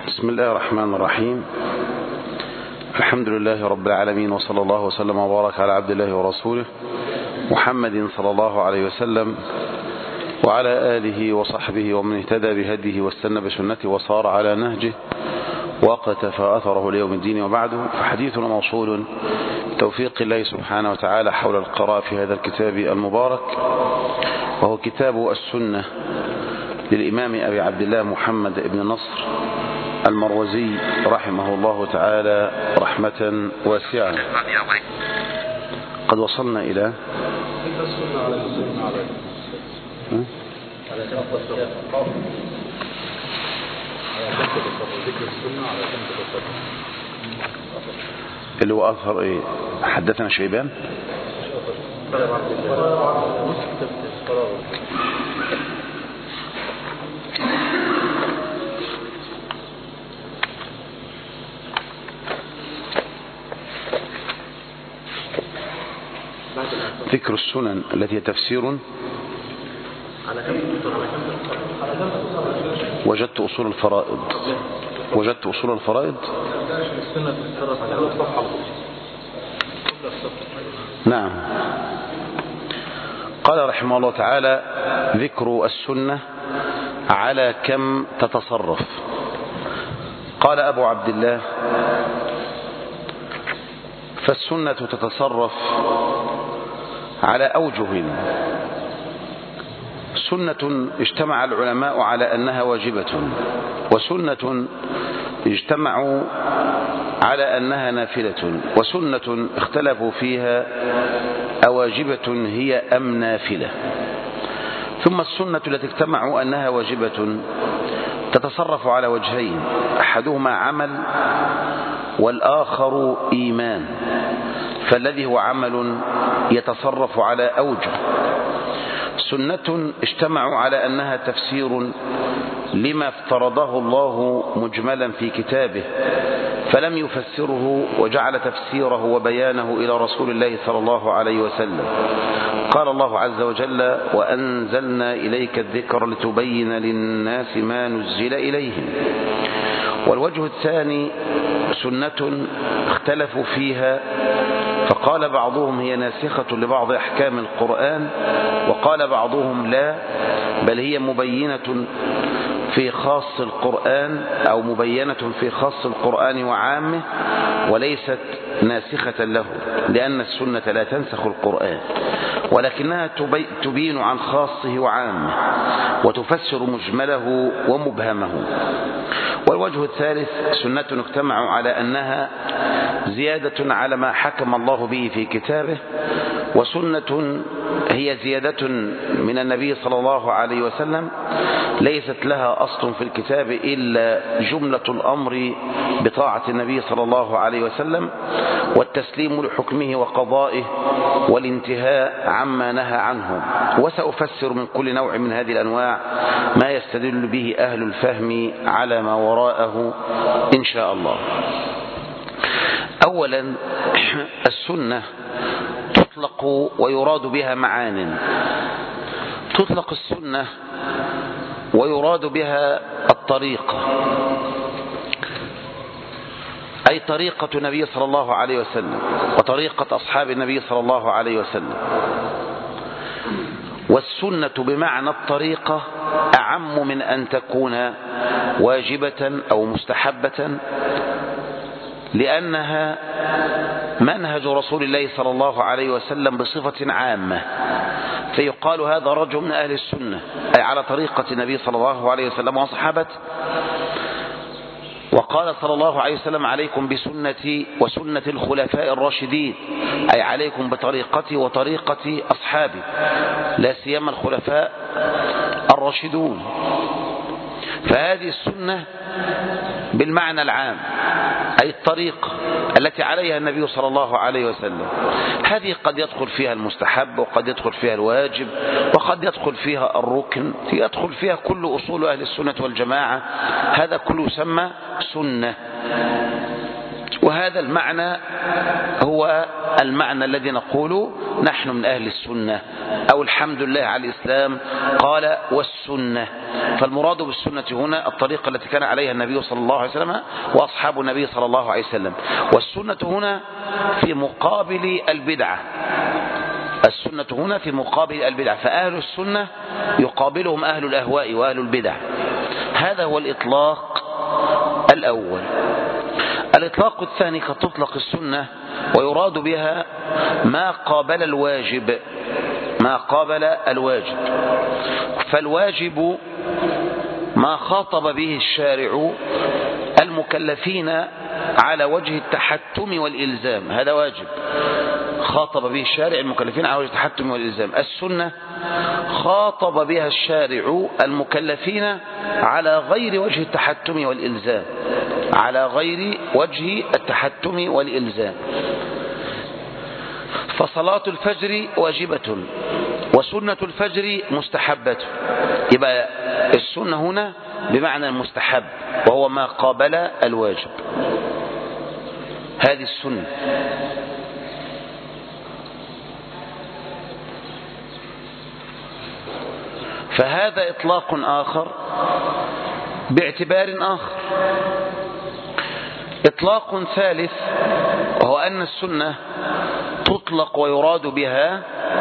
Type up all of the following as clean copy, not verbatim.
بسم الله الرحمن الرحيم. الحمد لله رب العالمين، وصلى الله وسلم وبارك على عبد الله ورسوله محمد صلى الله عليه وسلم وعلى آله وصحبه ومن اهتدى بهديه واستنى بسنته وصار على نهجه وقتفى أثره ليوم الدين. وبعد، فحديثنا موصول توفيق الله سبحانه وتعالى حول القراءة في هذا الكتاب المبارك، وهو كتاب السنة للإمام أبي عبد الله محمد بن نصر المروزي رحمه الله تعالى رحمة واسعة. قد وصلنا إلى اللي هو أثر إيه؟ حدثنا شيبان ذكر السنن التي تفسير. وجدت أصول الفرائض. نعم. قال رحمه الله تعالى: ذكر السنة على كم تتصرف. قال أبو عبد الله: فالسنة تتصرف على أوجه. سنة اجتمع العلماء على أنها واجبة، وسنة اجتمعوا على أنها نافلة، وسنة اختلفوا فيها أواجبة هي أم نافلة. ثم السنة التي اجتمعوا أنها واجبة تتصرف على وجهين: أحدهما عمل والآخر إيمان، فالذي هو عمل يتصرف على أوجه. سنة اجتمعوا على أنها تفسير لما افترضه الله مجملا في كتابه، فلم يفسره وجعل تفسيره وبيانه إلى رسول الله صلى الله عليه وسلم. قال الله عز وجل: وأنزلنا إليك الذكر لتبين للناس ما نزل إليهم. والوجه الثاني سنة اختلفوا فيها، فقال بعضهم هي ناسخة لبعض أحكام القرآن، وقال بعضهم لا، بل هي مبينة في خاص القرآن، أو مبينة في خاص القرآن وعامه، وليست ناسخة له، لأن السنة لا تنسخ القرآن، ولكنها تبين عن خاصه وعامه، وتفسر مجمله ومبهمه. والوجه الثالث سنة اجتمعوا على أنها زيادة على ما حكم الله به في كتابه، وسنة هي زيادة من النبي صلى الله عليه وسلم ليست لها أصل في الكتاب إلا جملة الأمر بطاعة النبي صلى الله عليه وسلم، والتسليم لحكمه وقضائه، والانتهاء عما نهى عنه. وسأفسر من كل نوع من هذه الأنواع ما يستدل به أهل الفهم على ما وراءه إن شاء الله. أولا، السنة تطلق ويراد بها معان. تطلق السنة ويراد بها الطريقة، أي طريقة النبي صلى الله عليه وسلم وطريقة أصحاب النبي صلى الله عليه وسلم. والسنة بمعنى الطريقة أعم من أن تكون واجبة أو مستحبة، لأنها منهج رسول الله صلى الله عليه وسلم بصفة عامة، فيقال هذا رجل من أهل السنة، أي على طريقة النبي صلى الله عليه وسلم وصحابته. وقال صلى الله عليه وسلم: عليكم بسنتي وسنة الخلفاء الراشدين، أي عليكم بطريقتي وطريقة أصحابي، لا سيما الخلفاء الراشدون. فهذه السنة بالمعنى العام، أي الطريقة التي عليها النبي صلى الله عليه وسلم. هذه قد يدخل فيها المستحب، وقد يدخل فيها الواجب، وقد يدخل فيها الركن، يدخل فيها كل أصول أهل السنة والجماعة. هذا كله يسمى سنة. وهذا المعنى هو المعنى الذي نقول نحن من أهل السنة، أو الحمد لله على الإسلام، قال والسنة. فالمراد بالسنة هنا الطريقة التي كان عليها النبي صلى الله عليه وسلم وأصحاب النبي صلى الله عليه وسلم. والسنة هنا في مقابل البدعة، السنة هنا في مقابل البدعة، فأهل السنة يقابلهم أهل الأهواء وأهل البدع. هذا هو الإطلاق الأول. الإطلاق الثاني قد تطلق السنة ويراد بها ما قابل الواجب، ما قابل الواجب. فالواجب ما خاطب به الشارع المكلفين على وجه التحتم والإلزام، هذا واجب خاطب به الشارع المكلفين على وجه التحتم والإلزام. السنة خاطب بها الشارع المكلفين على غير وجه التحتم والإلزام، على غير وجه التحتم والإلزام. فصلاة الفجر واجبة وسنة الفجر مستحبة، يبقى السنة هنا بمعنى المستحب وهو ما قابل الواجب، هذه السنة. فهذا إطلاق آخر باعتبار آخر. إطلاق ثالث وهو أن السنة تطلق ويراد بها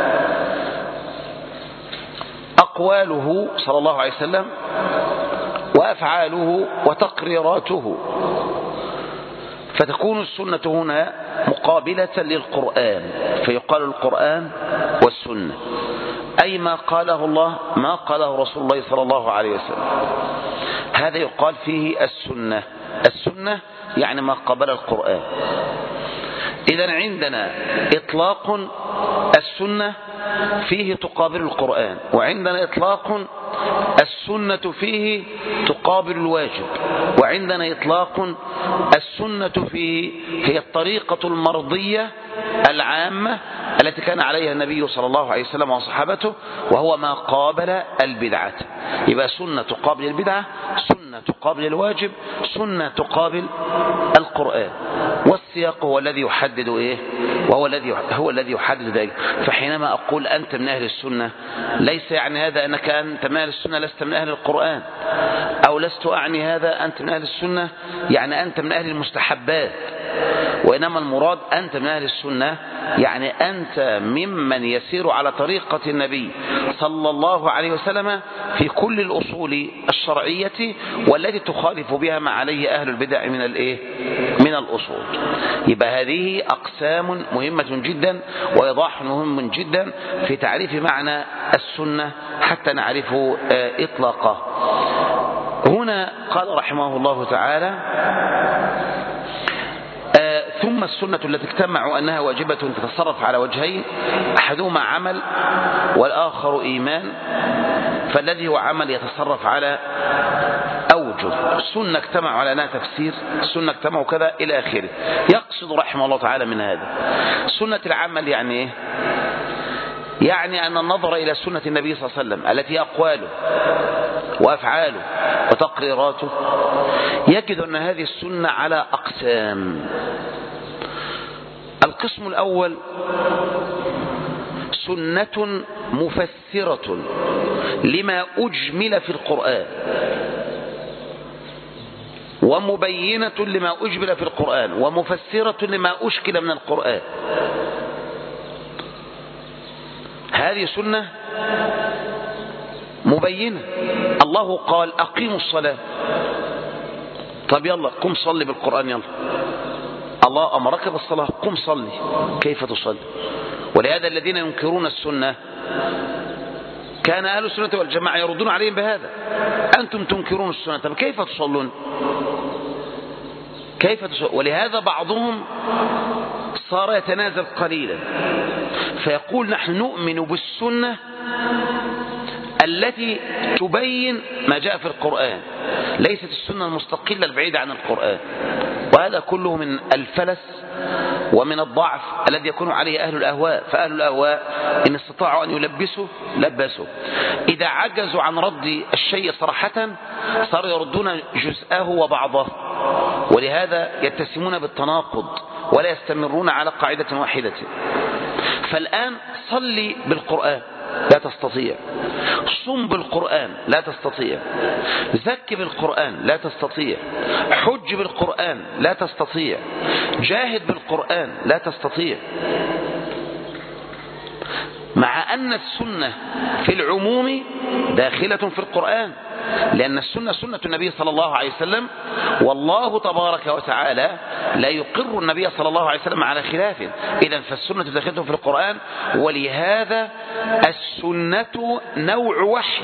أقواله صلى الله عليه وسلم وأفعاله وتقريراته، فتكون السنة هنا مقابلة للقرآن، فيقال القرآن والسنة، أي ما قاله الله ما قاله رسول الله صلى الله عليه وسلم، هذا يقال فيه السنة. السنة يعني ما قبل القرآن. إذن عندنا إطلاق السنة فيه تقابل القرآن، وعندنا إطلاق السنة فيه تقابل الواجب، وعندنا إطلاق السنة فيه هي الطريقة المرضية العامة التي كان عليها النبي صلى الله عليه وسلم وصحابته، وهو ما قابل البدعة. يبقى سنة تقابل البدعة، سنة تقابل الواجب، سنة تقابل القرآن، والسياق هو الذي يحدد إيه، وهو الذي يحدد ذلك. فحينما أقول أنت من أهل السنة ليس يعني هذا أنك أنت من أهل السنة لست من أهل القرآن، أو لست أعني هذا أنت من أهل السنة يعني أنت من أهل المستحبات، وإنما المراد أنت من أهل السنة يعني أنت ممن يسير على طريقة النبي صلى الله عليه وسلم في كل الأصول الشرعية والتي تخالف بها ما عليه أهل البدع من الأصول. يبقى هذه أقسام مهمة جدا وإيضاح مهم جدا في تعريف معنى السنة حتى نعرف إطلاقه. هنا قال رحمه الله تعالى: ثم السنة التي اجتمعوا أنها واجبة تتصرف على وجهين، أحدهما عمل والآخر إيمان، فالذي هو عمل يتصرف على أوجه. السنة اجتمعوا على أنها تفسير، السنة اجتمعوا كذا إلى آخره. يقصد رحمه الله تعالى من هذا سنة العمل يعني إيه؟ يعني أن النظر إلى سنة النبي صلى الله عليه وسلم التي أقواله وأفعاله وتقريراته يجد أن هذه السنة على أقسام. القسم الأول سنة مفسرة لما أجمل في القرآن ومبينة لما أجمل في القرآن ومفسرة لما أشكل من القرآن. هذه سنة مبينة. الله قال: أقيموا الصلاة. طب يلا قم صلي بالقرآن، يلا الله أمرك بالصلاة، قم صلي. كيف تصلي؟ ولهذا الذين ينكرون السنة كان أهل السنة والجماعة يردون عليهم بهذا: أنتم تنكرون السنة، طب كيف تصلون؟ كيف تصلون؟ ولهذا بعضهم صار يتنازل قليلا فيقول: نحن نؤمن بالسنة التي تبين ما جاء في القرآن، ليست السنة المستقلة البعيدة عن القرآن. وهذا كله من الفلس ومن الضعف الذي يكون عليه أهل الأهواء. فأهل الأهواء إن استطاعوا أن يلبسوا لبسوا، إذا عجزوا عن رد الشيء صراحة صاروا يردون جزءه وبعضه، ولهذا يتسمون بالتناقض ولا يستمرون على قاعدة واحدة. فالآن صلي بالقرآن لا تستطيع، صم بالقرآن لا تستطيع، زك بالقرآن لا تستطيع، حج بالقرآن لا تستطيع، جاهد بالقرآن لا تستطيع. مع أن السنة في العموم داخلة في القرآن، لأن السنة سنة النبي صلى الله عليه وسلم، والله تبارك وتعالى لا يقر النبي صلى الله عليه وسلم على خلافه. إذن فالسنة داخلة في القرآن، ولهذا السنة نوع وحي،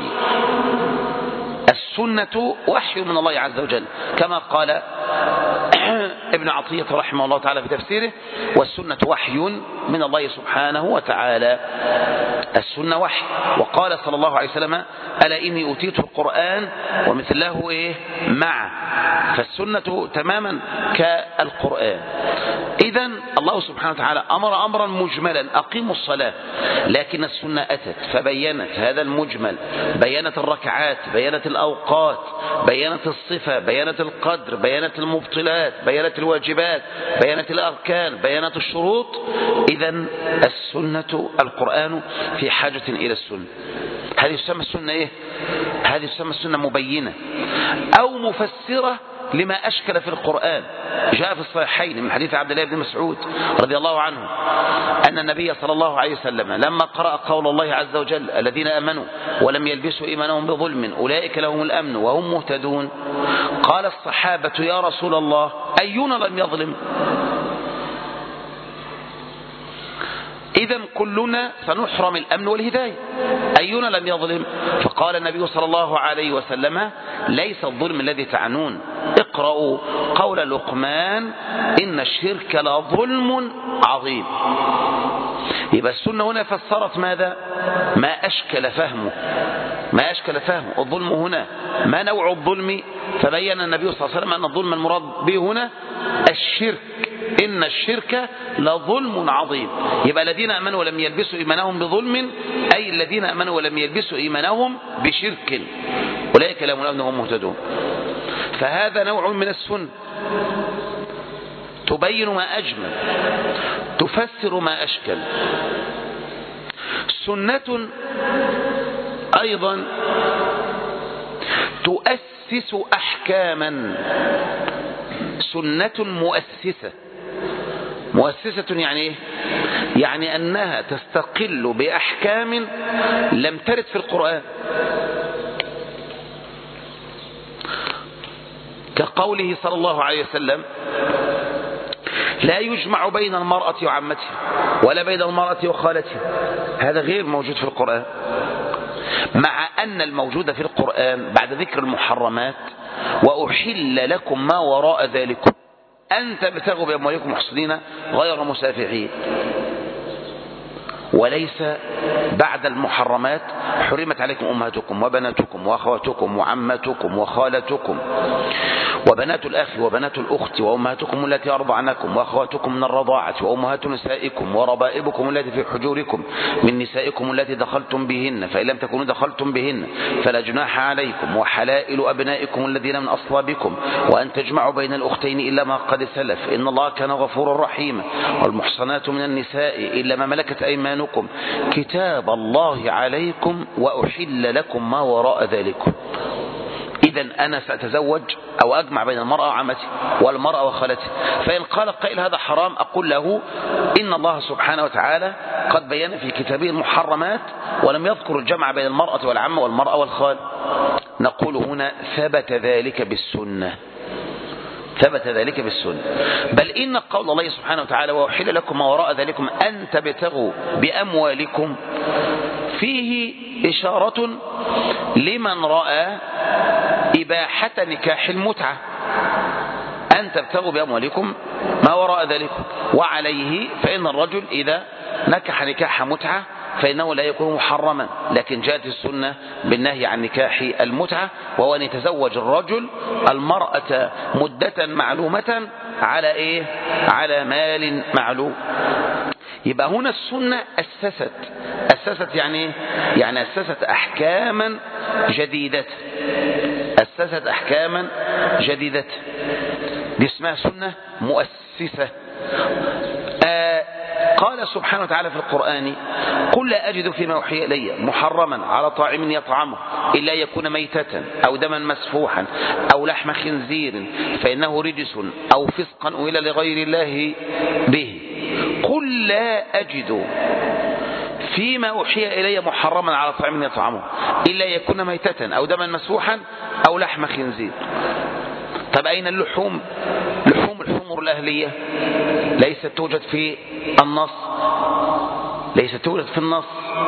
السنة وحي من الله عز وجل، كما قال ابن عطية رحمه الله تعالى في تفسيره: والسنة وحي من الله سبحانه وتعالى. السنة وحي. وقال صلى الله عليه وسلم: ألا إني أوتيت القرآن ومثله معه. فالسنة تماما كالقرآن. إذن الله سبحانه وتعالى أمر أمرا مجملا: أقيموا الصلاة. لكن السنة أتت فبينت هذا المجمل، بينت الركعات، بينت الأوقات، بينت الصفة، بينت القدر، بينت المبطلات، بينت الواجبات، بينت الأركان، بينت الشروط. إذن السنة القرآن في حاجة إلى السنة. هذه تسمى السنة إيه؟ هذه تسمى السنة مبينة أو مفسرة لما أشكل في القرآن. جاء في الصحيحين من حديث عبد الله بن مسعود رضي الله عنه أن النبي صلى الله عليه وسلم لما قرأ قول الله عز وجل: الذين آمنوا ولم يلبسوا إيمانهم بظلم أولئك لهم الأمن وهم مهتدون، قال الصحابة: يا رسول الله أينا لم يظلم؟ إذن كلنا سنحرم الأمن والهداية، أينا لم يظلم؟ فقال النبي صلى الله عليه وسلم: ليس الظلم الذي تعنون، اقرأوا قول لقمان: إن الشرك لظلم عظيم. يبقى السنة هنا فسرت ماذا؟ ما أشكل فهمه، ما أشكل فهمه. الظلم هنا ما نوع الظلم؟ فبين النبي صلى الله عليه وسلم أن الظلم المراد به هنا الشرك، إن الشرك لظلم عظيم. يبقى الذين آمنوا ولم يلبسوا إيمانهم بظلم، أي الذين آمنوا ولم يلبسوا إيمانهم بشرك، أولئك لهم الأمن وهم مهتدون. فهذا نوع من السنة تبين ما أجمل، تفسر ما أشكل. سنة أيضا تؤسس أحكاما، سنة مؤسسة. مؤسسة يعني إيه؟ يعني أنها تستقل بأحكام لم ترد في القرآن، كقوله صلى الله عليه وسلم: لا يجمع بين المرأة وعمتها ولا بين المرأة وخالتها. هذا غير موجود في القرآن، مع أن الموجود في القرآن بعد ذكر المحرمات: وأحل لكم ما وراء ذلكم أن تبتغوا بأموالكم محصنين غير مسافحين. وليس بعد المحرمات: حرمت عليكم أمهاتكم وبناتكم وأخواتكم وعماتكم وخالتكم وبنات الأخ وبنات الأخت وأمهاتكم التي أرضعنكم وأخواتكم من الرضاعة وأمهات نسائكم وربائبكم التي في حجوركم من نسائكم التي دخلتم بهن، فإن لم تكونوا دخلتم بهن فلا جناح عليكم، وحلائل أبنائكم الذين من أصلابكم، وأن تجمعوا بين الأختين إلا ما قد سلف، إن الله كان غفورا رحيما، والمحصنات من النساء إلا ما ملكت أيمانكم، كتاب الله عليكم وأحل لكم ما وراء ذلكم. إذن أنا سأتزوج أو أجمع بين المرأة وعمتي والمرأة وخالتي، فإن قال قائل هذا حرام، أقول له: إن الله سبحانه وتعالى قد بين في كتابه المحرمات ولم يذكر الجمع بين المرأة والعمة والمرأة والخال. نقول هنا: ثبت ذلك بالسنة، ثبت ذلك بالسنة. بل إن قول الله سبحانه وتعالى: وأحل لكم ما وراء ذلكم أن تبتغوا بأموالكم، فيه إشارة لمن رأى إباحة نكاح المتعة، أن تبتغوا بأموالكم ما وراء ذلكم. وعليه فإن الرجل إذا نكح نكاح متعة فإنه لا يكون محرما، لكن جاءت السنة بالنهي عن نكاح المتعة، وهو أن يتزوج الرجل المرأة مدة معلومة على إيه؟ على مال معلوم. يبقى هنا السنة أسست يعني أسست أحكاما جديدة، أسست أحكاما جديدة، دي اسمها سنة مؤسسة. قال سبحانه وتعالى في القرآن: قل لا أجد فيما أوحي إلي محرما على طاعم يطعمه إلا يكون ميتة أو دما مسفوحا أو لحم خنزير فإنه رجس أو فسقا أهل لغير الله به. قل لا أجد فيما أوحي إلي محرما على طاعم يطعمه إلا يكون ميتة أو دما مسفوحا أو لحم خنزير. طب أين اللحوم؟ لحوم الحمر الأهلية ليست توجد في النص، ليست توجد في النص،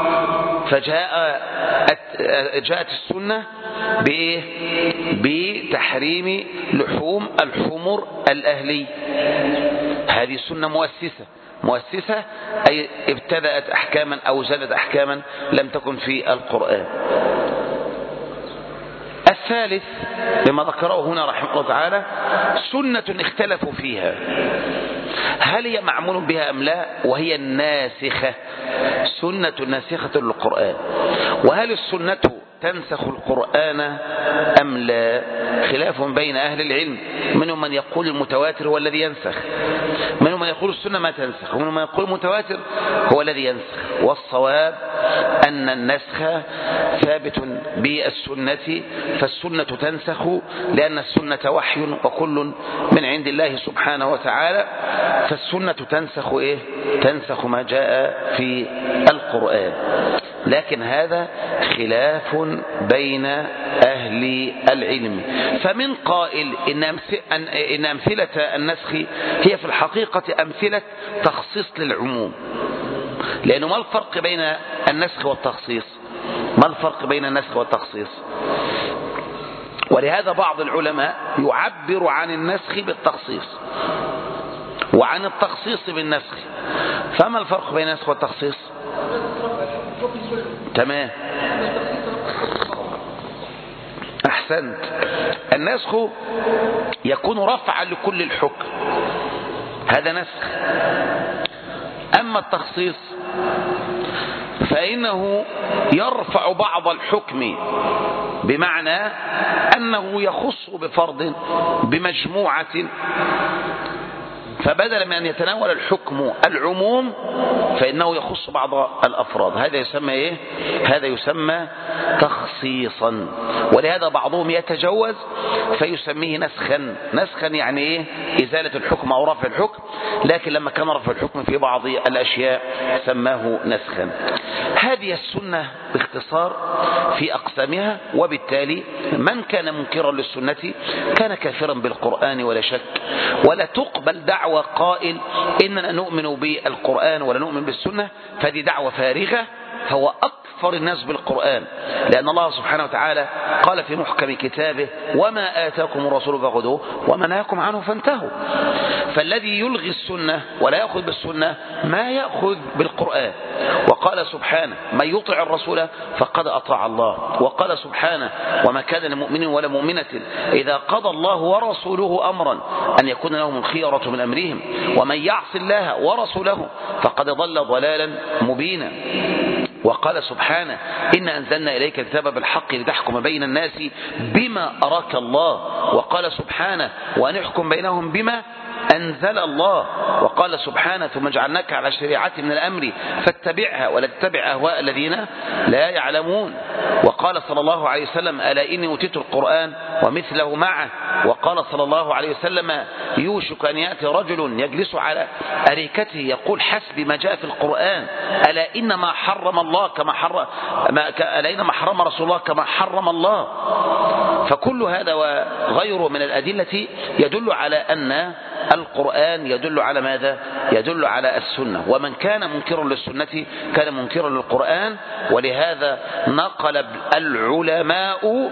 فجاءت السنة بتحريم لحوم الحمر الأهلي. هذه السنة مؤسسة أي ابتدأت أحكاما أو زادت أحكاما لم تكن في القرآن. الثالث لما ذكره هنا رحمه الله تعالى: سنة اختلفوا فيها هل هي معمول بها أم لا، وهي الناسخة، سنة ناسخة للقرآن. وهل السنة تنسخ القرآن أم لا؟ خلاف بين أهل العلم، منهم من يقول المتواتر هو الذي ينسخ، منهم من يقول السنة ما تنسخ، ومنهم من يقول المتواتر هو الذي ينسخ. والصواب أن النسخ ثابت بالسنة، فالسنة تنسخ لأن السنة وحي وكل من عند الله سبحانه وتعالى، فالسنة تنسخ تنسخ ما جاء في القرآن. لكن هذا خلاف بين أهل العلم، فمن قائل إن أمثلة النسخ هي في الحقيقة أمثلة تخصيص للعموم. لأنه ما الفرق بين النسخ والتخصيص؟ ما الفرق بين النسخ والتخصيص؟ ولهذا بعض العلماء يعبر عن النسخ بالتخصيص وعن التخصيص بالنسخ. فما الفرق بين النسخ والتخصيص؟ تمام، أحسنت. النسخ يكون رفعا لكل الحكم، هذا نسخ. أما التخصيص فإنه يرفع بعض الحكم، بمعنى أنه يخص بفرض بمجموعة، فبدل من أن يتناول الحكم العموم فإنه يخص بعض الأفراد. هذا يسمى هذا يسمى تخصيصا. ولهذا بعضهم يتجوز فيسميه نسخا يعني إزالة الحكم أو رفع الحكم، لكن لما كان رفع الحكم في بعض الأشياء سماه نسخا. هذه السنة باختصار في أقسامها. وبالتالي من كان منكرا للسنة كان كافرا بالقرآن ولا شك، ولا تقبل دعوة قائل إننا نؤمن بالقرآن ولا نؤمن بالسنة، فهذه دعوة فارغة. هو أكفر الناس بالقرآن، لأن الله سبحانه وتعالى قال في محكم كتابه: وما آتاكم الرسول فخذوه وما نهاكم عنه فانتهوا. فالذي يلغي السنة ولا يأخذ بالسنة ما يأخذ بالقرآن. وقال سبحانه: من يطع الرسول فقد أطاع الله. وقال سبحانه: وما كان لمؤمن ولا مؤمنة إذا قضى الله ورسوله أمرا أن يكون لهم الخيرة من أمرهم ومن يعص الله ورسوله فقد ضل ضلالا مبينا. وقال سبحانه: إن أنزلنا إليك الكتاب بالحق لتحكم بين الناس بما أراك الله. وقال سبحانه: وأن يحكم بينهم بما أنزل الله. وقال سبحانه: ثم جعلناك على شريعة من الأمر فاتبعها ولا تتبع أهواء الذين لا يعلمون. وقال صلى الله عليه وسلم: ألا إني أوتيت القرآن ومثله معه. وقال صلى الله عليه وسلم: يوشك أن يأتي رجل يجلس على أريكته يقول حسبي ما جاء في القرآن، ألا إنما حرم الله كما حرم، ألا إنما حرم رسول الله كما حرم الله. فكل هذا وغيره من الأدلة يدل على أن القرآن يدل على ماذا؟ يدل على السنة. ومن كان منكرا للسنة كان منكرا للقرآن. ولهذا نقل العلماء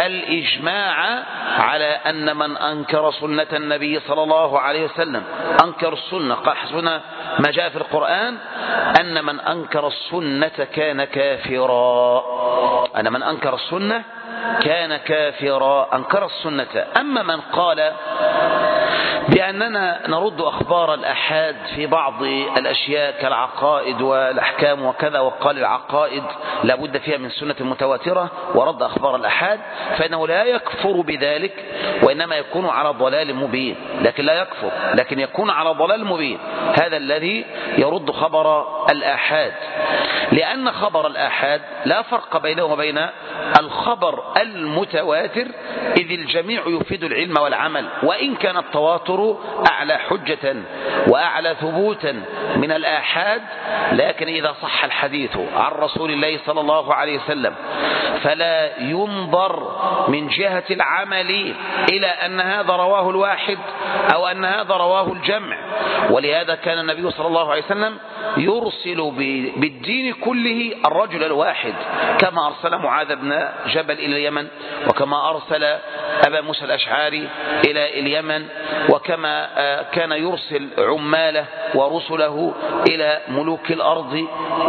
الإجماع على أن من أنكر سنة النبي صلى الله عليه وسلم أنكر السنة، قال حسبنا ما جاء في القرآن، أن من أنكر السنة كان كافرا. أن من أنكر السنة كان كافرا، أنكر السنة. أما من قال بأننا نرد أخبار الآحاد في بعض الأشياء كالعقائد والأحكام وكذا، وقال العقائد لابد فيها من سنة متواترة ورد أخبار الآحاد، فإنه لا يكفر بذلك، وإنما يكون على ضلال مبين، لكن لا يكفر، لكن يكون على ضلال مبين. هذا الذي يرد خبر الآحاد، لأن خبر الآحاد لا فرق بينه وبين الخبر المتواتر، إذ الجميع يفيد العلم والعمل، وإن كان التواتر أعلى حجة وأعلى ثبوتا من الآحاد، لكن إذا صح الحديث عن رسول الله صلى الله عليه وسلم فلا ينظر من جهة العمل إلى أن هذا رواه الواحد أو أن هذا رواه الجمع. ولهذا كان النبي صلى الله عليه وسلم يرسل بالدين كله الرجل الواحد، كما أرسل معاذ بن جبل إلى اليمن، وكما أرسل أبا موسى الأشعري إلى اليمن، وكما كان يرسل عماله ورسله إلى ملوك الأرض،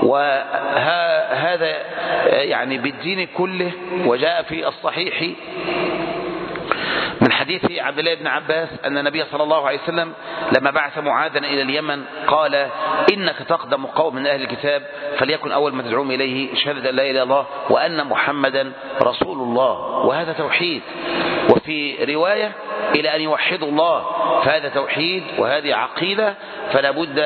وهذا يعني بالدين كله. وجاء في الصحيح من حديث عبد الله بن عباس أن النبي صلى الله عليه وسلم لما بعث معاذا إلى اليمن قال: إنك تقدم قوم من أهل الكتاب، فليكن أول ما تدعوهم إليه شهادة لا إله إلا الله وأن محمدا رسول الله. وهذا توحيد. وفي رواية إلى أن يوحدوا الله، فهذا توحيد وهذه عقيدة. فلا بد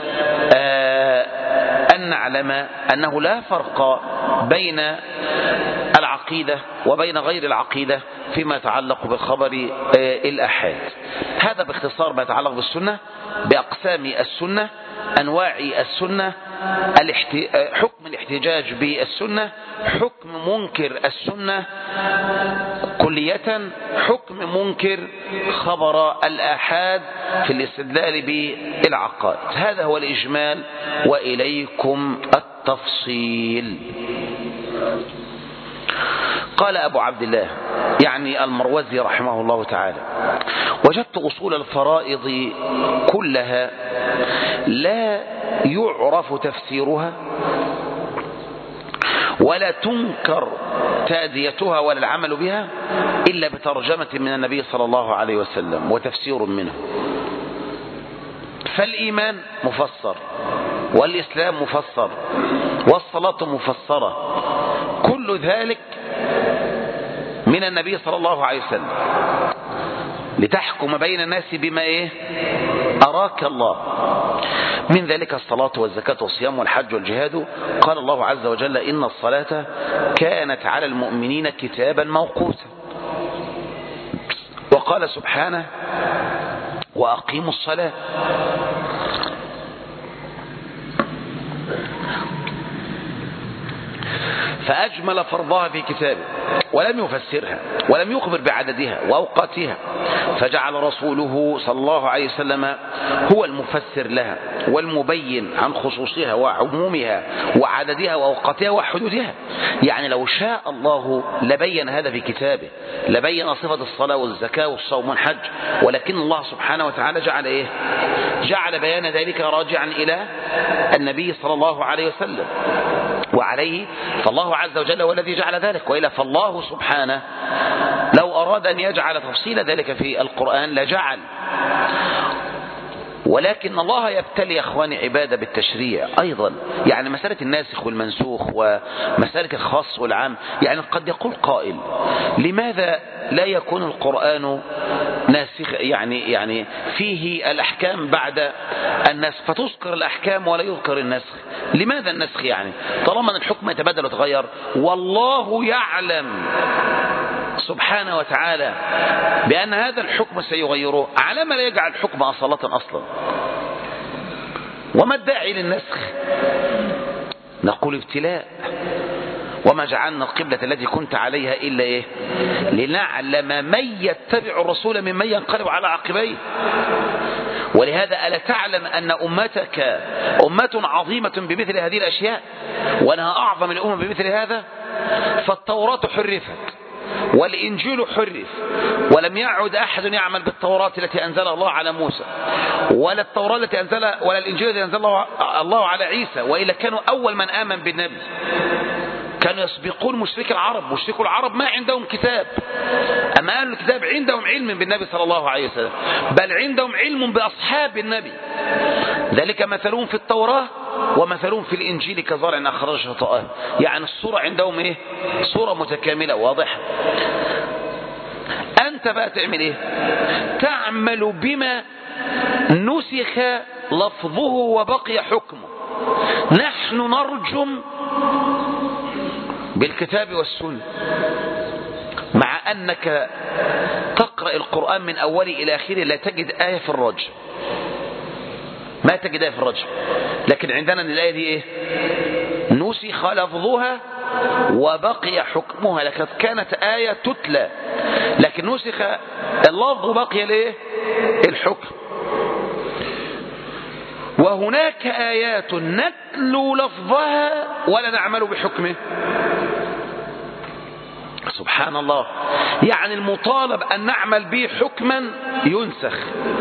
أن نعلم أنه لا فرق بين العقيدة وبين غير العقيدة فيما يتعلق بالخبر الآحاد. هذا باختصار ما يتعلق بالسنة، بأقسام السنة، أنواع السنة، حكم الاحتجاج بالسنة، حكم منكر السنة كلية، حكم منكر خبر الآحاد في الاستدلال بالعقائد. هذا هو الإجمال، وإليكم التفصيل. قال أبو عبد الله يعني المروزي رحمه الله تعالى: وجدت أصول الفرائض كلها لا يعرف تفسيرها ولا تنكر تأديتها ولا العمل بها إلا بترجمة من النبي صلى الله عليه وسلم وتفسير منه. فالإيمان مفسر، والإسلام مفسر، والصلاة مفسرة، كل ذلك من النبي صلى الله عليه وسلم، لتحكم بين الناس بما أراك الله، من ذلك الصلاة والزكاة والصيام والحج والجهاد. قال الله عز وجل: إن الصلاة كانت على المؤمنين كتابا موقوتا. وقال سبحانه: وأقيموا الصلاة. فأجمل فرضها في كتابه ولم يفسرها ولم يخبر بعددها وأوقاتها، فجعل رسوله صلى الله عليه وسلم هو المفسر لها والمبين عن خصوصها وعمومها وعددها وأوقاتها وحدودها. يعني لو شاء الله لبين هذا في كتابه، لبين صفة الصلاة والزكاة والصوم والحج، ولكن الله سبحانه وتعالى جعل جعل بيان ذلك راجعا إلى النبي صلى الله عليه وسلم وعليه، فالله عز وجل هو الذي جعل ذلك. وإلا فالله سبحانه لو أراد أن يجعل تفصيل ذلك في القرآن لجعل، ولكن الله يبتلي أخواني عبادة بالتشريع أيضا. يعني مسألة الناسخ والمنسوخ ومسألة الخاص والعام، يعني قد يقول قائل: لماذا لا يكون القرآن ناسخ، يعني فيه الأحكام بعد النسخ، فتذكر الأحكام ولا يذكر النسخ؟ لماذا النسخ يعني طالما أن الحكم يتبدل ويتغير؟ والله يعلم سبحانه وتعالى بأن هذا الحكم سيغيره، على ما لا يجعل الحكم أصالة أصلا. وما الداعي للنسخ؟ نقول ابتلاء. وما جعلنا القبلة التي كنت عليها إلا لنعلم من يتبع الرسول ممن ينقلب على عقبيه. ولهذا ألا تعلم أن أمتك أمة عظيمة بمثل هذه الأشياء، وأنها أعظم الأمم بمثل هذا؟ فالتوراة حرفت والإنجيل حرف، ولم يعد أحد يعمل بالتوراة التي أنزل الله على موسى، ولا التوراة التي أنزلها، ولا الإنجيل الذي أنزل الله على عيسى، وإلا كانوا أول من آمن بالنبي، كانوا يسبقون مشركي العرب. مشركوا العرب ما عندهم كتاب، أما أهل الكتاب عندهم علم بالنبي صلى الله عليه وسلم، بل عندهم علم بأصحاب النبي. ذلك مثلهم في التوراة ومثلهم في الإنجيل كزرع أخرج شطأه. يعني الصورة عندهم إيه؟ صورة متكاملة واضحة. أنت بقى تعمل إيه؟ تعمل بما نسخ لفظه وبقي حكمه. نحن نرجم بالكتاب والسنة، مع أنك تقرأ القرآن من أوله إلى آخره لا تجد آية في الرجم، ما تجد آية في الرجم. لكن عندنا أن الآية دي إيه؟ نسخ لفظها وبقي حكمها. لقد كانت آية تتلى لكن نسخ اللفظ وبقي الايه؟ الحكم. وهناك آيات نتلو لفظها ولا نعمل بحكمه. سبحان الله. يعني المطالب أن نعمل به حكما ينسخ،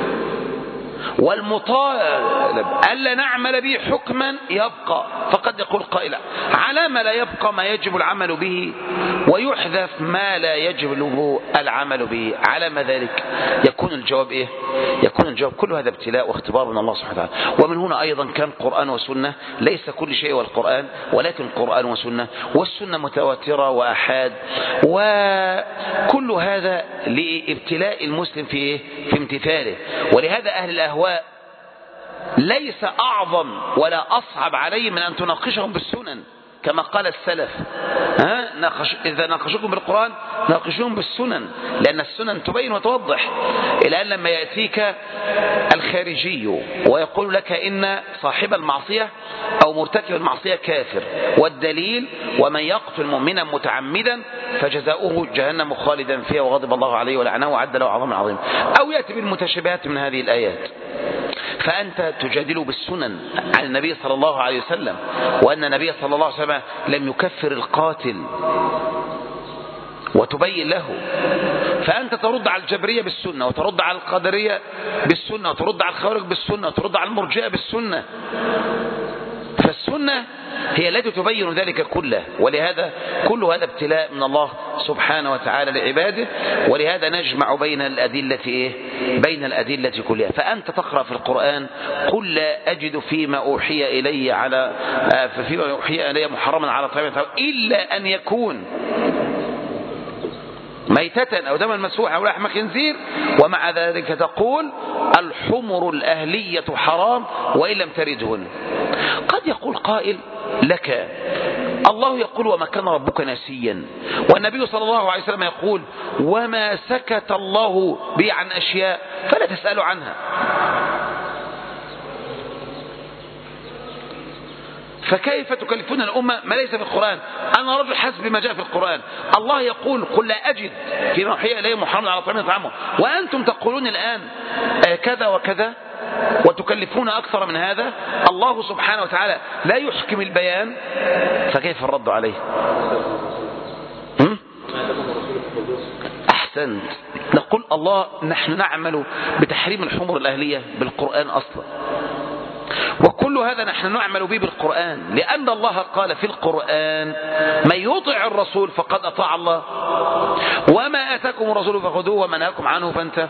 والمطالب ألا نعمل به حكما يبقى. فقد يقول قائل: على ما لا يبقى ما يجب العمل به ويحذف ما لا يجب العمل به؟ على ما ذلك؟ يكون الجواب إيه؟ يكون الجواب كل هذا ابتلاء واختبار من الله سبحانه وتعالى. ومن هنا أيضا كان قرآن وسنة، ليس كل شيء والقرآن، ولكن قرآن وسنة، والسنة متواترة وأحاد، وكل هذا لابتلاء المسلم في إيه؟ في امتثاله. ولهذا أهل الأهواء ليس أعظم ولا أصعب عليه من أن تناقشهم بالسنن، كما قال السلف: إذا ناقشوكم بالقرآن ناقشوهم بالسنن، لأن السنن تبين وتوضح. إلى أن لما يأتيك الخارجي ويقول لك إن صاحب المعصية أو مرتكب المعصية كافر، والدليل: ومن يقتل مؤمنا متعمدا فجزاؤه جهنم خالدا فيها وغضب الله عليه ولعنه وعد له عظاما عظيما، أو يأتي بالمتشابهات من هذه الآيات، فأنت تجادل بالسنن عن النبي صلى الله عليه وسلم، وأن النبي صلى الله عليه وسلم لم يكفر القاتل، وتبين له. فأنت ترد على الجبرية بالسنة، وترد على القدرية بالسنة، وترد على الخوارج بالسنة، وترد على المرجئة بالسنة. فالسنة هي التي تبين ذلك كله. ولهذا كل هذا ابتلاء من الله سبحانه وتعالى لعباده. ولهذا نجمع بين الأدلة إيه؟ بين الأدلة كلها. فأنت تقرأ في القرآن: قل لا أجد فيما أوحي إلي محرما على طعام إلا أن يكون ميتة أو دما مسفوحا أو لحم خنزير، ومع ذلك تقول: الحمر الأهلية حرام وإن لم تردهن. قد يقول قائل لك: الله يقول: وما كان ربك نسيا، والنبي صلى الله عليه وسلم يقول: وما سكت الله به عن أشياء فلا تسألوا عنها. فكيف تكلفون الأمة ما ليس في القرآن؟ أنا رجل حسب ما جاء في القرآن. الله يقول: قل لا أجد فيما أوحي إلي محرما على طعام يطعمه، وأنتم تقولون الآن كذا وكذا وتكلفون أكثر من هذا. الله سبحانه وتعالى لا يحكم البيان، فكيف الرد عليه؟ أحسنت. نقول: الله نحن نعمل بتحريم الحمر الأهلية بالقرآن أصلا، وكل هذا نحن نعمل به بالقرآن، لأن الله قال في القرآن: من يطع الرسول فقد أطاع الله، وما آتاكم الرسول فخذوه وما نهاكم عنه فانتهوا.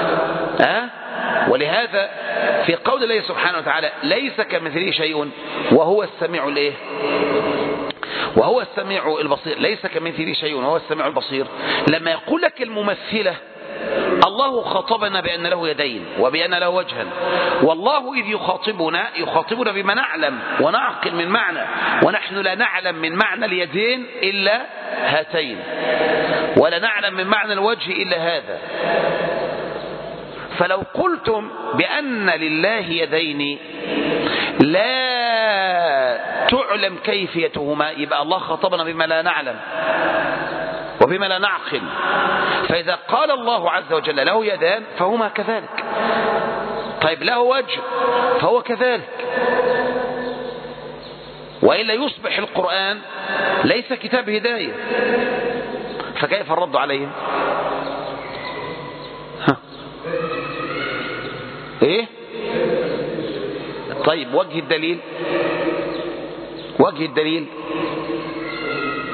ولهذا في قول الله سبحانه وتعالى: ليس كمثله شيء وهو السميع الايه؟ وهو السميع البصير. ليس كمثله شيء وهو السميع البصير. لما يقول لك الممثلة: الله خاطبنا بأن له يدين وبأن له وجها، والله إذ يخاطبنا بما نعلم ونعقل من معنى، ونحن لا نعلم من معنى اليدين إلا هاتين، ولا نعلم من معنى الوجه إلا هذا. فلو قلتم بأن لله يدين لا تعلم كيفيتهما، يبقى الله خاطبنا بما لا نعلم وبما لا نعقل. فإذا قال الله عز وجل له يدان فهما كذلك. طيب له وجه فهو كذلك، وإلا يصبح القرآن ليس كتاب هداية. فكيف الرد عليهم؟ ايه؟ طيب وجه الدليل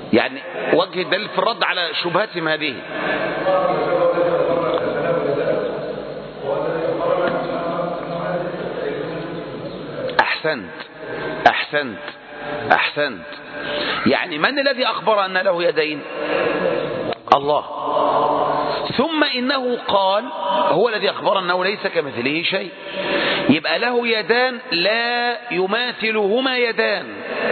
يعني وجه الدليل في الرد على شبهاتهم هذه. أحسنت. يعني من الذي أخبر أن له يدين؟ الله. ثم إنه قال هو الذي أخبر أنه ليس كمثله شيء. يبقى له يدان لا يماثلهما يدان.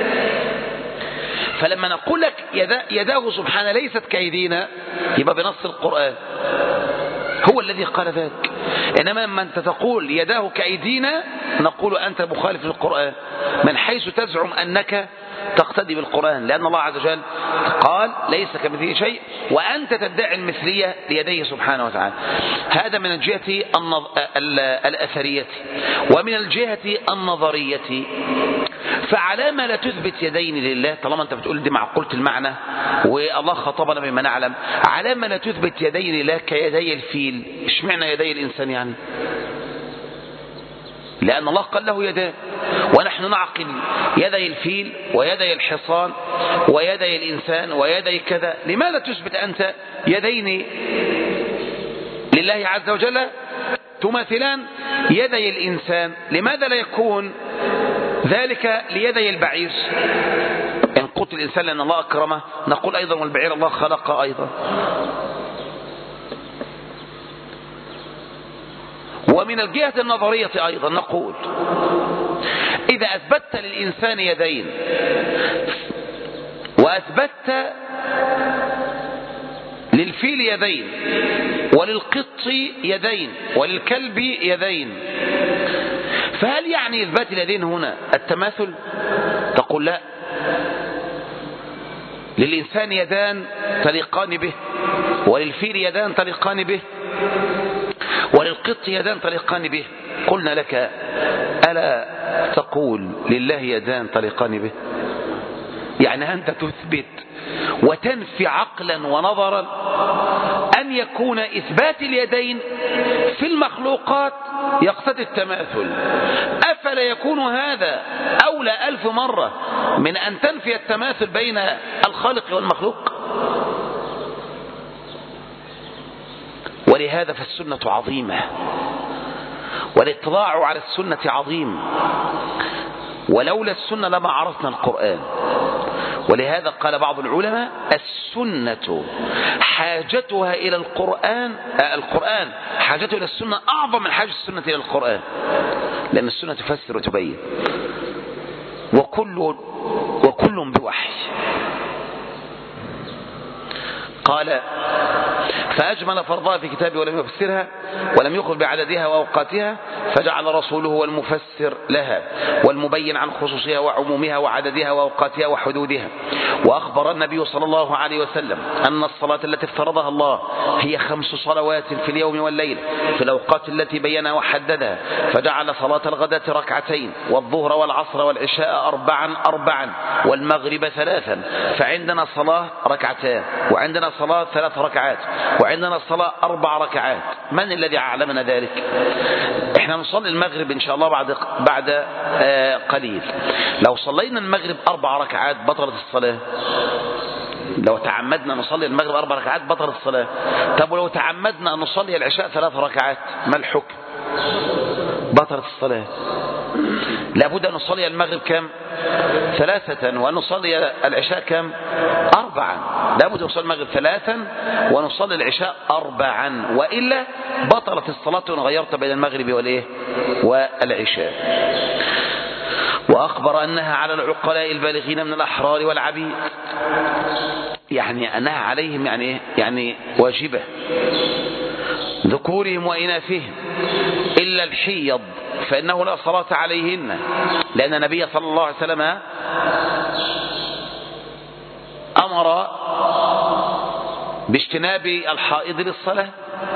فلما نقول لك يداه سبحانه ليست كأيدينا، يبقى بنص القرآن هو الذي قال ذلك. إنما لما أنت تقول يداه كأيدينا نقول أنت مخالف للقرآن، من حيث تزعم أنك تقتدي بالقرآن، لأن الله عز وجل قال ليس كمثله شيء، وأنت تدعي المثلية ليديه سبحانه وتعالى. هذا من الجهة الأثرية. ومن الجهة النظرية، فعلى ما لا تثبت يدين لله طالما أنت بتقول دي معقولة المعنى والله خطبنا بما نعلم، على ما لا تثبت يدين لله كيدي الفيل، اشمعنى يدي الإنسان يعني؟ لأن الله قال له يدان، ونحن نعقل يدي الفيل ويدي الحصان ويدي الإنسان ويدي كذا. لماذا تثبت أنت يدين لله عز وجل تماثلان يدي الإنسان؟ لماذا لا يكون ذلك ليدي البعير؟ إن قلت الإنسان لأن الله أكرمه نقول أيضا والبعير الله خلق أيضا. ومن الجهة النظرية أيضا نقول إذا أثبتت للإنسان يدين وأثبتت للفيل يدين وللقط يدين وللكلب يدين، فهل يعني إثبات اليدين هنا التماثل؟ تقول لا، للإنسان يدان تليقان به، وللفيل يدان تليقان به، وللقط يدان تليقان به. قلنا لك ألا تقول لله يدان تليقان به؟ يعني أنت تثبت وتنفي عقلا ونظرا أن يكون إثبات اليدين في المخلوقات يقتضي التماثل. أفلا يكون هذا أولى 1000 مرة من أن تنفي التماثل بين الخالق والمخلوق؟ ولهذا فالسنة عظيمة، والاطلاع على السنة عظيم، ولولا السنة لما عرفنا القرآن. ولهذا قال بعض العلماء السنة حاجتها إلى القرآن حاجته إلى السنة أعظم من حاجة السنة إلى القرآن، لأن السنة تفسر وتبين، وكل بوحي. قال فأجمل فرضها في كتابه ولم يفسرها ولم يخل بعددها وأوقاتها، فجعل رسوله والمفسر لها والمبين عن خصوصها وعمومها وعددها وأوقاتها وحدودها. وأخبر النبي صلى الله عليه وسلم أن الصلاة التي افترضها الله هي 5 صلوات في اليوم والليل في الأوقات التي بينها وحددها، فجعل صلاة الغداة 2 والظهر والعصر والعشاء 4 والمغرب 3. فعندنا صلاة 2 وعندنا صلاة 3 ركعات وعندنا صلاة 4 ركعات. من الذي علمنا ذلك؟ احنا نصلي المغرب ان شاء الله بعد قليل. لو صلينا المغرب 4 ركعات بطلت الصلاة. لو تعمدنا نصلي المغرب 4 ركعات بطلت الصلاة. طب ولو تعمدنا أن نصلي العشاء 3 ركعات ما الحكم؟ بطلت الصلاة. لابد أن نصلي المغرب كم؟ 3 ونصلي العشاء كم؟ 4. لابد أن نصلي المغرب 3 ونصلي العشاء 4، وإلا بطلت الصلاة ونغيرت بين المغرب والعشاء. وأخبر أنها على العقلاء البالغين من الأحرار والعبيد، يعني أنها عليهم يعني واجبة، ذكورهم وإناثهم إلا الحيض فإنه لا صلاة عليهن، لأن النبي صلى الله عليه وسلم أمر باجتناب الحائض للصلاة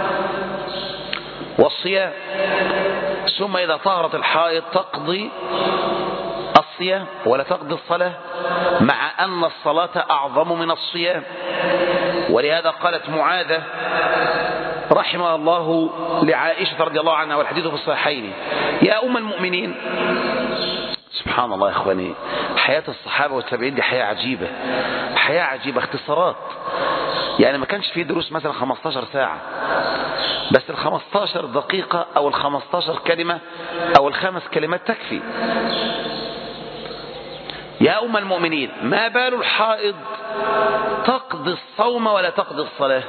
والصيام، ثم إذا طهرت الحائض تقضي الصيام ولا تقضي الصلاة، مع أن الصلاة أعظم من الصيام. ولهذا قالت معاذة رحمه الله لعائشة رضي الله عنها والحديث في الصحيحين: يا أم المؤمنين، سبحان الله يا إخواني، حياة الصحابة والتابعين دي حياة عجيبة، حياة عجيبة، اختصارات. يعني ما كانش فيه دروس مثلا 15 ساعة، بس ال 15 دقيقة أو ال 15 كلمة أو ال5 كلمات تكفي. يا أم المؤمنين، ما بال الحائض تقضي الصوم ولا تقضي الصلاة؟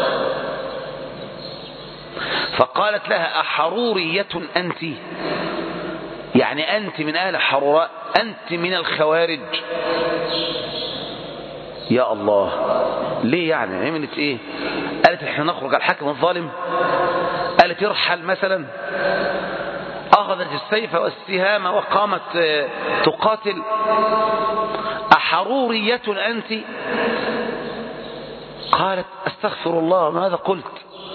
فقالت لها: أحرورية أنت؟ يعني أنت من أهل حروراء، أنت من الخوارج؟ يا الله، ليه يعني؟ عملت ايه؟ قالت احنا نخرج على الحاكم الظالم؟ قالت يرحل مثلا؟ أخذت السيف والسهام وقامت تقاتل؟ أحرورية أنت؟ قالت: أستغفر الله، ماذا قلت؟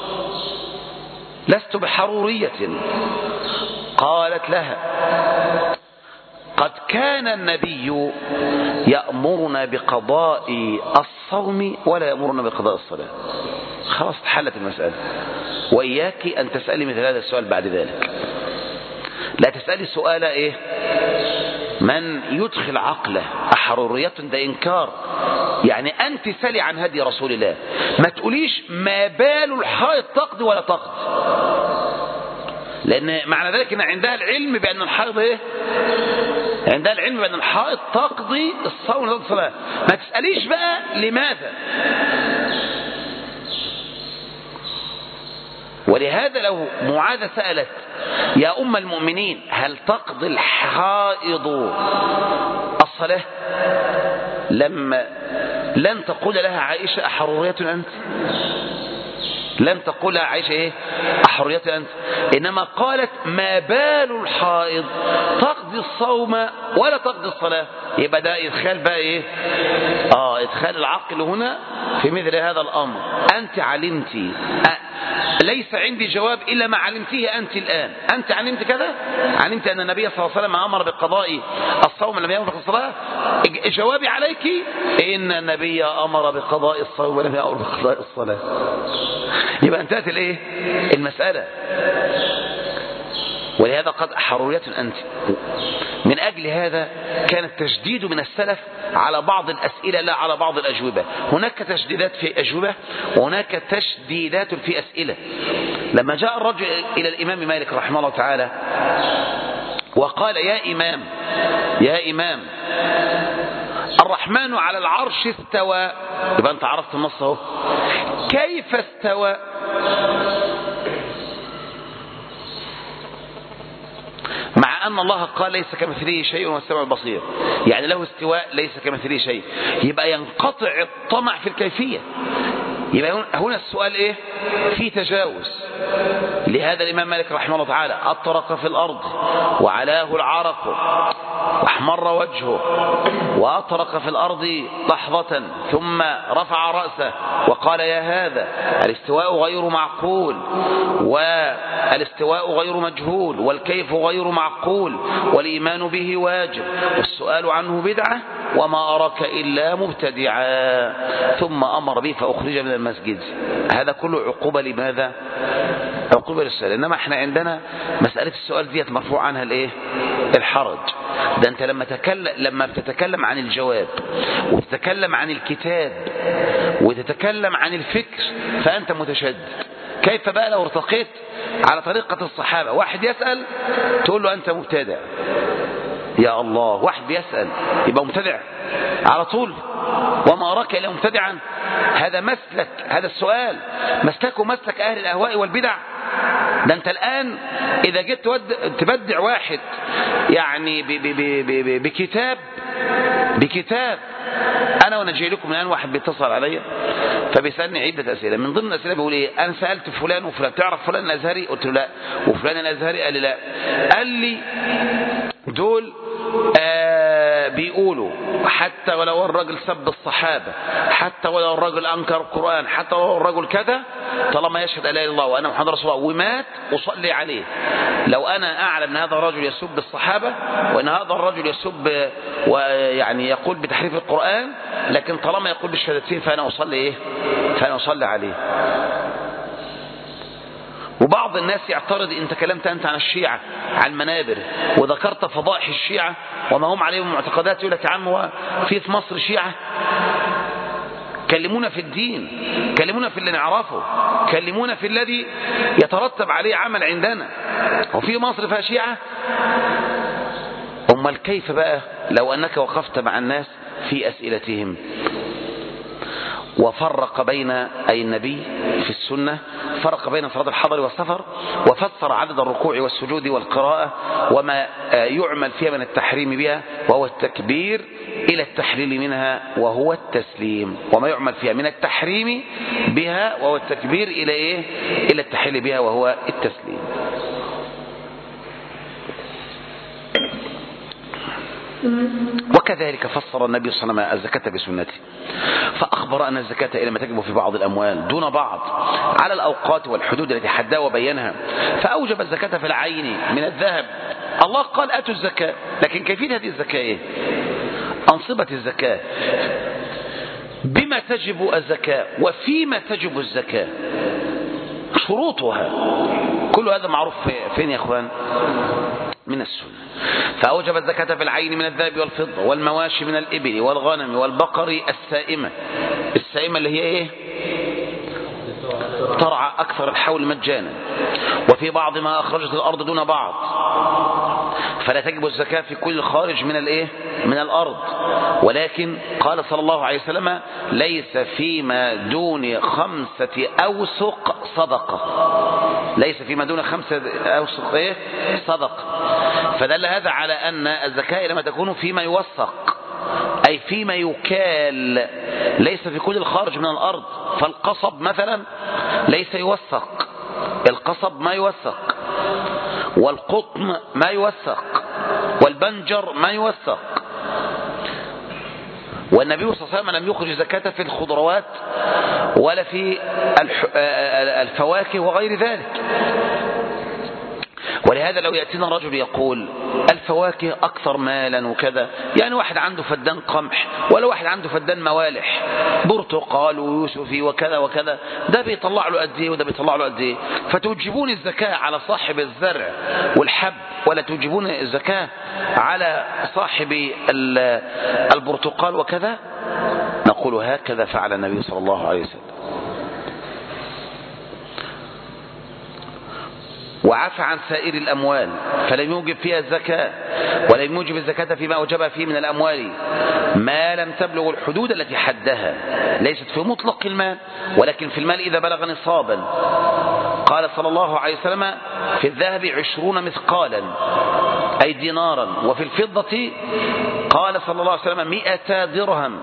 لست بحرورية. قالت لها: قد كان النبي يأمرنا بقضاء الصوم ولا يأمرنا بقضاء الصلاة. خلاص اتحلت المسألة. وإياك أن تسألي مثل هذا السؤال بعد ذلك. لا تسألي سؤال إيه؟ من يدخل عقله. أحرورية ده إنكار، يعني أنت سلي عن هدي رسول الله. ما تقوليش ما بال الحائض تقضي ولا تقضي، لأن معنى ذلك أن عندها العلم بأن الحائض إيه؟ عندها العلم بأن الحائض تقضي الصوم ولا تقضي الصلاة. ما تسأليش بقى لماذا. ولهذا لو معاذ سألت: يا أم المؤمنين، هل تقضي الحائض الصلاة؟ لن تقول لها عائشة: أحرورية أنت؟ لن تقول لها عائشة إيه؟ أحرورية أنت؟ إنما قالت: ما بال الحائض تقضي الصوم ولا تقضي الصلاة. يبقى ده إدخال بقى إيه؟ إدخال العقل هنا في مثل هذا الأمر. أنت علمتي، ليس عندي جواب إلا ما علمتيه أنت الآن. أنت علمت كذا، علمت أن النبي صلى الله عليه وسلم أمر بقضاء الصوم لم يأمر بالصلاة. جوابي عليك: إن النبي أمر بقضاء الصوم ولم يأمر بقضاء الصلاة. يبقى انتهت الايه؟ المسألة. ولهذا قد حرورية أنت. من أجل هذا كان التشديد من السلف على بعض الأسئلة لا على بعض الأجوبة. هناك تشديدات في أجوبة وهناك تشديدات في أسئلة. لما جاء الرجل إلى الإمام مالك رحمه الله تعالى وقال: يا إمام الرحمن على العرش استوى. يبقى أنت عرفت النص اهو. كيف استوى؟ مع أن الله قال: ليس كمثله شيء وهو السميع البصير. يعني له استواء ليس كمثله شيء. يبقى ينقطع الطمع في الكيفية. يبقى هنا السؤال إيه؟ في تجاوز. لهذا الإمام مالك رحمه الله تعالى أطرق في الأرض وعلاه العرق واحمر وجهه وأطرق في الأرض لحظة ثم رفع رأسه وقال: يا هذا الاستواء غير معقول، والاستواء غير مجهول، والكيف غير معقول، والإيمان به واجب، والسؤال عنه بدعة، وما أراك إلا مبتدعا. ثم أمر به فأخرج من المسجد. هذا كله عقوبة لماذا؟ عقوبة للسؤال. إنما احنا عندنا مسألة السؤال ديت مرفوع عنها الايه؟ الحرج. ده انت لما بتتكلم عن الجواب وتتكلم عن الكتاب وتتكلم عن الفكر فأنت متشدد. كيف بقى لو ارتقيت على طريقة الصحابة؟ واحد يسأل تقول له أنت مبتدع. يا الله، واحد بيسأل يبقى مبتدع على طول؟ وما أراك إلا مبتدعا. هذا مسلك، هذا السؤال مسلكه مسلك أهل الأهواء والبدع. ده أنت الآن إذا جيت تبدع واحد يعني بكتاب. أنا وانا جاي لكم الآن واحد بيتصل عليا فبيسألني عدة أسئلة. من ضمن الأسئلة بيقول إيه؟ أنا سألت فلان وفلان، تعرف فلان الأزهري؟ قلت له لا. وفلان الأزهري؟ قال لي لا. قال لي دول بيقولوا حتى ولو الرجل سب الصحابة، حتى ولو الرجل أنكر القرآن، حتى ولو الرجل كذا، طالما يشهد لا إله إلا الله وأنا محمد رسول الله ومات أصلي عليه. لو أنا أعلم أن هذا الرجل يسب الصحابة وأن هذا الرجل يسب ويعني يقول بتحريف القرآن، لكن طالما يقول بالشهادتين فأنا أصلي إيه؟ فأنا أصلي عليه. وبعض الناس يعترض، انت كلمت انت عن الشيعة عن المنابر وذكرت فضائح الشيعة وما هم عليهم معتقدات، يقول لك يا عم هو في مصر شيعة؟ كلمونا في الدين، كلمونا في اللي نعرفه، كلمونا في الذي يترتب عليه عمل عندنا. وفي مصر فيها شيعة؟ أمال كيف بقى لو أنك وقفت مع الناس في أسئلتهم وفرق بين أي النبي في السنة فرق بين صلاة الحضر والسفر، وفسر عدد الركوع والسجود والقراءة وما يعمل فيها من التحريم بها وهو التكبير إلى التحليل منها وهو التسليم، وما يعمل فيها من التحريم بها وهو التكبير إلى إيه؟ إلى التحليل بها وهو التسليم. وكذلك فسر النبي صلى الله عليه وسلم الزكاة بسنته، فأخبر أن الزكاة إنما تجب في بعض الأموال دون بعض على الأوقات والحدود التي حدها وبينها، فأوجب الزكاة في العين من الذهب. الله قال آتوا الزكاة، لكن كيفية هذه الزكاة إيه؟ أنصبة الزكاة، بما تجب الزكاة وفيما تجب الزكاة، شروطها، كل هذا معروف فين يا أخوان؟ من السنة. فأوجب الزكاة في العين من الذهب والفضة والمواشي من الإبل والغنم والبقر السائمة. السائمة اللي هي إيه؟ ترعى أكثر الحول مجانا، وفي بعض ما أخرجت الأرض دون بعض، فلا تجب الزكاة في كل خارج من الإيه؟ من الأرض. ولكن قال صلى الله عليه وسلم ليس فيما دون 5 أوسق صدقة، ليس فيما دون 5 أوسق إيه؟ صدقة. فدل هذا على أن الزكاة لما تكون فيما يوثق أي فيما يكال، ليس في كل الخارج من الأرض. فالقصب مثلا ليس يوثق، القصب ما يوثق، والقطن ما يوثق، والبنجر ما يوثق. والنبي صلى الله عليه وسلم لم يخرج زكاة في الخضروات ولا في الفواكه وغير ذلك. ولهذا لو يأتينا رجل يقول الفواكه أكثر مالا وكذا، يعني واحد عنده فدان قمح ولا واحد عنده فدان موالح، برتقال ويوسفي وكذا وكذا، ده بيطلع له قد ايه وده بيطلع له قد ايه، فتوجبون الزكاة على صاحب الزرع والحب ولا توجبون الزكاة على صاحب البرتقال وكذا؟ نقول هكذا فعل النبي صلى الله عليه وسلم، وعفى عن سائر الأموال فلم يوجب فيها الزكاة، ولم يوجب الزكاة فيما أوجبها فيه من الأموال ما لم تبلغ الحدود التي حدها، ليست في مطلق المال ولكن في المال إذا بلغ نصابا. قال صلى الله عليه وسلم في الذهب 20 مثقالا أي دينارا، وفي الفضة قال صلى الله عليه وسلم 100 درهم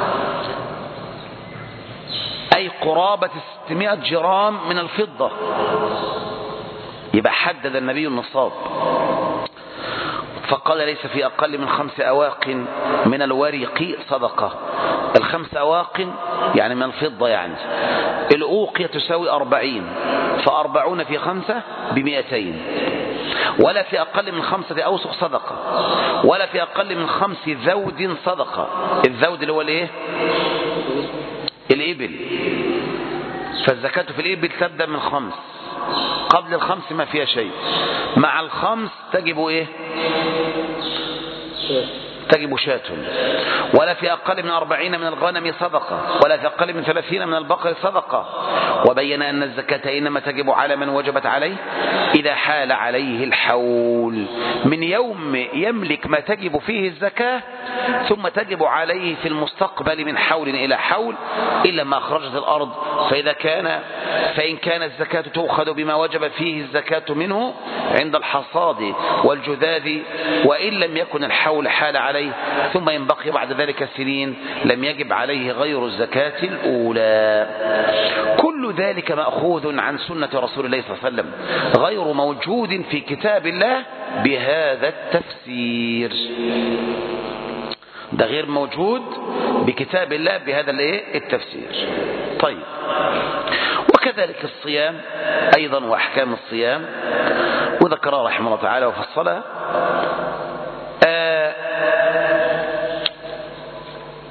أي قرابة 600 جرام من الفضة. يبقى حدد النبي النصاب، فقال ليس في أقل من 5 أواق من الورق صدقة. 5 أواق يعني من الفضة، يعني الأوقية تساوي 40، ف40 في 5 ب200. ولا في أقل من 5 أوسق صدقة، ولا في أقل من 5 ذود صدقة. الذود اللي هو الايه؟ الإبل. فالزكاة في الإبل تبدأ من 5، قبل 5 ما فيها شيء، مع 5 تجب ايه؟ تجب شاة. ولا في أقل من 40 من الغنم صدقة، ولا في أقل من 30 من البقر صدقة. وبين أن الزكاة إنما تجب على من وجبت عليه إذا حال عليه الحول، من يوم يملك ما تجب فيه الزكاة ثم تجب عليه في المستقبل من حول إلى حول إلا ما أخرجت الأرض. فإن كان الزكاة تؤخذ بما وجب فيه الزكاة منه عند الحصاد والجذاذ، وإن لم يكن الحول حال عليه ثم ينبقي بعد ذلك سنين لم يجب عليه غير الزكاة الأولى. كل ذلك مأخوذ عن سنة رسول الله صلى الله عليه وسلم، غير موجود في كتاب الله بهذا التفسير. ده غير موجود بكتاب الله بهذا التفسير. طيب، وكذلك الصيام أيضا وأحكام الصيام، وذكرها رحمه الله تعالى وفصلها.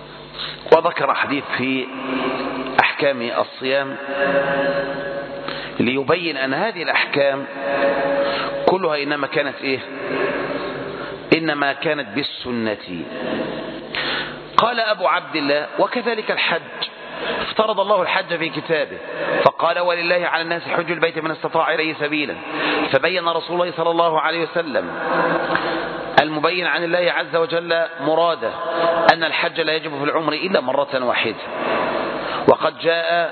وذكر حديث في أحكام الصيام ليبين أن هذه الأحكام كلها إنما كانت إيه؟ إنما كانت بالسنة. قال أبو عبد الله: وكذلك الحج، افترض الله الحج في كتابه فقال: ولله على الناس حج البيت من استطاع إليه سبيلا، فبين رسول الله صلى الله عليه وسلم المبين عن الله عز وجل مراده أن الحج لا يجب في العمر إلا مرة واحدة. وقد جاء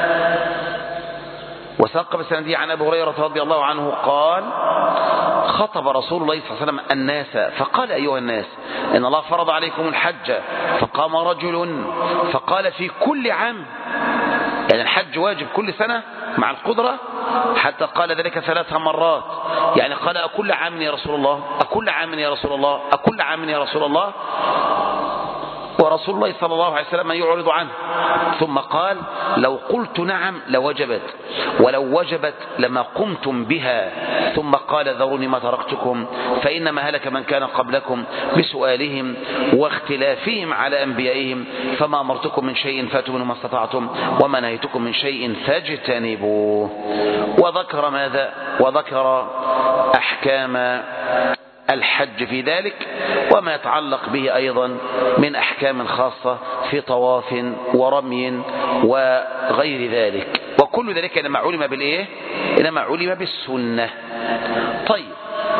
وساق بسنديه عن أبي هريرة رضي الله عنه قال: خطب رسول الله صلى الله عليه وسلم الناس فقال: أيها الناس، إن الله فرض عليكم الحج. فقام رجل فقال: في كل عام، يعني الحج واجب كل سنة مع القدرة، حتى قال ذلك 3 مرات، يعني قال: أكل عام يا رسول الله، أكل عام يا رسول الله، أكل عام يا رسول الله. ورسول الله صلى الله عليه وسلم يعرض عنه، ثم قال: لو قلت نعم لوجبت، ولو وجبت لما قمتم بها. ثم قال: ذروني ما تركتكم، فإنما هلك من كان قبلكم بسؤالهم واختلافهم على أنبيائهم، فما أمرتكم من شيء فاتوا منه ما استطعتم، وما نهيتكم من شيء فاجتنبوه. وذكر ماذا؟ وذكر أحكام الحج في ذلك، وما يتعلق به أيضا من أحكام خاصة في طواف ورمي وغير ذلك، وكل ذلك إنما علم بالإيه؟ إنما علم بالسنة. طيب،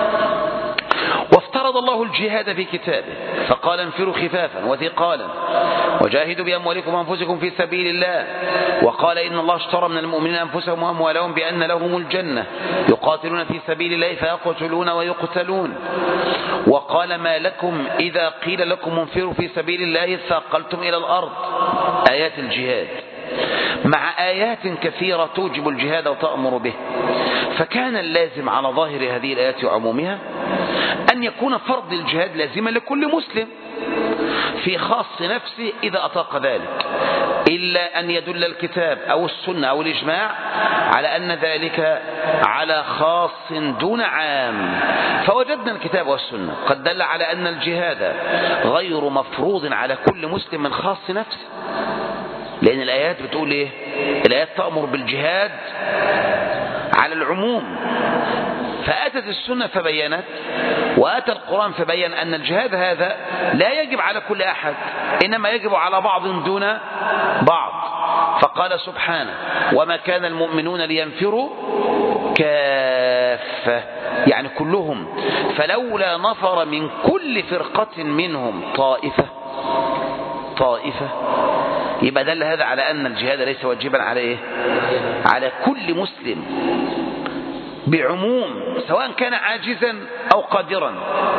وافترض الله الجهاد في كتابه فقال: انفروا خفافا وثقالا وجاهدوا بأموالكم وأنفسكم في سبيل الله. وقال: إن الله اشترى من المؤمنين أنفسهم وأموالهم بأن لهم الجنة يقاتلون في سبيل الله فيقتلون ويقتلون. وقال: ما لكم إذا قيل لكم انفروا في سبيل الله ثاقلتم إلى الأرض. آيات الجهاد مع آيات كثيرة توجب الجهاد وتأمر به، فكان اللازم على ظاهر هذه الآيات وعمومها أن يكون فرض الجهاد لازما لكل مسلم في خاص نفسه إذا أطاق ذلك، إلا أن يدل الكتاب أو السنة أو الإجماع على أن ذلك على خاص دون عام. فوجدنا الكتاب والسنة قد دل على أن الجهاد غير مفروض على كل مسلم من خاص نفسه، لأن الآيات بتقول إيه؟ الآيات تأمر بالجهاد على العموم، فأتت السنة فبينت، وأتى القرآن فبين أن الجهاد هذا لا يجب على كل أحد، إنما يجب على بعض دون بعض. فقال سبحانه: وما كان المؤمنون لينفروا كافة، يعني كلهم، فلولا نفر من كل فرقة منهم طائفة. يبقى دل هذا على أن الجهاد ليس واجبا على إيه؟ على كل مسلم بعموم، سواء كان عاجزا أو قادرا،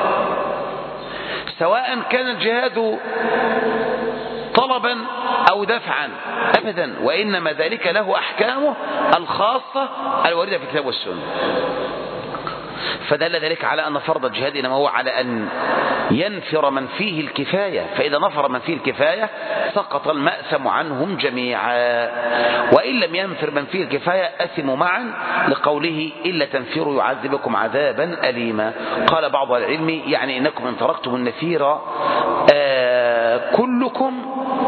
سواء كان الجهاد طلبا أو دفعا، أبدا، وإنما ذلك له أحكامه الخاصة الواردة في الكتاب والسنة. فدل ذلك على أن فرض الجهاد إنما هو على أن ينفر من فيه الكفاية، فإذا نفر من فيه الكفاية سقط المأثم عنهم جميعا، وإن لم ينفر من فيه الكفاية أثموا معا، لقوله: إلا تنفروا يعذبكم عذابا أليما. قال بعض العلم: يعني إنكم إن تركتم النفير كلكم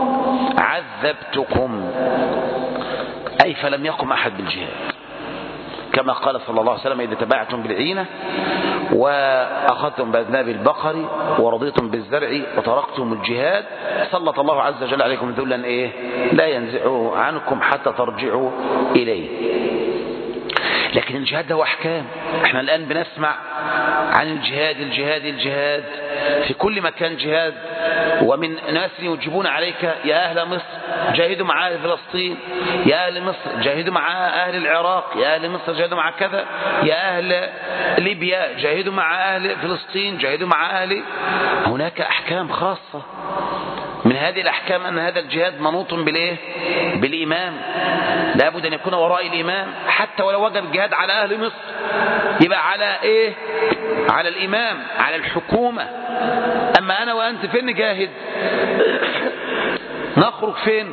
عذبتكم، أي فلم يقم أحد بالجهاد، كما قال صلى الله عليه وسلم: إذا تباعتم بالعينة وأخذتم بأذناب البقر ورضيتم بالزرع وتركتم الجهاد سلط الله عز وجل عليكم ذلا إيه؟ لا ينزعه عنكم حتى ترجعوا إليه. لكن الجهاد له أحكام. احنا الآن بنسمع عن الجهاد في كل مكان جهاد، ومن ناس يوجبون عليك: يا أهل مصر جاهدوا مع أهل فلسطين، يا أهل مصر جاهدوا مع أهل العراق، يا أهل مصر جاهدوا مع كذا، يا أهل ليبيا جاهدوا مع أهل فلسطين، جاهدوا مع أهل. هناك أحكام خاصة. من هذه الأحكام أن هذا الجهاد منوط بالإيه؟ بالإمام، لابد أن يكون وراء الإمام، حتى ولو وجب الجهاد على أهل مصر يبقى على إيه؟ على الإمام، على الحكومة. أما أنا وأنت فين نجاهد؟ نخرج فين؟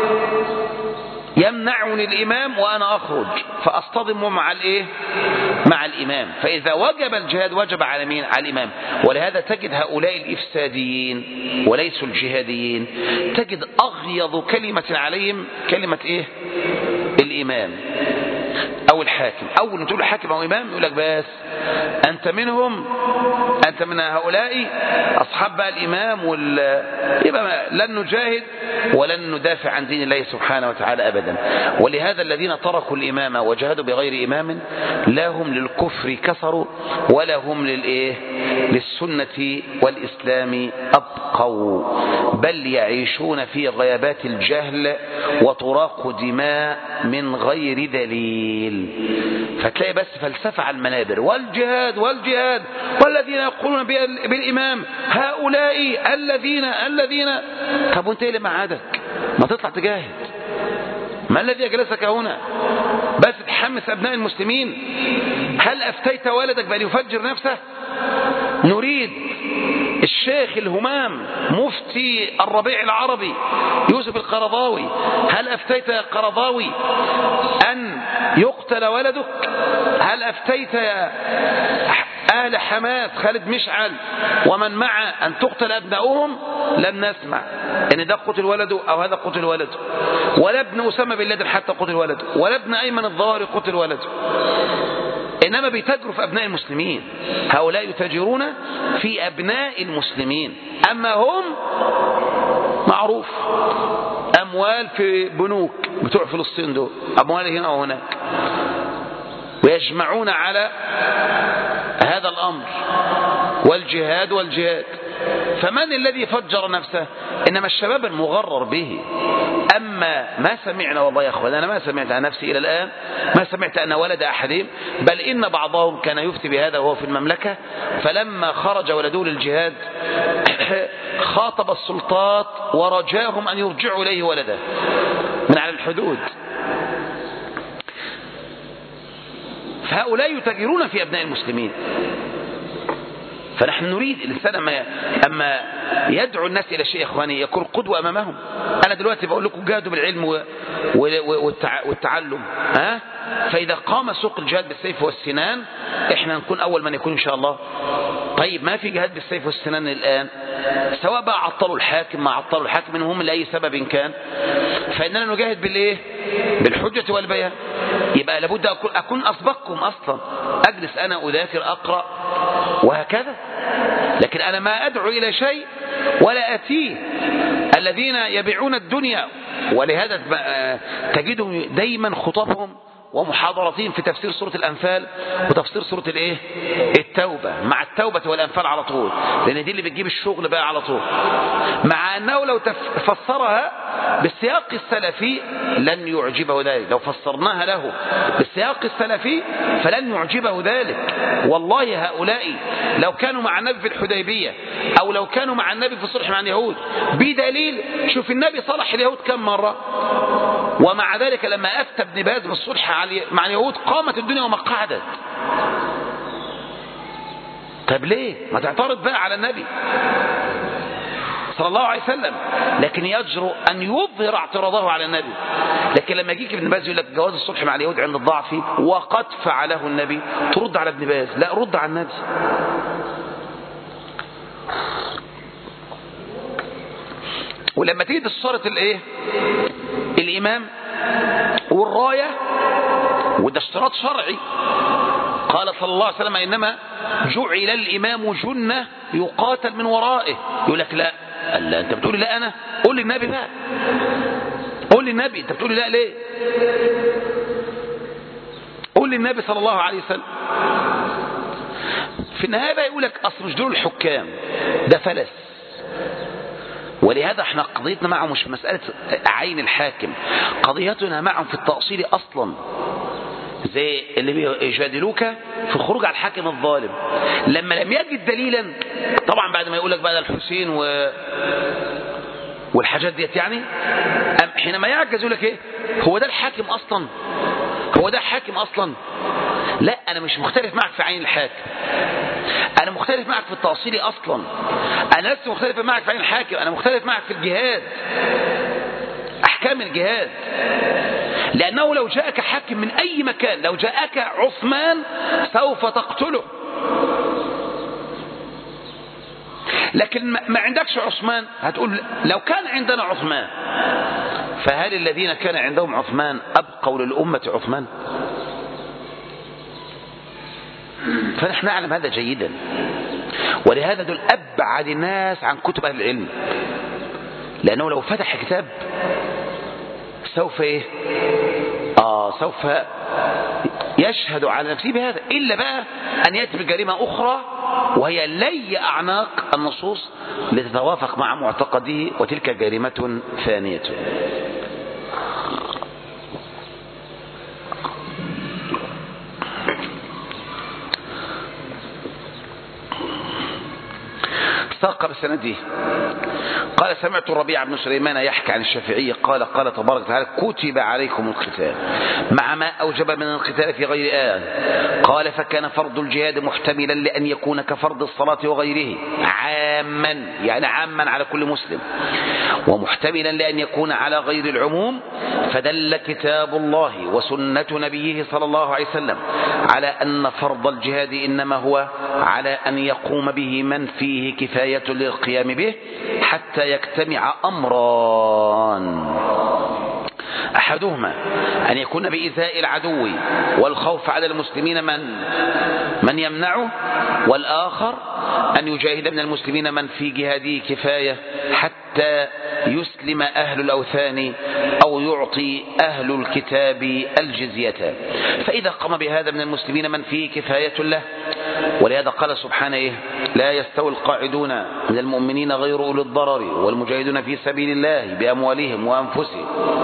يمنعني الإمام وأنا أخرج فأصطدم مع الإيه؟ مع الإمام. فإذا وجب الجهاد وجب على مين؟ على الإمام. ولهذا تجد هؤلاء الإفساديين وليسوا الجهاديين تجد أغيض كلمة عليهم كلمة إيه؟ الإمام. أو الحاكم. أول ما تقول الحاكم أو إمام يقول لك بس أنت منهم، أنت من هؤلاء أصحاب بقى الإمام يبقى لن نجاهد ولن ندافع عن دين الله سبحانه وتعالى أبدا. ولهذا الذين تركوا الإمامة وجاهدوا بغير إمام لا هم للكفر كفروا ولا هم للسنة والإسلام أبقوا، بل يعيشون في غيابات الجهل وتراق دماء من غير دليل. فتلاقي بس فلسفة على المنابر، والجهاد والجهاد، والذين يقولون بالإمام هؤلاء الذين. طب وانت ايه اللي معادك؟ ما تطلع تجاهد. ما الذي يجلسك هنا بس تحمس أبناء المسلمين؟ هل أفتيت ولدك بأن يفجر نفسه؟ نريد الشيخ الهمام مفتي الربيع العربي يوسف القرضاوي، هل أفتيت يا قرضاوي أن يقتل ولدك؟ هل أفتيت يا أهل حماس خالد مشعل ومن معه أن تقتل أبناؤهم؟ لم نسمع إن ده قتل ولده أو هذا قتل ولده، ولا ابن أسامة بن لادن حتى قتل ولده، ولا ابن أيمن الظاهري قتل ولده. إنما بيتاجروا في أبناء المسلمين، هؤلاء يتاجرون في أبناء المسلمين. أما هم معروف أموال في بنوك بتوع فلسطين دول، أموال هنا وهناك، ويجمعون على هذا الأمر والجهاد والجهاد. فمن الذي فجر نفسه؟ إنما الشباب المغرر به. أما ما سمعنا، والله يا أخوان أنا ما سمعت عن نفسي إلى الآن، ما سمعت أن ولد أحدهم، بل إن بعضهم كان يفتي بهذا وهو في المملكة، فلما خرج ولده للجهاد خاطب السلطات ورجاهم أن يرجعوا إليه ولده من على الحدود. فهؤلاء يتاجرون في أبناء المسلمين. فنحن نريد الإنسان أما يدعو الناس إلى شيء إخواني يكون قدوة أمامهم. أنا دلوقتي بقول لكم جاهدوا بالعلم والتعلم، فإذا قام سوق الجهاد بالسيف والسنان إحنا نكون أول من يكون إن شاء الله. طيب ما في جهاد بالسيف والسنان الآن، سواء بقى عطلوا الحاكم ما عطلوا الحاكم منهم لأي سبب كان، فإننا نجاهد بالإيه؟ بالحجة والبيان. يبقى لابد أكون أسبقكم أصلا، أجلس أنا أذاكر أقرأ وهكذا، لكن أنا ما أدعو إلى شيء ولا أتيه. الذين يبيعون الدنيا، ولهذا تجدهم دايما خطبهم ومحاضراتهم في تفسير سورة الأنفال وتفسير سورة التوبة، مع التوبة والأنفال على طول، لأن دي اللي بتجيب الشغل بقى على طول. مع أنه لو فسرها بالسياق السلفي لن يعجبه ذلك، لو فسرناها له بالسياق السلفي فلن يعجبه ذلك. والله هؤلاء لو كانوا مع النبي في الحديبية أو لو كانوا مع النبي في الصلح مع اليهود بدليل، شوف النبي صلح اليهود كم مرة، ومع ذلك لما أفتى ابن باز بالصلح مع اليهود قامت الدنيا وما قعدت. طيب ليه ما تعترض بقى على النبي صلى الله عليه وسلم؟ لكن يجرؤ أن يظهر اعتراضه على النبي. لكن لما يجيك ابن باز يقول لك جواز الصلح مع اليهود عند الضعف وقد فعله النبي، ترد على ابن باز؟ لا، رد على النبي. ولما تيجي الصورة الإمام والراية، وده اشتراط شرعي، قال صلى الله عليه وسلم إنما جعل الإمام جنة يقاتل من ورائه. يقول لك لا، أنت بتقولي لا، أنا قول لي النبي بقى، قول لي النبي، أنت بتقولي لا ليه؟ قول لي النبي صلى الله عليه وسلم. في النهاية بقى يقول لك أصل مش دول الحكام، ده فلس. ولهذا احنا قضيتنا معهم مش مسألة عين الحاكم، قضيتنا معهم في التأصيل أصلا، زي اللي يجادلوك في الخروج على الحاكم الظالم. لما لم يجد دليلا، طبعا بعد ما يقول لك بقى الحسين والحاجات ديت، يعني حينما يعجز يقول لك ايه؟ هو ده الحاكم اصلا؟ هو ده حاكم اصلا؟ لا، انا مش مختلف معك في عين الحاكم، انا مختلف معك في التأصيل اصلا، انا لست مختلف معك في عين الحاكم، انا مختلف معك في الجهاد، احكام الجهاد. لأنه لو جاءك حاكم من أي مكان، لو جاءك عثمان سوف تقتله، لكن ما عندكش عثمان، هتقول لو كان عندنا عثمان، فهل الذين كان عندهم عثمان أبقوا للأمة عثمان؟ فنحن نعلم هذا جيدا، ولهذا دول أبعد الناس عن كتب أهل العلم، لأنه لو فتح كتاب سوف سوف يشهد على نفسه بهذا، إلا بقى أن يأتي بجريمة أخرى وهي لي أعناق النصوص لتتوافق مع معتقده، وتلك جريمة ثانية. ساق بسنده قال: سمعت الربيع بن سليمان يحكي عن الشافعي قال: قال تبارك وتعالى: كتب عليكم القتال مع ما أوجب من القتال في غير آية. قال: فكان فرض الجهاد محتملا لأن يكون كفرض الصلاة وغيره عاما، يعني عاما على كل مسلم، ومحتملا لأن يكون على غير العموم، فدل كتاب الله وسنة نبيه صلى الله عليه وسلم على أن فرض الجهاد إنما هو على أن يقوم به من فيه كفاية للقيام به، حتى يجتمع أمران: أحدهما أن يكون بإيذاء العدو والخوف على المسلمين من يمنعه، والآخر أن يجاهد من المسلمين من في جهاده كفاية حتى يسلم أهل الأوثان أو يعطي أهل الكتاب الجزية، فإذا قام بهذا من المسلمين من فيه كفاية له. ولهذا قال سبحانه: لا يستوي القاعدون من المؤمنين غير أولي الضرر والمجاهدون في سبيل الله بأموالهم وأنفسهم.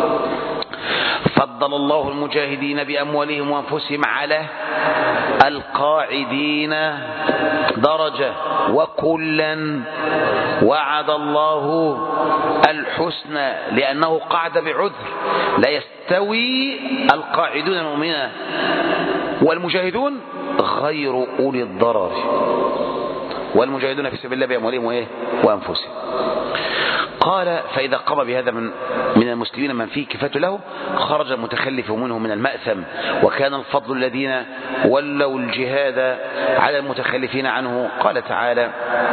فضل الله المجاهدين بأموالهم وأنفسهم على القاعدين درجة، وكلا وعد الله الحسنى، لأنه قعد بعذر. لا يستوي القاعدون المؤمنين والمجاهدون غير أولي الضرر والمجاهدون في سبيل الله بأموالهم وأنفسهم. قال: فإذا قام بهذا من المسلمين من فيه كفاية له، خرج المتخلف منهم من المأثم، وكان الفضل الذين ولوا الجهاد على المتخلفين عنه. قال تعالى: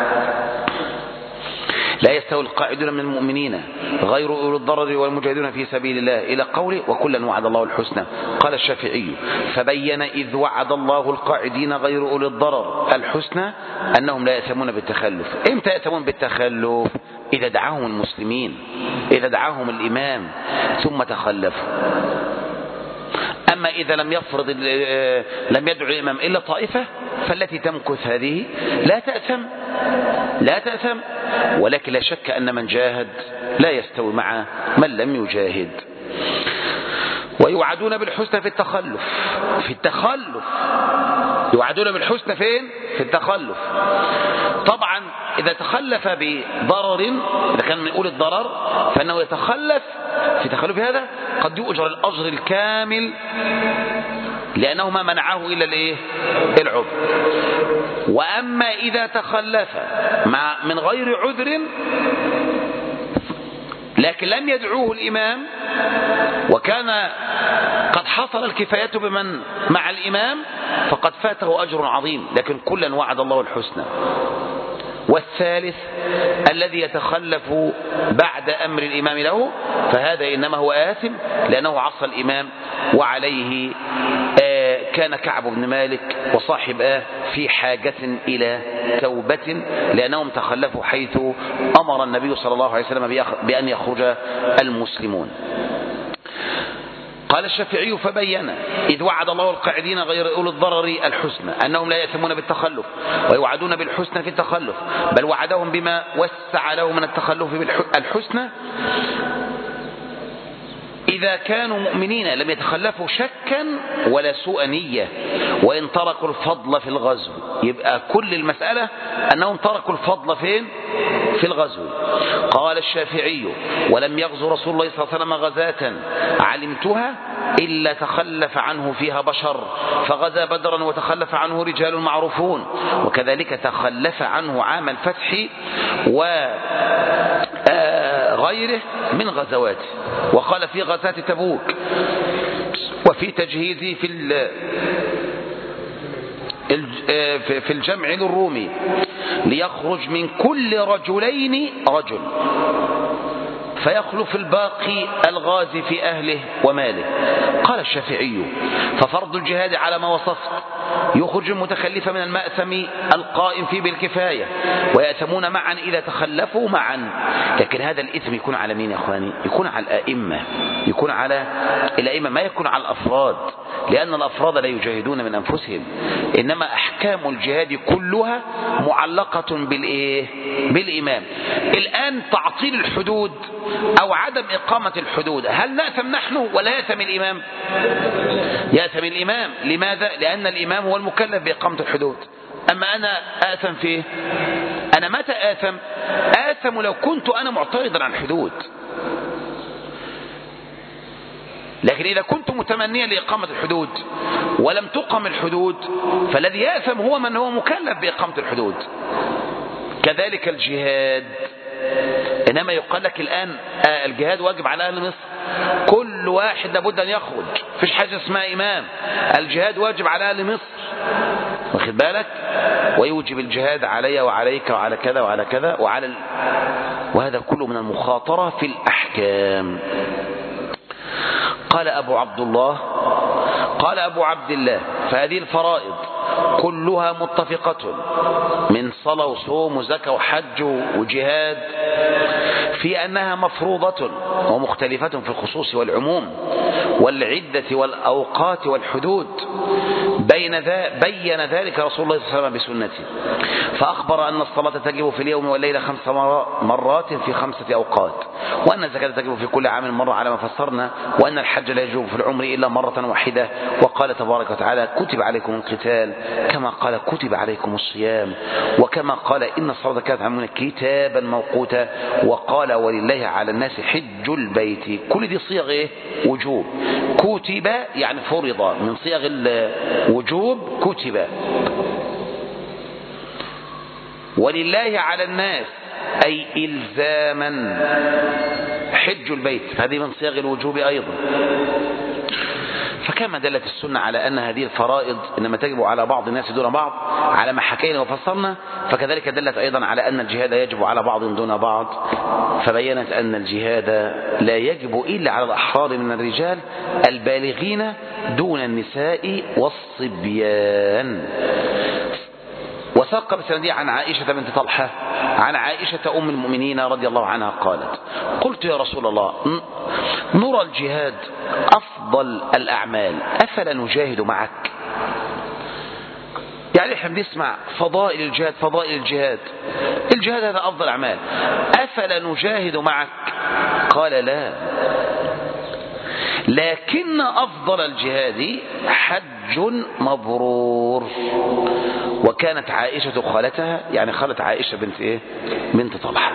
لا يستوي القاعدون من المؤمنين غير أولي الضرر والمجاهدون في سبيل الله إلى قوله: وكلا وعد الله الحسنى. قال الشافعي: فبين إذ وعد الله القاعدين غير أولي الضرر الحسنى أنهم لا يأثمون بالتخلف. إمتى يأثمون بالتخلف؟ إذا دعاهم المسلمين، إذا دعاهم الإمام ثم تخلفوا. أما إذا لم يدعو الإمام إلا طائفة فالتي تمكث هذه لا تأثم، ولكن لا شك أن من جاهد لا يستوي مع من لم يجاهد. ويوعدون بالحسنى في التخلف يوعدون بالحسنى فين؟ في التخلف. طبعا إذا تخلف بضرر، إذا كان من أولي الضرر، فإنه يتخلف في تخلف هذا قد يؤجر الأجر الكامل، لأنه ما منعه إلا العذر. وأما إذا تخلف من غير عذر لكن لم يدعوه الإمام، وكان قد حصل الكفاية بمن مع الإمام، فقد فاته أجر عظيم، لكن كلا وعد الله الحسنى. والثالث الذي يتخلف بعد أمر الإمام له، فهذا إنما هو آثم لأنه عصى الإمام، وعليه كان كعب بن مالك وصاحب في حاجة إلى توبة، لأنهم تخلفوا حيث أمر النبي صلى الله عليه وسلم بأن يخرج المسلمون. قال الشافعي: فبين إذ وعد الله القاعدين غير أولي الضرر الحسنى أنهم لا يأثمون بالتخلف، ويوعدون بالحسنى في التخلف، بل وعدهم بما وسع له من التخلف بالحسنى إذا كانوا مؤمنين لم يتخلفوا شكا ولا سوء نية، وإن تركوا الفضل في الغزو. يبقى كل المسألة أنهم تركوا الفضل فين؟ في الغزو. قال الشافعي: ولم يغزو رسول الله صلى الله عليه وسلم غزاة علمتها إلا تخلف عنه فيها بشر، فغزا بدرا وتخلف عنه رجال معروفون، وكذلك تخلف عنه عام الفتح وغيره من غزواته. وقال في غزاة تبوك: وفي تجهيزي في الجمع للرومي ليخرج من كل رجلين رجل، فيخلف الباقي الغازي في أهله وماله. قال الشافعي ففرض الجهاد على ما وصفت يخرج المتخلف من المأثم القائم فيه بالكفاية، ويأثمون معا إذا تخلفوا معا. لكن هذا الإثم يكون على مين يا أخواني؟ يكون على الآئمة، يكون على الآئمة، ما يكون على الأفراد، لأن الأفراد لا يجاهدون من أنفسهم، إنما أحكام الجهاد كلها معلقة بالإمام. الآن تعطيل الحدود أو عدم إقامة الحدود، هل نأثم نحن ولا يأثم الإمام؟ يأثم الإمام. لماذا؟ لأن الإمام هو المكلف بإقامة الحدود. أما أنا آثم فيه، أنا متى آثم؟ آثم لو كنت أنا معترضا عن الحدود، لكن إذا كنت متمنيا لإقامة الحدود ولم تقم الحدود فالذي يأثم هو من هو مكلف بإقامة الحدود. كذلك الجهاد، إنما يقال لك الآن الجهاد واجب على أهل مصر، كل واحد لابد أن يخرج، فيش حاجة اسمها إمام، الجهاد واجب على أهل مصر، واخد بالك؟ ويوجب الجهاد علي وعليك وعلى كذا وعلى كذا وهذا كله من المخاطرة في الأحكام. قال أبو عبد الله فهذه الفرائض كلها متفقة من صلاة وصوم وزكاة وحج وجهاد في أنها مفروضة ومختلفة في الخصوص والعموم والعدة والأوقات والحدود. بين ذلك رسول الله صلى الله عليه وسلم بسنته، فأخبر أن الصلاة تجب في اليوم والليلة 5 مرات في 5 أوقات، وأن الزكاة تجب في كل عام مرة على ما فسرنا، وأن الحج لا يجب في العمر إلا مرة واحدة. وقال تبارك وتعالى كتب عليكم القتال كما قال كتب عليكم الصيام، وكما قال إن الصلاة كانت علينا كتابا موقوتا، وقال ولله على الناس حج البيت. كل دي صيغ وجوب، كتب يعني فرض، من صيغ الوجوب كتب. ولله على الناس أي إلزاما حج البيت، هذه من صيغ الوجوب أيضا. فكما دلت السنة على أن هذه الفرائض إنما تجب على بعض الناس دون بعض على ما حكينا وفصلنا، فكذلك دلت أيضا على أن الجهاد يجب على بعض دون بعض، فبينت أن الجهاد لا يجب إلا على الأحرار من الرجال البالغين دون النساء والصبيان. وساق بسندي عن عائشة بنت طلحة عن عائشة أم المؤمنين رضي الله عنها قالت قلت يا رسول الله نرى الجهاد أفضل الأعمال أفلا نجاهد معك؟ يعني احنا بنسمع فضائل الجهاد، الجهاد هذا أفضل الأعمال، أفلا نجاهد معك؟ قال لا، لكن أفضل الجهاد حج مبرور. وكانت عائشة خالتها، يعني خالة عائشة بنت طلحة.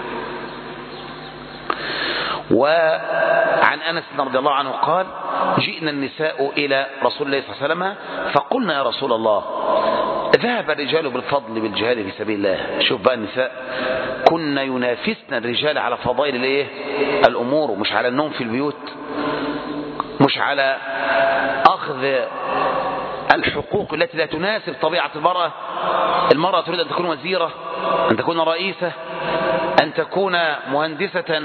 وعن أنس رضي الله عنه قال جئنا النساء إلى رسول الله صلى الله عليه وسلم فقلنا يا رسول الله ذهب الرجال بالفضل بالجهاد في سبيل الله. شوف بقى النساء كنا ينافسن الرجال على فضائل الأمور، ومش على النوم في البيوت، مش على أخذ الحقوق التي لا تناسب طبيعة المرأة. المرأة تريد أن تكون وزيرة، أن تكون رئيسة، أن تكون مهندسة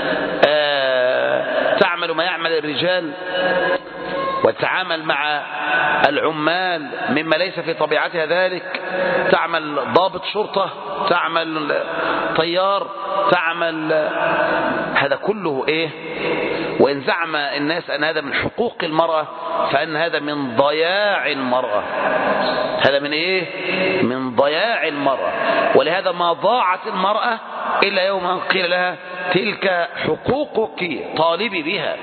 تعمل ما يعمل الرجال، وتتعامل مع العمال مما ليس في طبيعتها ذلك، تعمل ضابط شرطة، تعمل طيار، تعمل هذا كله وإن زعم الناس أن هذا من حقوق المرأة فأن هذا من ضياع المرأة، هذا من ضياع المرأة. ولهذا ما ضاعت المرأة إلا يوم أن قيل لها تلك حقوقك طالبي بها.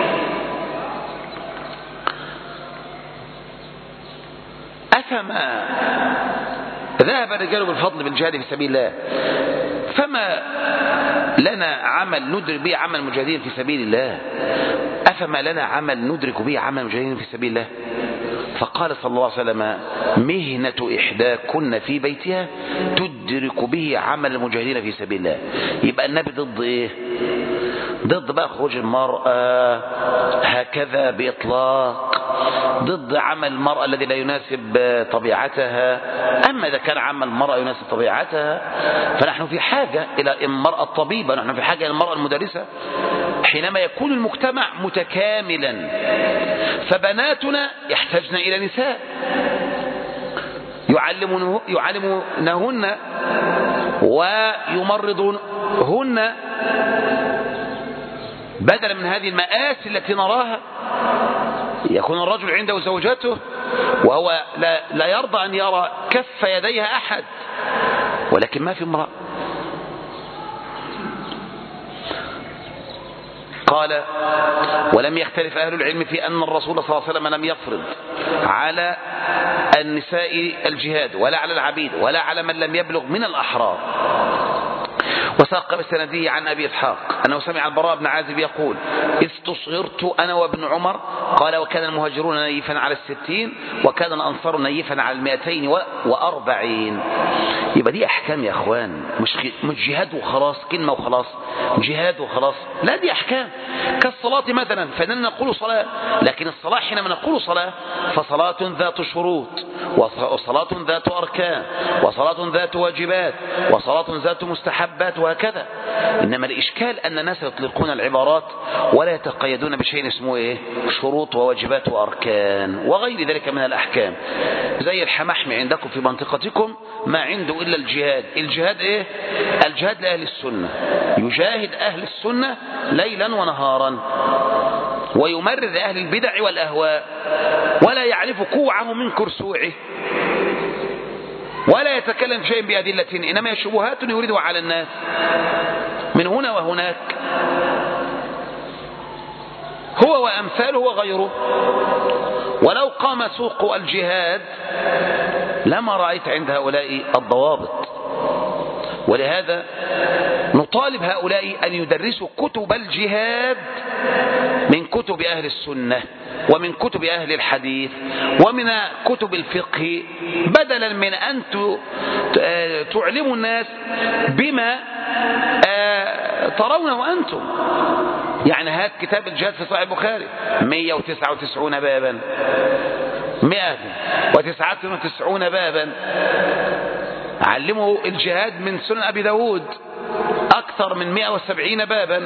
أفما ذهب الرجال بالفضل بالجهاد في سبيل الله فما لنا عمل ندرك به عمل المجاهدين في سبيل الله؟ أفما لنا عمل ندرك به عمل المجاهدين في سبيل الله؟ فقال صلى الله عليه وسلم مهنة إحداكن في بيتها تدرك به عمل المجاهدين في سبيل الله. يبقى النبي ضد ضد بقى خروج المرأة هكذا بإطلاق، ضد عمل المرأة الذي لا يناسب طبيعتها. أما إذا كان عمل المرأة يناسب طبيعتها فنحن في حاجة إلى المرأة الطبيبة، نحن في حاجة إلى المرأة المدرسة، حينما يكون المجتمع متكاملا، فبناتنا يحتاجن إلى نساء يعلمونهن ويمرضونهن بدلا من هذه المآسي التي نراها. يكون الرجل عنده زوجته وهو لا يرضى أن يرى كف يديها أحد، ولكن ما في امرأة. قال: ولم يختلف أهل العلم في أن الرسول صلى الله عليه وسلم لم يفرض على النساء الجهاد ولا على العبيد ولا على من لم يبلغ من الأحرار. وساق بسنده عن أبي إسحاق أنه سمع البراء بن عازب يقول: إذ تصغرت أنا وابن عمر، قال: وكان المهاجرون نيفا على 60 وكان الأنصار نيفا على 240. يبقى دي أحكام يا أخوان، مش جهاد وخلاص، كلمة وخلاص، جهاد وخلاص، لا، دي أحكام. كالصلاة مثلا، فإننا نقول صلاة، لكن الصلاة حينما نقول صلاة فصلاة ذات شروط، وصلاة ذات أركان، وصلاة ذات واجبات، وصلاة ذات مستحبات، وهكذا. إنما الإشكال أن الناس يطلقون العبارات ولا يتقيدون بشيء اسمه إيه؟ شروط وواجبات وأركان وغير ذلك من الأحكام. زي الحمحمي عندكم في منطقتكم ما عنده إلا الجهاد. الجهاد إيه؟ الجهاد لأهل السنة، يجاهد أهل السنة ليلا ونهارا ويمرر أهل البدع والأهواء، ولا يعرف كوعه من كرسوعه، ولا يتكلم شيء بأدلة، إنما شبهات يريدها على الناس من هنا وهناك، هو وأمثاله وغيره. ولو قام سوق الجهاد لما رأيت عند هؤلاء الضوابط. ولهذا نطالب هؤلاء أن يدرسوا كتب الجهاد من كتب أهل السنة ومن كتب أهل الحديث ومن كتب الفقه، بدلا من أن تعلموا الناس بما ترونه أنتم. يعني هات كتاب الجهاد في صحيح البخاري 199 بابا، 199 بابا. علموا الجهاد من سنن أبي داود أكثر من 170 بابا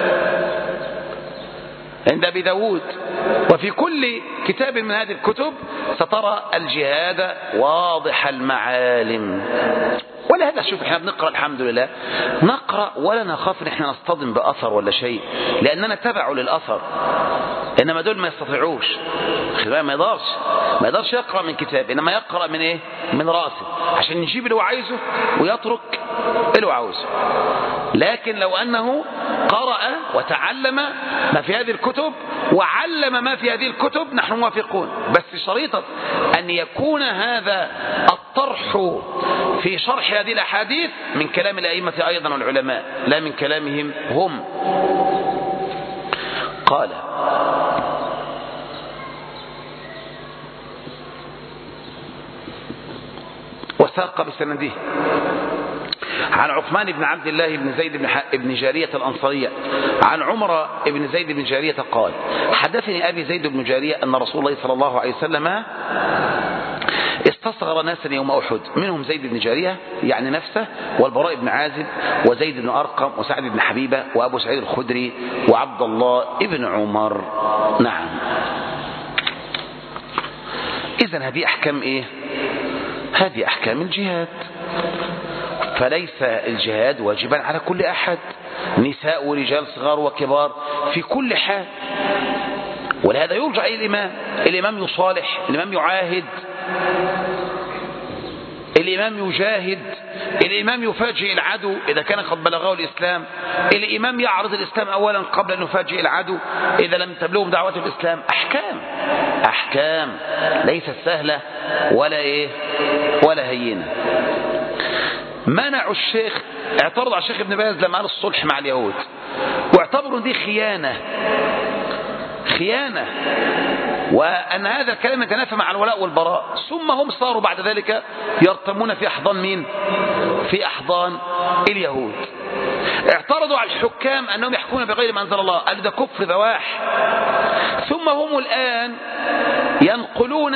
عند أبي داود. وفي كل كتاب من هذه الكتب سترى الجهاد واضح المعالم. ولهذا شوف، احنا بنقرأ الحمد لله، نقرأ ولا نخاف ان احنا نصطدم بأثر ولا شيء، لأننا تبعوا للأثر. إنما دول ما يستطيعوش، ما يقدرش يقرأ من كتاب، إنما يقرأ من إيه؟ من رأسه، عشان يجيب اللي هو عايزه ويترك اللي هو عاوزه. لكن لو أنه قرأ وتعلم ما في هذه الكتب وعلم ما في هذه الكتب نحن موافقون، بس شريطة أن يكون هذا الطرح في شرح هذه الأحاديث من كلام الأئمة أيضا والعلماء، لا من كلامهم هم. قال: وساق بسنده عن عثمان بن عبد الله بن زيد بن جارية الأنصارية عن عمر بن زيد بن جارية قال: حدثني أبي زيد بن جارية أن رسول الله صلى الله عليه وسلم استصغر ناسا يوم أحد، منهم زيد بن جارية يعني نفسه، والبراء بن عازب، وزيد بن أرقم، وسعد بن حبيبة، وأبو سعيد الخدري، وعبد الله بن عمر. نعم. إذن هذه أحكام إيه؟ هذه أحكام الجهاد. فليس الجهاد واجبا على كل أحد، نساء ورجال صغار وكبار في كل حال. ولهذا يرجع إلى الإمام يصالح، الإمام يعاهد، الإمام يجاهد، الإمام يفاجئ العدو إذا كان قد بلغه الإسلام، الإمام يعرض الإسلام أولا قبل أن يفاجئ العدو إذا لم تبلغهم دعوة الإسلام. أحكام ليست سهلة ولا هينة. منعوا الشيخ، اعترض على الشيخ ابن باز لما قال الصلح مع اليهود، واعتبروا دي خيانة، وأن هذا الكلام يتنافى مع الولاء والبراء. ثم هم صاروا بعد ذلك يرتمون في أحضان مين؟ في أحضان اليهود. اعترضوا على الحكام أنهم يحكمون بغير ما أنزل الله، قالوا ده كفر بواح. ثم هم الآن ينقلون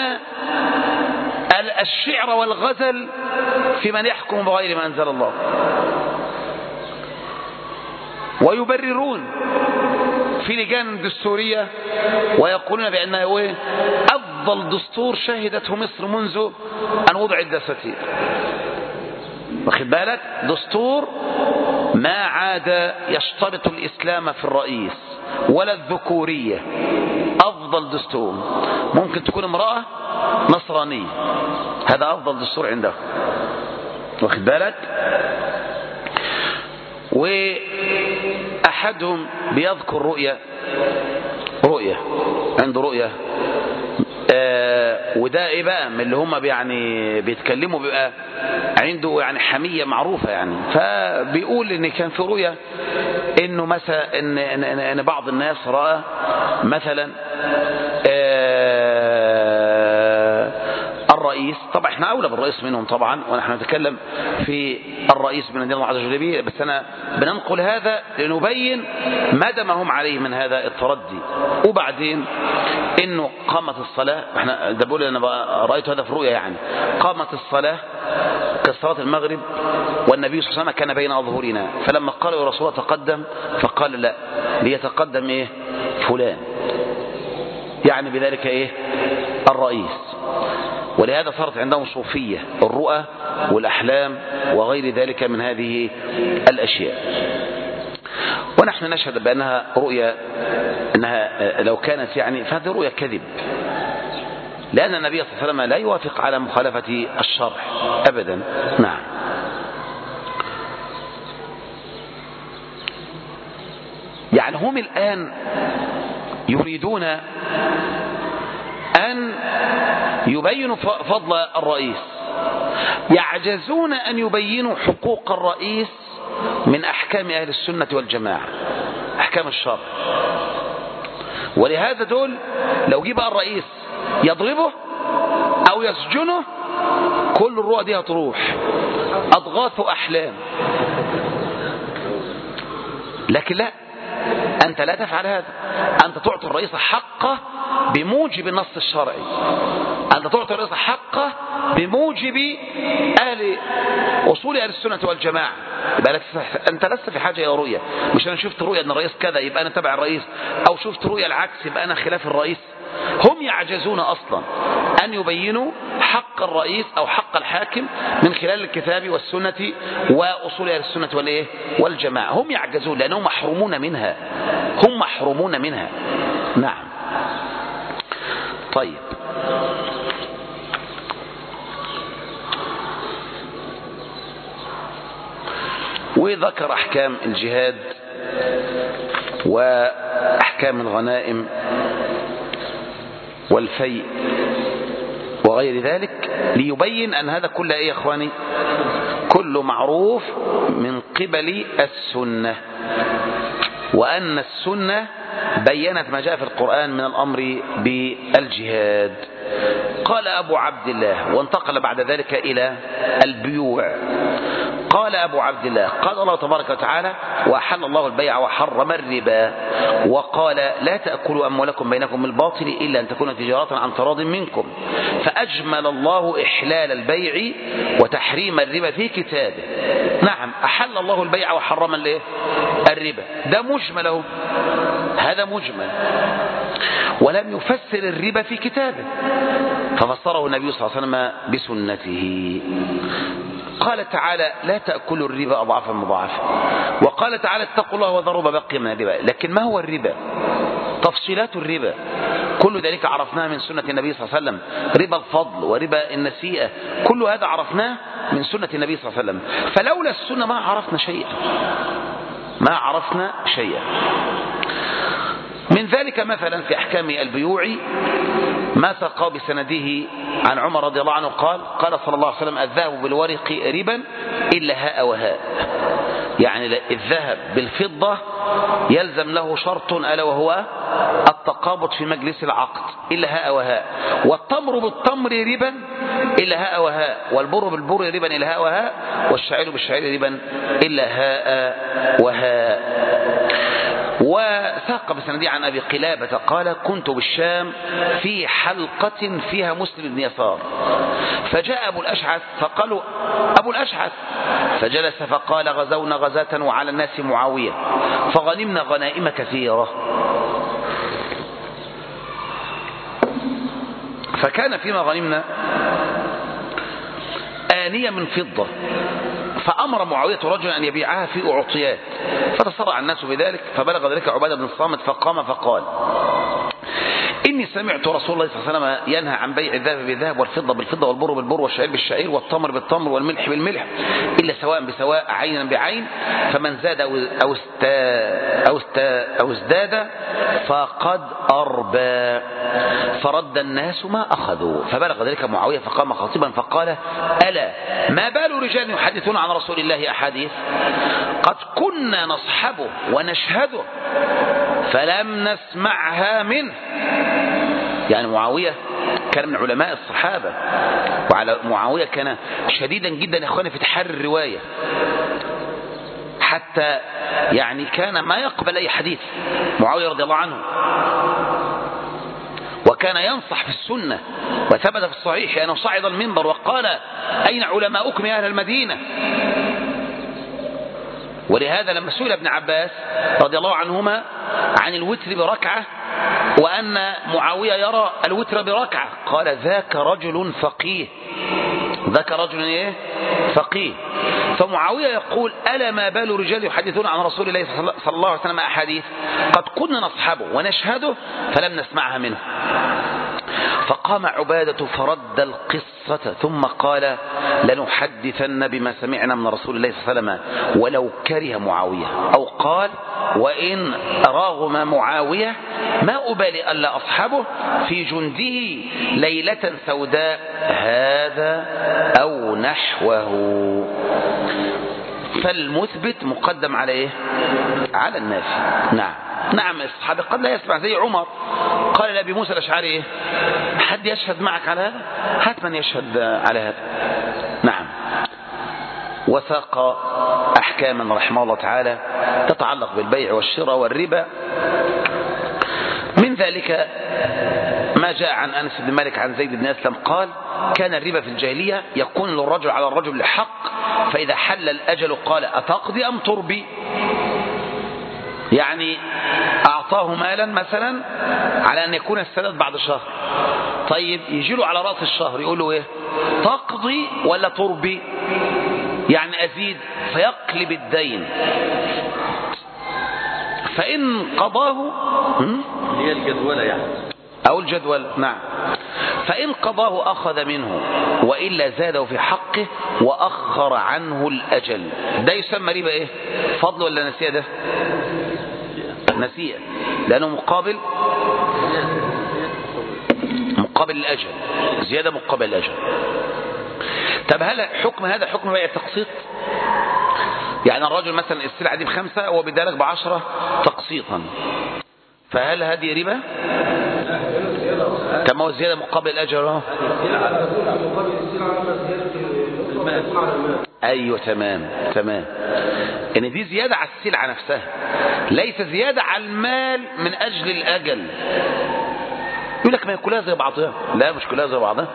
الشعر والغزل في من يحكم بغير ما أنزل الله، ويبررون في لجان دستورية ويقولون بأنه أفضل دستور شهدته مصر منذ أن وضع الدساتير. واخد بالك؟ دستور ما عاد يشترط الإسلام في الرئيس ولا الذكورية. أفضل دستور. ممكن تكون امرأة نصرانية، هذا أفضل دستور عنده. واخد بالك؟ وأحدهم بيذكر رؤية عنده رؤية، وده ايه بقى من اللي هم يعني بيتكلموا، بيبقى عنده يعني حمية معروفة يعني. فبيقول ان كان في رؤية انه مثلا ان بعض الناس رأى مثلا الرئيس، طبعا احنا اولى بالرئيس منهم طبعا، ونحن نتكلم في الرئيس بن الله عز وجل، بس انا بننقل هذا لنبين مدى ما هم عليه من هذا التردي. وبعدين انه قامت الصلاة، احنا ده بقول انا رأيت هذا في رؤيا يعني، قامت الصلاة كصلاة المغرب والنبي صلى الله عليه وسلم كان بين أظهرنا، فلما قالوا يا رسول الله تقدم، فقال لا، ليتقدم ايه فلان، يعني بذلك ايه الرئيس. ولهذا صارت عندهم صوفية الرؤى والأحلام وغير ذلك من هذه الأشياء. ونحن نشهد بأنها رؤيا، أنها لو كانت يعني فهذه رؤيا كذب، لأن النبي صلى الله عليه وسلم لا يوافق على مخالفة الشرع أبدا. نعم. يعني هم الآن يريدون أن يبينوا فضل الرئيس، يعجزون أن يبينوا حقوق الرئيس من أحكام أهل السنة والجماعة، أحكام الشرع. ولهذا دول لو جيب الرئيس يضربه أو يسجنه، كل الرؤى دي هتروح، أضغاث أحلام. لكن لا، أنت لا تفعل هذا، أنت تعطي الرئيس حقه بموجب النص الشرعي، أنت تعطي الرئيس حقه بموجب أصول أهل السنة والجماعة. يبقى أنت لست في حاجة إلى رؤية، مش أنا شفت رؤية أن الرئيس كذا يبقى أنا تبع الرئيس، أو شفت رؤية العكس يبقى أنا خلاف الرئيس. هم يعجزون أصلا أن يبينوا حق الرئيس أو حق الحاكم من خلال الكتاب والسنة وأصول أهل السنة والجماعة. هم يعجزون لأنهم محرومون منها، هم محرومون منها. نعم. طيب، وذكر أحكام الجهاد وأحكام الغنائم والفيء وغير ذلك، ليبين أن هذا كله إيه يا أخواني؟ كله معروف من قبل السنة، وأن السنة بيّنت ما جاء في القرآن من الأمر بالجهاد. قال أبو عبد الله، وانتقل بعد ذلك إلى البيوع. قال أبو عبد الله: قال الله تبارك وتعالى: وأحل الله البيع وحرم الربا، وقال: لا تأكلوا أموالكم بينكم بالباطل إلا أن تكون تجارة عن تراض منكم. فأجمل الله إحلال البيع وتحريم الربا في كتابه. نعم، أحل الله البيع وحرم الربا، ده مجمل، هذا مجمل، ولم يفسر الربا في كتابه، ففسره النبي صلى الله عليه وسلم بسنته. قال تعالى: لا تأكلوا الربا أضعافا مضاعفة، وقال تعالى: اتقوا الله وذروا ما بقي من الربا. لكن ما هو الربا؟ تفصيلات الربا كل ذلك عرفناه من سنة النبي صلى الله عليه وسلم، ربا الفضل وربا النسيئة، كل هذا عرفناه من سنة النبي صلى الله عليه وسلم. فلولا السنة ما عرفنا شيئا، ما عرفنا شيئا. من ذلك مثلا في أحكام البيوع ما ساق بسنده عن عمر رضي الله عنه قال: قال صلى الله عليه وسلم: الذهب بالورق ربا إلا هاء وهاء. يعني الذهب بالفضة يلزم له شرط ألا وهو التقابض في مجلس العقد إلا هاء وهاء، والتمر بالتمر ربا إلا هاء وهاء، والبر بالبر ربا إلا هاء وهاء، والشعير بالشعير ربا إلا هاء وهاء. وساق بسندي عن أبي قلابة قال كنت بالشام في حلقة فيها مسلم بن يسار، فجاء أبو الأشعث فقالوا أبو الأشعث، فجلس فقال غزونا غزاة وعلى الناس معاوية فغنمنا غنائم كثيرة. فكان فيما غنمنا آنية من فضة، فأمر معاوية رجلا أن يبيعها في أعطيات، فتصرع الناس بذلك، فبلغ ذلك عبادة بن الصامت فقام فقال إني سمعت رسول الله صلى الله عليه وسلم ينهى عن بيع الذهب بالذهب والفضة بالفضة والبر بالبر والشعير بالشعير والتمر بالتمر والملح بالملح إلا سواء بسواء عينا بعين، فمن زاد أو ازداد فقد أربى، فرد الناس ما أخذوا. فبلغ ذلك معاوية فقام خطيبا فقال ألا ما بال رجال يحدثون عن رسول الله أحاديث قد كنا نصحبه ونشهده فلم نسمعها منه. يعني معاوية كان من علماء الصحابة، وعلى معاوية كان شديدا جدا يا اخواني في تحري الرواية، حتى يعني كان ما يقبل أي حديث معاوية رضي الله عنه، وكان ينصح في السنة، وثبت في الصحيح أنه صعد المنبر وقال أين علماؤكم يا أهل المدينة؟ ولهذا لما سئل ابن عباس رضي الله عنهما عن الوتر بركعة وأن معاوية يرى الوتر بركعة قال ذاك رجل فقيه، ذاك رجل إيه؟ فقيه. فمعاوية يقول ألا ما بال رجال يحدثون عن رسول الله صلى الله عليه وسلم أحاديث قد كنا نصحبه ونشهده فلم نسمعها منه. فقام عبادة فرد القصة ثم قال لنحدثن بما سمعنا من رسول الله صلى الله عليه وسلم ولو كره معاوية، أو قال وإن راغم معاوية ما أبالي ألا أصحبه في جنده ليلة سوداء هذا أو نحوه. فالمثبت مقدم على إيه؟ على النافي. نعم الصحابة قد لا يسمع زي عمر قال لأبي موسى الأشعري إيه؟ حد يشهد معك على هذا؟ هات من يشهد على هذا. نعم. وساق أحكاما رحمه الله تعالى تتعلق بالبيع والشراء والربا، من ذلك ما جاء عن أنس بن مالك عن زيد بن أسلم قال كان الربا في الجاهلية يكون للرجل على الرجل الحق، فإذا حل الأجل قال أتقضي أم تربي؟ يعني أعطاه مالا مثلا على أن يكون السداد بعد شهر، طيب يجي له على رأس الشهر يقول له إيه؟ تقضي ولا تربي؟ يعني أزيد، فيقلب الدين، فإن قضاه هي الجدولة يعني أو الجدول. نعم. فإن قضاه أخذ منه وإلا زاده في حقه وأخر عنه الأجل. ده يسمى ربا إيه؟ فضل ولا نسيئة؟ ده نسيئة لأنه مقابل الأجل، زيادة مقابل الأجل. طب هل حكم هذا حكم بيع التقسيط؟ يعني الرجل مثلا السلعة دي ب5 وبدالك ب10 تقسيطا، فهل هذه ربا؟ كما هو زيادة مقابل الأجر. أيوة تمام إن دي زيادة على السلعة نفسها، ليس زيادة على المال من أجل الأجل. يقول لك ما هي كلها زي بعضها، لا مش كلها زي بعضها،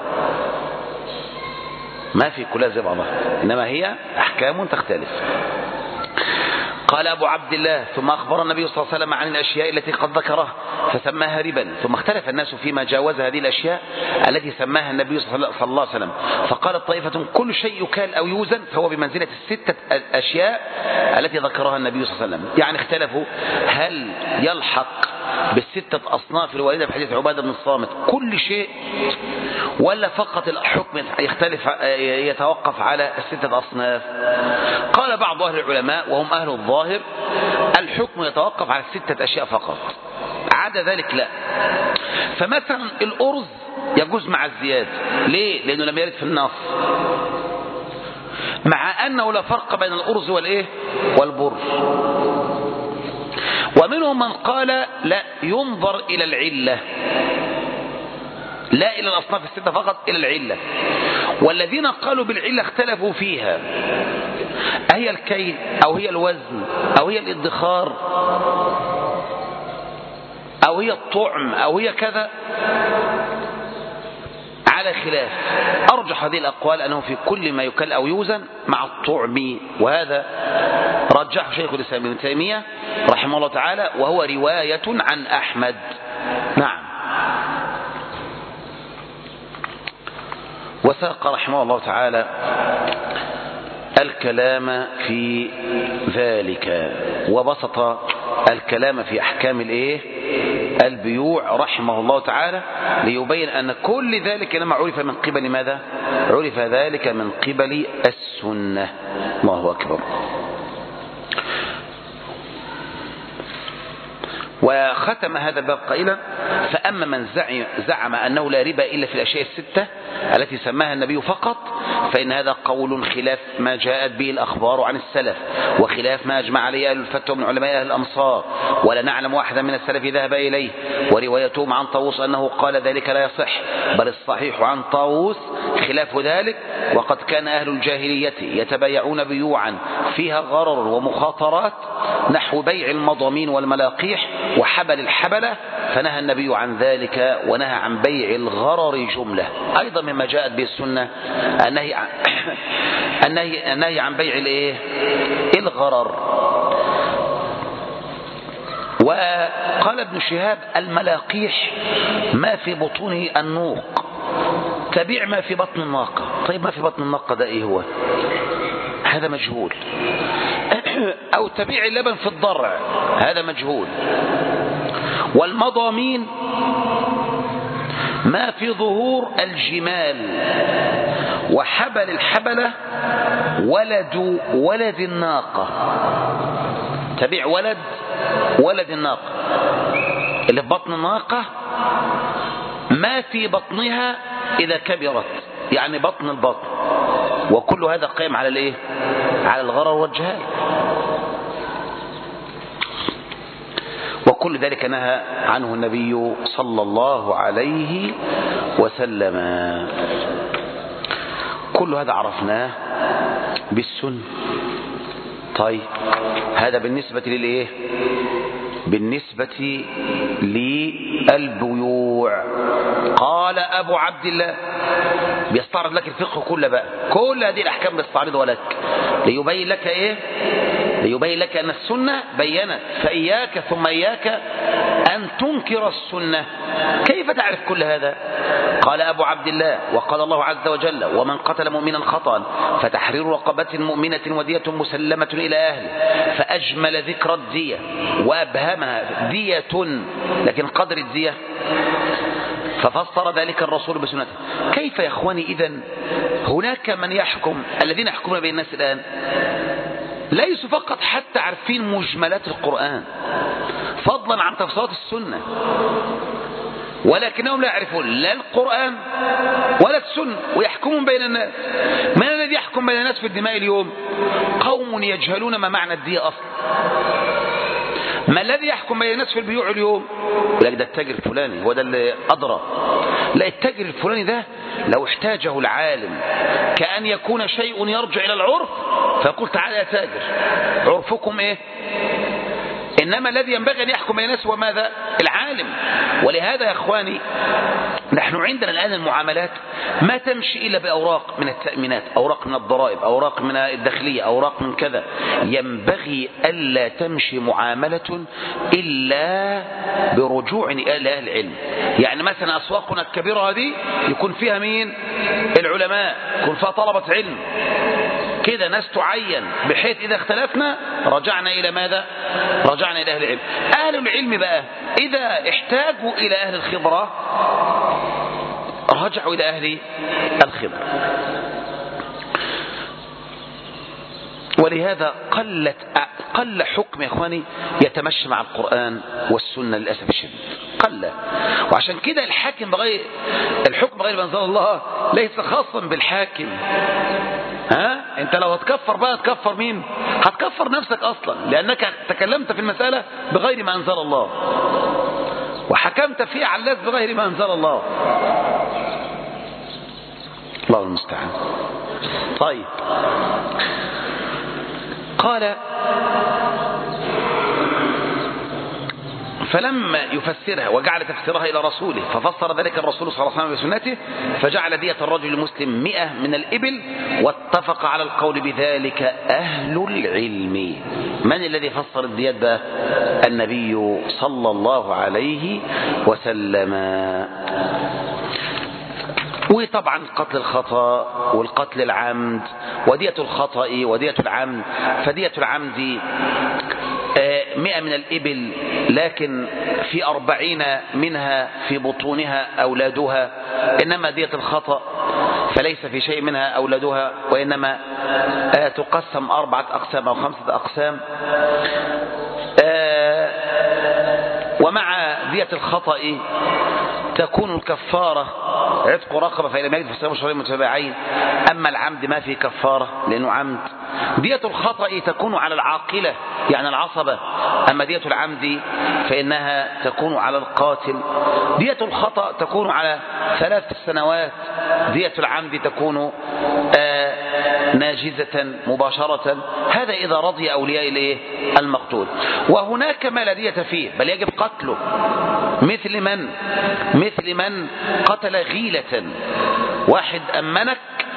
ما في كلها زي بعضها، إنما هي أحكام تختلف. قال أبو عبد الله ثم أخبر النبي صلى الله عليه وسلم عن الأشياء التي قد ذكرها فسماها ربا، ثم اختلف الناس فيما جاوز هذه الأشياء التي سماها النبي صلى الله عليه وسلم. فقالت طائفة كل شيء يكال أو يوزن فهو بمنزلة ال6 أشياء التي ذكرها النبي صلى الله عليه وسلم. يعني اختلفوا هل يلحق بال6 أصناف الواردة في حديث عبادة بن الصامت كل شيء، ولا فقط الحكم يختلف يتوقف على ال6 أصناف. قال بعض أهل العلماء وهم أهل الظاهر الحكم يتوقف على ال6 أشياء فقط، عدا ذلك لا. فمثلا الأرز يجوز مع الزيادة، ليه؟ لأنه لم يرد في النص، مع أنه لا فرق بين الأرز والإيه؟ والبر. ومنهم من قال لا، ينظر إلى العلة، لا إلى الأصناف ال6 فقط، إلى العلة. والذين قالوا بالعلة اختلفوا فيها، أهي الكيل أو هي الوزن أو هي الادخار أو هي الطعم أو هي كذا، على خلاف. أرجح هذه الأقوال أنه في كل ما يكل أو يوزن مع الطعم، وهذا رجحه شيخ الإسلام ابن تيمية رحمه الله تعالى، وهو رواية عن أحمد. نعم. وساق رحمه الله تعالى الكلام في ذلك، وبسط الكلام في أحكام البيوع رحمه الله تعالى، ليبين أن كل ذلك لما عرف من قبل ماذا؟ عرف ذلك من قبل السنة. الله أكبر. وختم هذا الباب قائلا: فأما من زعم أنه لا ربا إلا في الأشياء الستة التي سماها النبي فقط، فإن هذا قول خلاف ما جاءت به الأخبار عن السلف، وخلاف ما أجمع عليه أهل الفتوى من علماء أهل الأمصار، ولا نعلم واحدا من السلف ذهب إليه. وروايتهم عن طاووس أنه قال ذلك لا يصح، بل الصحيح عن طاووس خلاف ذلك. وقد كان أهل الجاهلية يتبايعون بيوعا فيها غرر ومخاطرات، نحو بيع المضامين والملاقيح وحبل الحبلة، فنهى النبي عن ذلك، ونهى عن بيع الغرر جملة. أيضا مما جاءت به السنة النهي عن بيع الغرر. وقال ابن شهاب: الملاقيح ما في بطونه النوق، تبيع ما في بطن الناقة. طيب ما في بطن الناقة ده ايه هو؟ هذا مجهول. أو تبيع اللبن في الضرع، هذا مجهول. والمضامين ما في ظهور الجمال، وحبل الحبلة ولد الناقة، تبيع ولد الناقة اللي في بطن الناقة، ما في بطنها إذا كبرت، يعني بطن البطن. وكل هذا قائم على على الغرر والجهال. وكل ذلك نهى عنه النبي صلى الله عليه وسلم. كل هذا عرفناه بالسنة. طيب هذا بالنسبة بالنسبة للبيوع. قال أبو عبد الله، بيستعرض لك الفقه كله بقى، كل هذه الأحكام بيستعرضها لك ليبين لك ليبين لك أن السنة بينت، فإياك ثم إياك أن تنكر السنة. كيف تعرف كل هذا؟ قال أبو عبد الله: وقال الله عز وجل: ومن قتل مؤمنا خطأ فتحرير رقبة مؤمنة ودية مسلمة إلى أهله. فأجمل ذكر الدية وأبهمها دية، لكن قدر الدية ففسر ذلك الرسول بسنته. كيف يا أخواني إذن هناك من يحكم، الذين يحكمون بين الناس الآن ليسوا فقط حتى عارفين مجملات القرآن فضلا عن تفسيرات السنة، ولكنهم لا يعرفون لا القرآن ولا السنة، ويحكمون بين الناس. من الذي يحكم بين الناس في الدماء اليوم؟ قوم يجهلون ما معنى الدية أصلا. ما الذي يحكم بين الناس في البيوع اليوم؟ يقول لك ده التاجر الفلاني هو ده اللي أدرى. لا، التاجر الفلاني ده لو احتاجه العالم كأن يكون شيء يرجع إلى العرف فيقول: تعالى يا تاجر، عرفكم إيه؟ إنما الذي ينبغي أن يحكم بين الناس هو ماذا؟ العالم. ولهذا يا أخواني نحن عندنا الآن المعاملات ما تمشي إلا بأوراق من التأمينات، أوراق من الضرائب، أوراق من الداخلية، أوراق من كذا. ينبغي ألا تمشي معاملة إلا برجوع إلى أهل العلم. يعني مثلا أسواقنا الكبيرة هذه يكون فيها مين؟ العلماء، يكون فيها طلبة علم كده، ناس تعين، بحيث إذا اختلفنا رجعنا إلى ماذا؟ رجعنا إلى أهل العلم. أهل العلم بقى إذا احتاجوا إلى أهل الخبرة رجعوا إلى أهل الخبرة. ولهذا قل حكم يا إخواني يتمشى مع القرآن والسنة للأسف الشديد، قل. وعشان كده الحكم الحكم بغير ما أنزل الله ليس خاصا بالحاكم. انت لو هتكفر بقى هتكفر مين؟ هتكفر نفسك اصلا، لانك تكلمت في المسألة بغير ما انزل الله وحكمت فيها على الناس بغير ما انزل الله. الله المستعان. طيب قال: فلما يفسرها وجعل تفسيرها إلى رسوله ففسر ذلك الرسول صلى الله عليه وسلم بسنته، فجعل دية الرجل المسلم 100 من الإبل، واتفق على القول بذلك أهل العلم. من الذي فسر الديات بقى؟ النبي صلى الله عليه وسلم. وطبعا قتل الخطأ والقتل العمد ودية الخطأ ودية العمد. فدية العمد 100 من الإبل، لكن في 40 منها في بطونها أولادها، إنما دية الخطأ فليس في شيء منها أولادها، وإنما تقسم 4 أقسام أو 5 أقسام. ومع دية الخطأ تكون الكفارة عتق رقبة فإن لم يجد فصيام شهرين متتابعين. أما العمد ما فيه كفارة لأنه عمد. دية الخطأ تكون على العاقلة يعني العصبة، أما دية العمد فإنها تكون على القاتل. دية الخطأ تكون على 3 سنوات، دية العمد تكون ناجزة مباشرة. هذا إذا رضي أولياء المقتول. وهناك ما لا دية فيه بل يجب قتله، مثل من قتل غيلة. واحد أمنك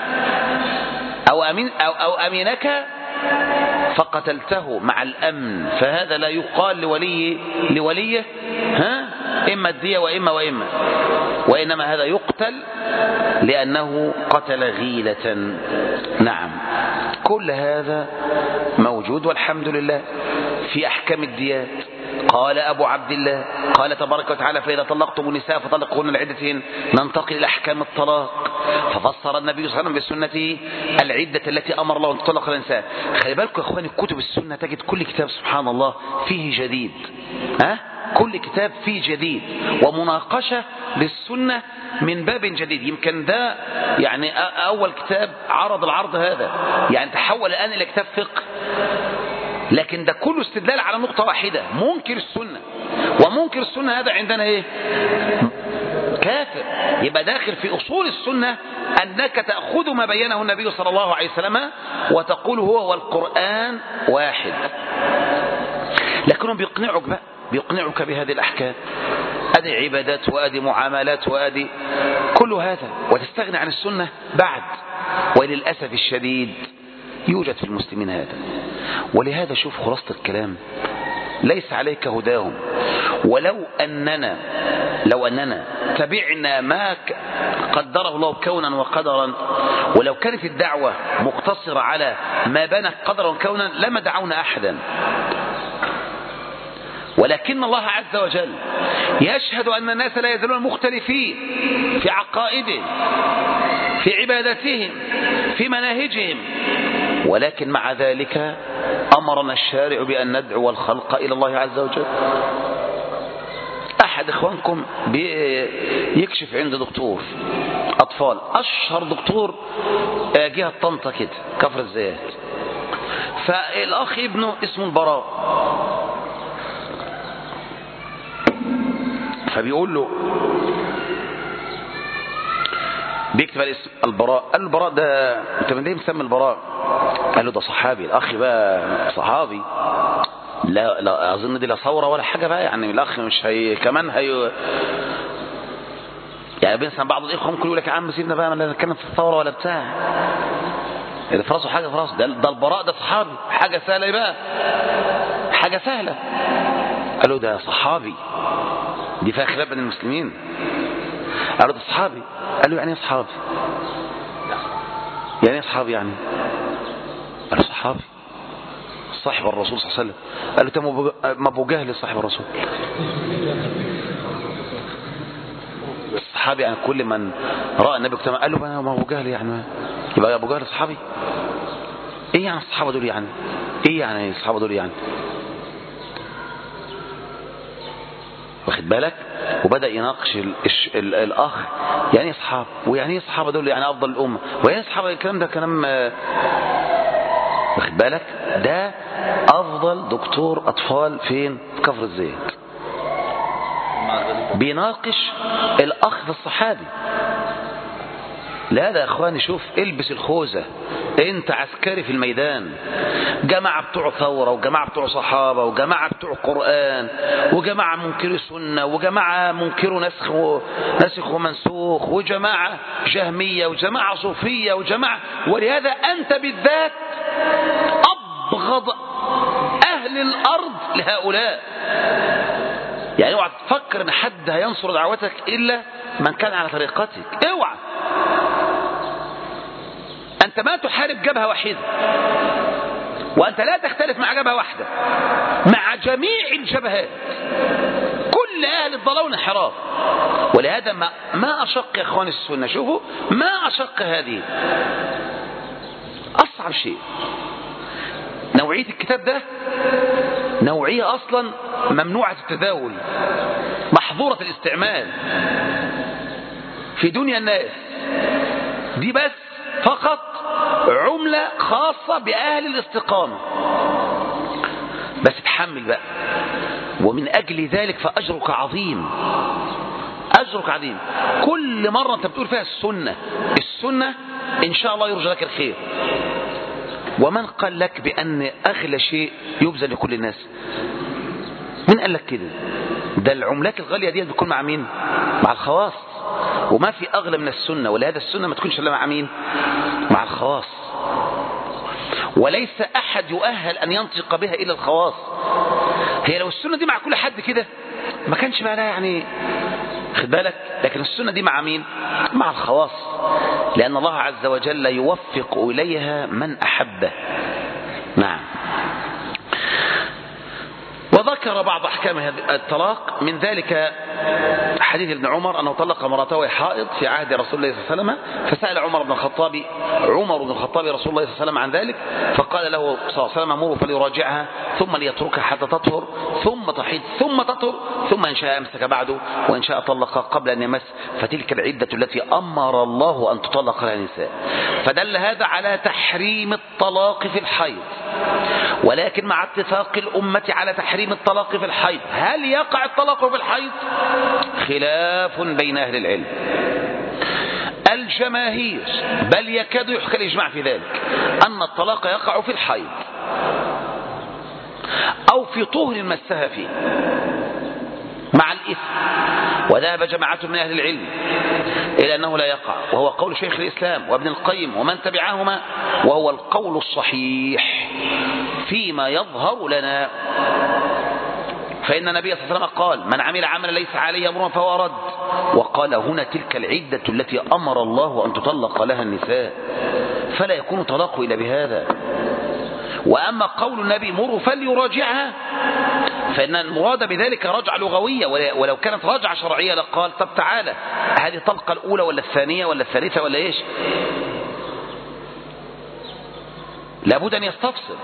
أو أمينك فقتلته مع الأمن، فهذا لا يقال لوليه إما الدية وإما وإنما هذا يقتل لأنه قتل غيلة. نعم، كل هذا موجود والحمد لله في أحكام الديات. قال أبو عبد الله قال تبارك وتعالى: فإذا طلقتم النساء فطلقوهن لعدتهن. ننتقل إلى أحكام الطلاق، ففسر النبي صلى الله عليه وسلم بسنته العدة التي أمر الله أن تطلق النساء. خلي بالكم يا إخواني، كتب السنة تجد كل كتاب سبحان الله فيه جديد، كل كتاب فيه جديد ومناقشة للسنة من باب جديد. يمكن ده يعني أول كتاب عرض العرض هذا، يعني تحول الآن إلى كتاب فقه، لكن ده كله استدلال على نقطة واحدة: منكر السنة. ومنكر السنة هذا عندنا كافر. يبقى داخل في أصول السنة أنك تأخذ ما بينه النبي صلى الله عليه وسلم وتقول هو والقرآن واحد. لكنهم بيقنعك بهذه الأحكام، أدي عبادات وأدي معاملات وأدي كل هذا، وتستغني عن السنة بعد. وللأسف الشديد يوجد في المسلمين هذا. ولهذا شوف خلاصة الكلام: ليس عليك هداهم. ولو أننا تبعنا ما قدره الله كونا وقدرا، ولو كانت الدعوة مقتصرة على ما بنى قدرا وكونا لما دعونا أحدا. ولكن الله عز وجل يشهد أن الناس لا يزالون مختلفين في عقائدهم، في عبادتهم، في مناهجهم، ولكن مع ذلك أمرنا الشارع بأن ندعو الخلق إلى الله عز وجل. أحد إخوانكم يكشف عند دكتور أطفال، أشهر دكتور جهة طنطا كده كفر الزيات، فالأخ ابنه اسمه البراء، فبيقول له بيكتب على اسم البراء. قال له: البراء ده انت من ليه مسمي البراء؟ قال له: ده صحابي. الاخ بقى صحابي، لا اظن دي لا ثوره ولا حاجه بقى، يعني الاخ مش كمان يعني بينسى بعض الاخوه ممكن يقول لك: يا عم سيبنا بقى لا نتكلم في الثوره ولا بتاع، اللي في راسه حاجه في راسه. ده البراء ده صحابي، حاجه سهله بقى، حاجه سهله. قال له: ده صحابي، دي فيها خلاف بين المسلمين. قال له: ده صحابي. قال له: يعني ايه صحابي؟ يعني ايه صحابي يعني؟ قال له: صحابي صاحب الرسول صلى الله عليه وسلم. قال له: ما ابو جهل صاحب الرسول. الصحابي يعني كل من راى النبي كما قال له: ما ابو جهل يعني يبقى ابو جهل صحابي؟ ايه يعني الصحابه دول يعني؟ ايه يعني الصحابه دول يعني؟ واخد بالك؟ وبدأ يناقش الأخ يعني ايه صحابة، ويعني ايه صحابة دول يعني أفضل الأمة، ويعني ايه صحابة. الكلام ده كلام واخد بالك؟ ده أفضل دكتور أطفال فين؟ في كفر الزيات، بيناقش الأخ في الصحابي. لا ده يا اخواني، شوف البس الخوذة، انت عسكري في الميدان. جماعة بتوع ثورة، وجماعة بتوع صحابة، وجماعة بتوع قرآن، وجماعة منكروا سنة، وجماعة منكروا نسخ ومنسوخ، وجماعة جهمية، وجماعة صوفية، وجماعة. ولهذا أنت بالذات أبغض أهل الأرض لهؤلاء. يعني اوعى تفكر ان حد هينصر دعوتك إلا من كان على طريقتك. اوعى، أنت ما تحارب جبهة واحدة، وأنت لا تختلف مع جبهة واحدة، مع جميع الجبهات، كل أهل الضلال والانحراف. ولهذا ما أشق يا أخواني السنة، شوفوا ما أشق هذه، أصعب شيء. نوعية الكتاب ده نوعية أصلا ممنوعة التداول، محظورة الاستعمال في دنيا الناس. دي بس فقط عملة خاصة بأهل الاستقامة. بس تحمل بقى، ومن أجل ذلك فأجرك عظيم، أجرك عظيم. كل مرة أنت بتقول فيها السنة إن شاء الله يرجى لك الخير. ومن قال لك بأن أغلى شيء يبذل لكل الناس؟ من قال لك كده؟ ده العملات الغالية دي بتكون مع مين؟ مع الخواص. وما في أغلى من السنة، ولهذا السنة ما تكونش إلا مع مين؟ مع الخواص. وليس أحد يؤهل أن ينطق بها إلا الخواص. هي لو السنة دي مع كل حد كده ما كانش بقى لها يعني، خد بالك. لكن السنة دي مع مين؟ مع الخواص، لأن الله عز وجل يوفق إليها من أحبه. نعم. وذكر بعض أحكام الطلاق، من ذلك حديث ابن عمر أنه طلق امرأته وهي حائض في عهد رسول الله صلى الله عليه وسلم، فسأل عمر بن الخطاب رسول الله صلى الله عليه وسلم عن ذلك، فقال له صلى الله عليه وسلم: أمره فليراجعها ثم ليتركها حتى تطهر ثم تحيض ثم تطهر، ثم إن شاء أمسك بعده وإن شاء طلق قبل أن يمس، فتلك العدة التي أمر الله أن تطلق لها النساء. فدل هذا على تحريم الطلاق في الحيض، ولكن مع اتفاق الأمة على تحريم الطلاق في الحيض. هل يقع الطلاق في الحيض؟ خلاف بين أهل العلم. الجماهير بل يكاد يحكى الإجماع في ذلك أن الطلاق يقع في الحيض أو في طهر مسها فيه مع الإثم. وذهب جماعة من أهل العلم إلى أنه لا يقع، وهو قول شيخ الإسلام وابن القيم ومن تبعهما، وهو القول الصحيح فيما يظهر لنا. فإن النبي صلى الله عليه وسلم قال: من عمل عملا ليس عليه أمر فهو رد. وقال هنا: تلك العدة التي أمر الله أن تطلق لها النساء، فلا يكون طلاق إلا بهذا. وأما قول النبي: مروا فليراجعها، فإن المراد بذلك رجعة لغوية، ولو كانت رجعة شرعية لقال: طب تعالى، هذه الطلقة الأولى ولا الثانية ولا الثالثة ولا إيش؟ لابد أن يستفسر.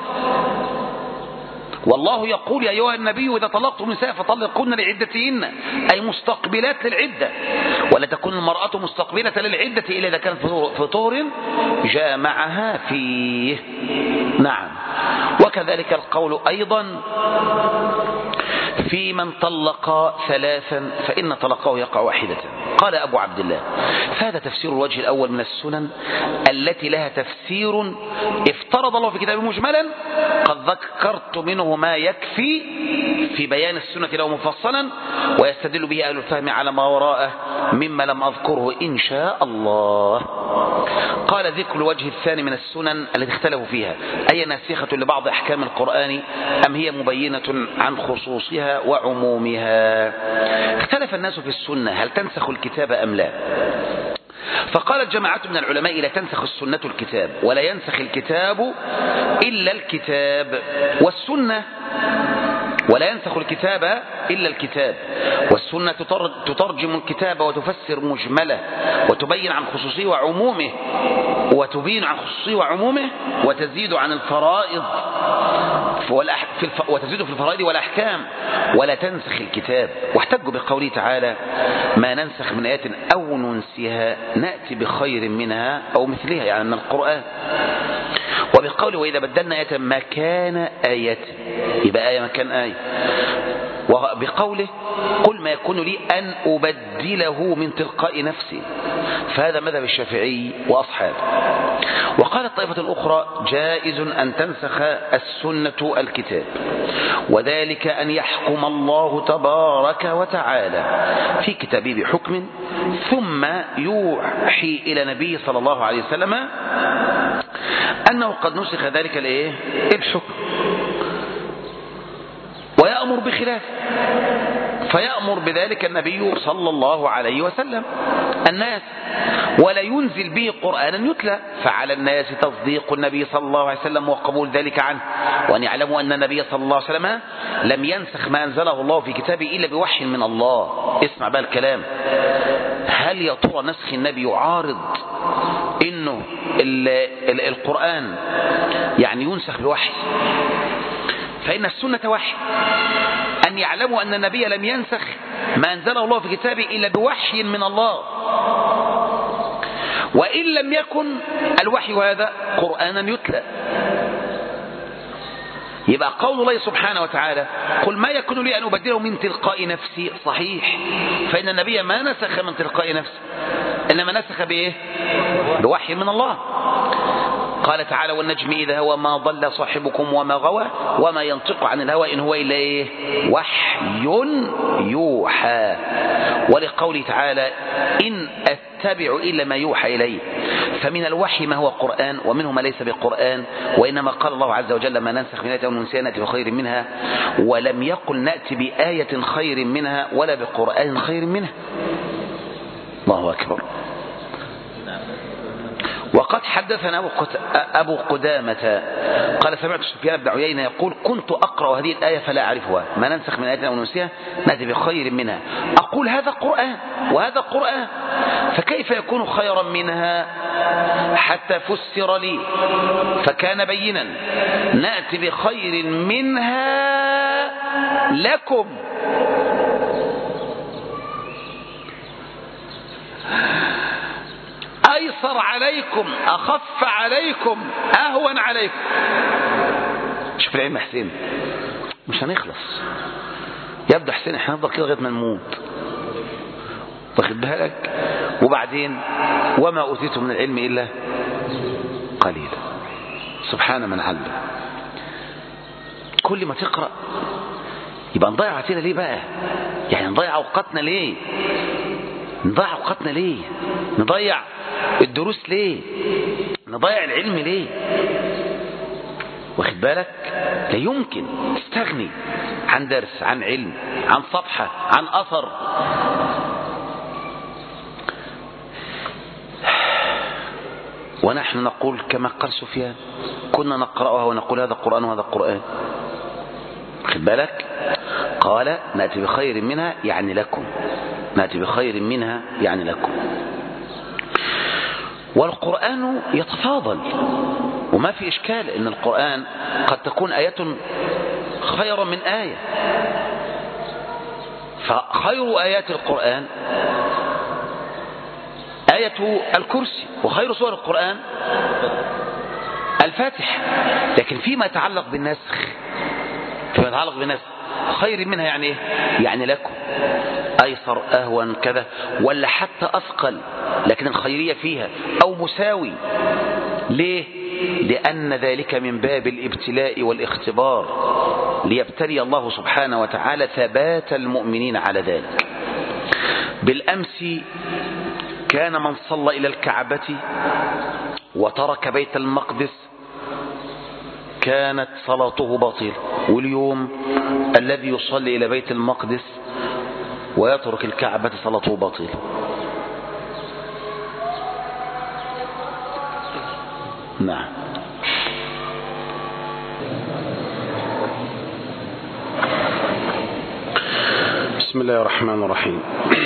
والله يقول: يا أيها النبي إذا طلقتم النساء فطلقوهن لعدتهن، أي مستقبلات للعدة، ولا تكون المرأة مستقبلة للعدة إلا إذا كانت في طهر جامعها فيه. نعم. وكذلك القول أيضا في من طلق ثلاثا فإن طلقه يقع واحدة. قال أبو عبد الله: فهذا تفسير الوجه الأول من السنن التي لها تفسير افترض الله في كتابه مجملا، قد ذكرت منه ما يكفي في بيان السنة له مفصلا، ويستدل به أهل الفهم على ما وراءه مما لم أذكره إن شاء الله. قال: ذكر الوجه الثاني من السنن التي اختلفوا فيها، أي ناسخة لبعض أحكام القرآن أم هي مبينة عن خصوصها وعمومها. اختلف الناس في السنة هل تنسخ الكتاب أم لا. فقالت جماعة من العلماء: لا تنسخ السنة الكتاب، ولا ينسخ الكتاب إلا الكتاب والسنة، ولا ينسخ الكتاب إلا الكتاب والسنة تترجم الكتاب وتفسر مجمله وتبين عن خصوصه وعمومه، وتبين عن خصوصه وعمومه، وتزيد عن الفرائض وتزيد في الفرائض والأحكام، ولا تنسخ الكتاب. واحتجوا بقوله تعالى: ما ننسخ من آية أو ننسها نأتي بخير منها أو مثلها، يعني من القرآن. وبقوله: وإذا بدلنا آية مكان آية، يبقى آية مكان آية. وبقوله قل ما يكون لي أن أبدله من تلقاء نفسي، فهذا مذهب الشافعي وأصحابه. وقالت طائفة أخرى جائز أن تنسخ السنة الكتاب، وذلك أن يحكم الله تبارك وتعالى في كتابه بحكم ثم يوحي إلى نبي صلى الله عليه وسلم أنه قد نسخ ذلك الحكم ويأمر بخلافه، فيأمر بذلك النبي صلى الله عليه وسلم الناس، ولا ينزل به قرآنا يتلى، فعلى الناس تصديق النبي صلى الله عليه وسلم وقبول ذلك عنه، وأن يعلموا أن النبي صلى الله عليه وسلم لم ينسخ ما أنزله الله في كتابه إلا بوحي من الله. اسمع بقى الكلام، هل يا ترى نسخ النبي يعارض إنه القرآن يعني ينسخ بوحي؟ فإن السنة وحي، أن يعلموا أن النبي لم ينسخ ما أنزله الله في كتابه إلا بوحي من الله، وإن لم يكن الوحي هذا قرآنا يتلى. يبقى قول الله سبحانه وتعالى قل ما يكون لي أن أبدله من تلقاء نفسي صحيح، فإن النبي ما نسخ من تلقاء نفسه، إنما نسخ بإيه؟ بوحي من الله. قال تعالى والنجم إذا هوى ما ضل صاحبكم وما غوى وما ينطق عن الهوى إن هو إلا إيه؟ وحي يوحى. ولقوله تعالى إن أتبع إلا ما يوحى إليه، فمن الوحي ما هو قرآن ومنه ما ليس بقرآن، وإنما قال الله عز وجل ما ننسخ من آية أو ننسها نأتي بخير منها، ولم يقل نأتي بآية خير منها ولا بقرآن خير منها. الله أكبر. وقد حدثنا أبو قدامة قال سمعت سفيان بن عيينة يقول كنت أقرأ هذه الآية فلا أعرفها، ما ننسخ من آية أو ننسها نأتي بخير منها، أقول هذا قرآن وهذا قرآن، فكيف يكون خيرا منها؟ حتى فسر لي فكان بينا نأتي بخير منها لكم. أيسر عليكم، أخف عليكم، أهون عليكم. شوف العلم حسين، مش هنخلص. يبدو حسين احنا نفضل كده لغاية ما نموت، واخد بالك؟ وبعدين وما أوتيتم من العلم إلا قليلا. سبحان من علم. كل ما تقرأ يبقى نضيع وقتنا ليه بقى؟ يعني نضيع أوقاتنا ليه؟ نضيع أوقاتنا ليه؟ نضيع الدروس ليه؟ نضيع العلم ليه؟ واخد بالك؟ لا يمكن تستغني عن درس، عن علم، عن صفحة، عن أثر. ونحن نقول كما قال سفيان كنا نقرأها ونقول هذا قرآن وهذا قرآن. واخد بالك؟ قال نأتي بخير منها يعني لكم، نأتي بخير منها يعني لكم. والقرآن يتفاضل، وما في إشكال إن القرآن قد تكون آية خيرا من آية، فخير آيات القرآن آية الكرسي، وخير سور القرآن الفاتحة. لكن فيما يتعلق بالنسخ، خير منها يعني إيه؟ يعني لكم، أيسر، أهون، كذا، ولا حتى أثقل، لكن الخيرية فيها أو مساوي. ليه؟ لأن ذلك من باب الابتلاء والاختبار، ليبتلي الله سبحانه وتعالى ثبات المؤمنين على ذلك. بالأمس كان من صلى إلى الكعبة وترك بيت المقدس كانت صلاته باطلة، واليوم الذي يصلي إلى بيت المقدس ويترك الكعبة صلاته باطلة. نعم. بسم الله الرحمن الرحيم.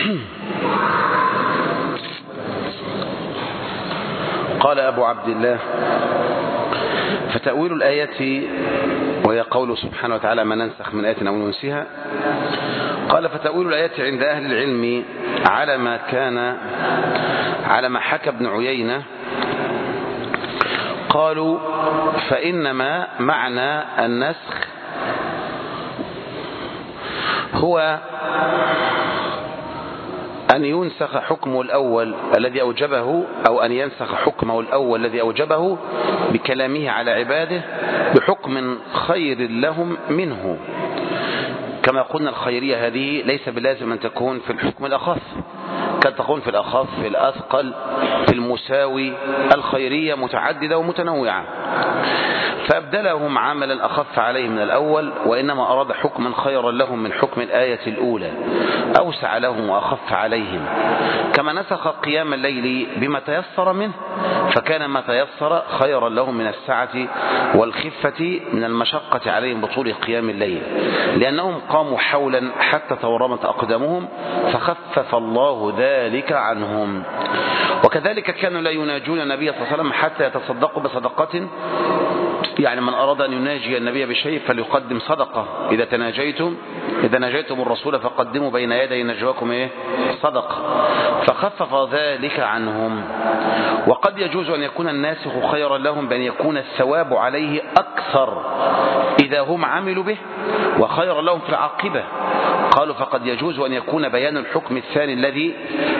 قال أبو عبد الله فتأويل الآية، وهي قوله سبحانه وتعالى ما ننسخ من آية أو ننسها، قال فتأويل الآية عند أهل العلم على ما حكى ابن عيينة، قالوا فإنما معنى النسخ هو أن ينسخ حكمه الأول الذي أوجبه، أو أن ينسخ حكمه الأول الذي أوجبه بكلامه على عباده بحكم خير لهم منه. كما قلنا الخيرية هذه ليس بلازم أن تكون في الحكم الأخف، قد تكون في الأخف، في الأثقل، في المساوي. الخيرية متعددة ومتنوعة. فأبدلهم عملا أخف عليهم من الأول، وإنما أراد حكما خيرا لهم من حكم الآية الأولى، أوسع لهم وأخف عليهم. كما نسخ قيام الليل بما تيسر منه، فكان ما تيسر خيرا لهم من السعة والخفة من المشقة عليهم بطول قيام الليل، لأنهم قاموا حولا حتى تورمت أقدامهم، فخفف الله ذلك عنهم. وكذلك كانوا لا يناجون النبي صلى الله عليه وسلم حتى يتصدقوا بصدقة، يعني من أراد أن يناجي النبي بشيء فليقدم صدقة. إذا ناجيتم الرسول فقدموا بين يدي نجواكم صدقة، فخفف ذلك عنهم. وقد يجوز أن يكون الناسخ خيرا لهم بأن يكون الثواب عليه أكثر إذا هم عملوا به، وخيرا لهم في العاقبة. قالوا فقد يجوز أن يكون بيان الحكم الثاني الذي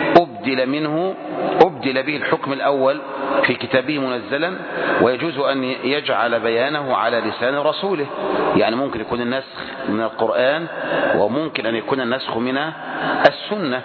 أبدل به الحكم الأول في كتابه منزلا، ويجوز أن يجعل بيانه على لسان رسوله. يعني ممكن يكون النسخ من القرآن، وممكن أن يكون النسخ من السنة.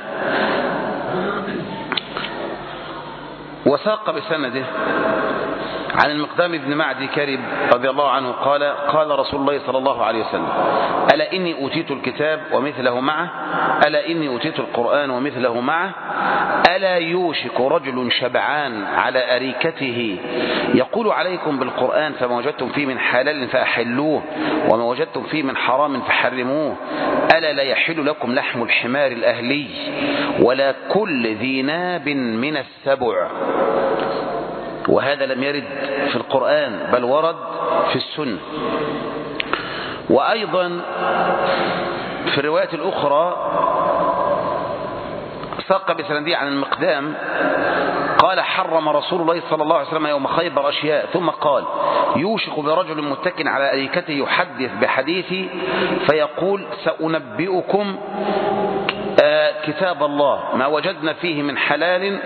وساق بسنده عن المقدام بن معدي كرب رضي الله عنه قال: قال رسول الله صلى الله عليه وسلم: ألا إني أوتيت الكتاب ومثله معه، ألا إني أوتيت القرآن ومثله معه، ألا يوشك رجل شبعان على أريكته يقول عليكم بالقرآن فما وجدتم فيه من حلال فأحلوه وما وجدتم فيه من حرام فحرموه، ألا لا يحل لكم لحم الحمار الأهلي ولا كل ذي ناب من السبع. وهذا لم يرد في القرآن بل ورد في السنة. وأيضا في الرواية الأخرى ساق بسنده عن المقدام قال: حرم رسول الله صلى الله عليه وسلم يوم خيبر أشياء، ثم قال: يوشك برجل متكٍ على أريكته يحدث بحديثي فيقول: سأنبئكم كتاب الله ما وجدنا فيه من حلال،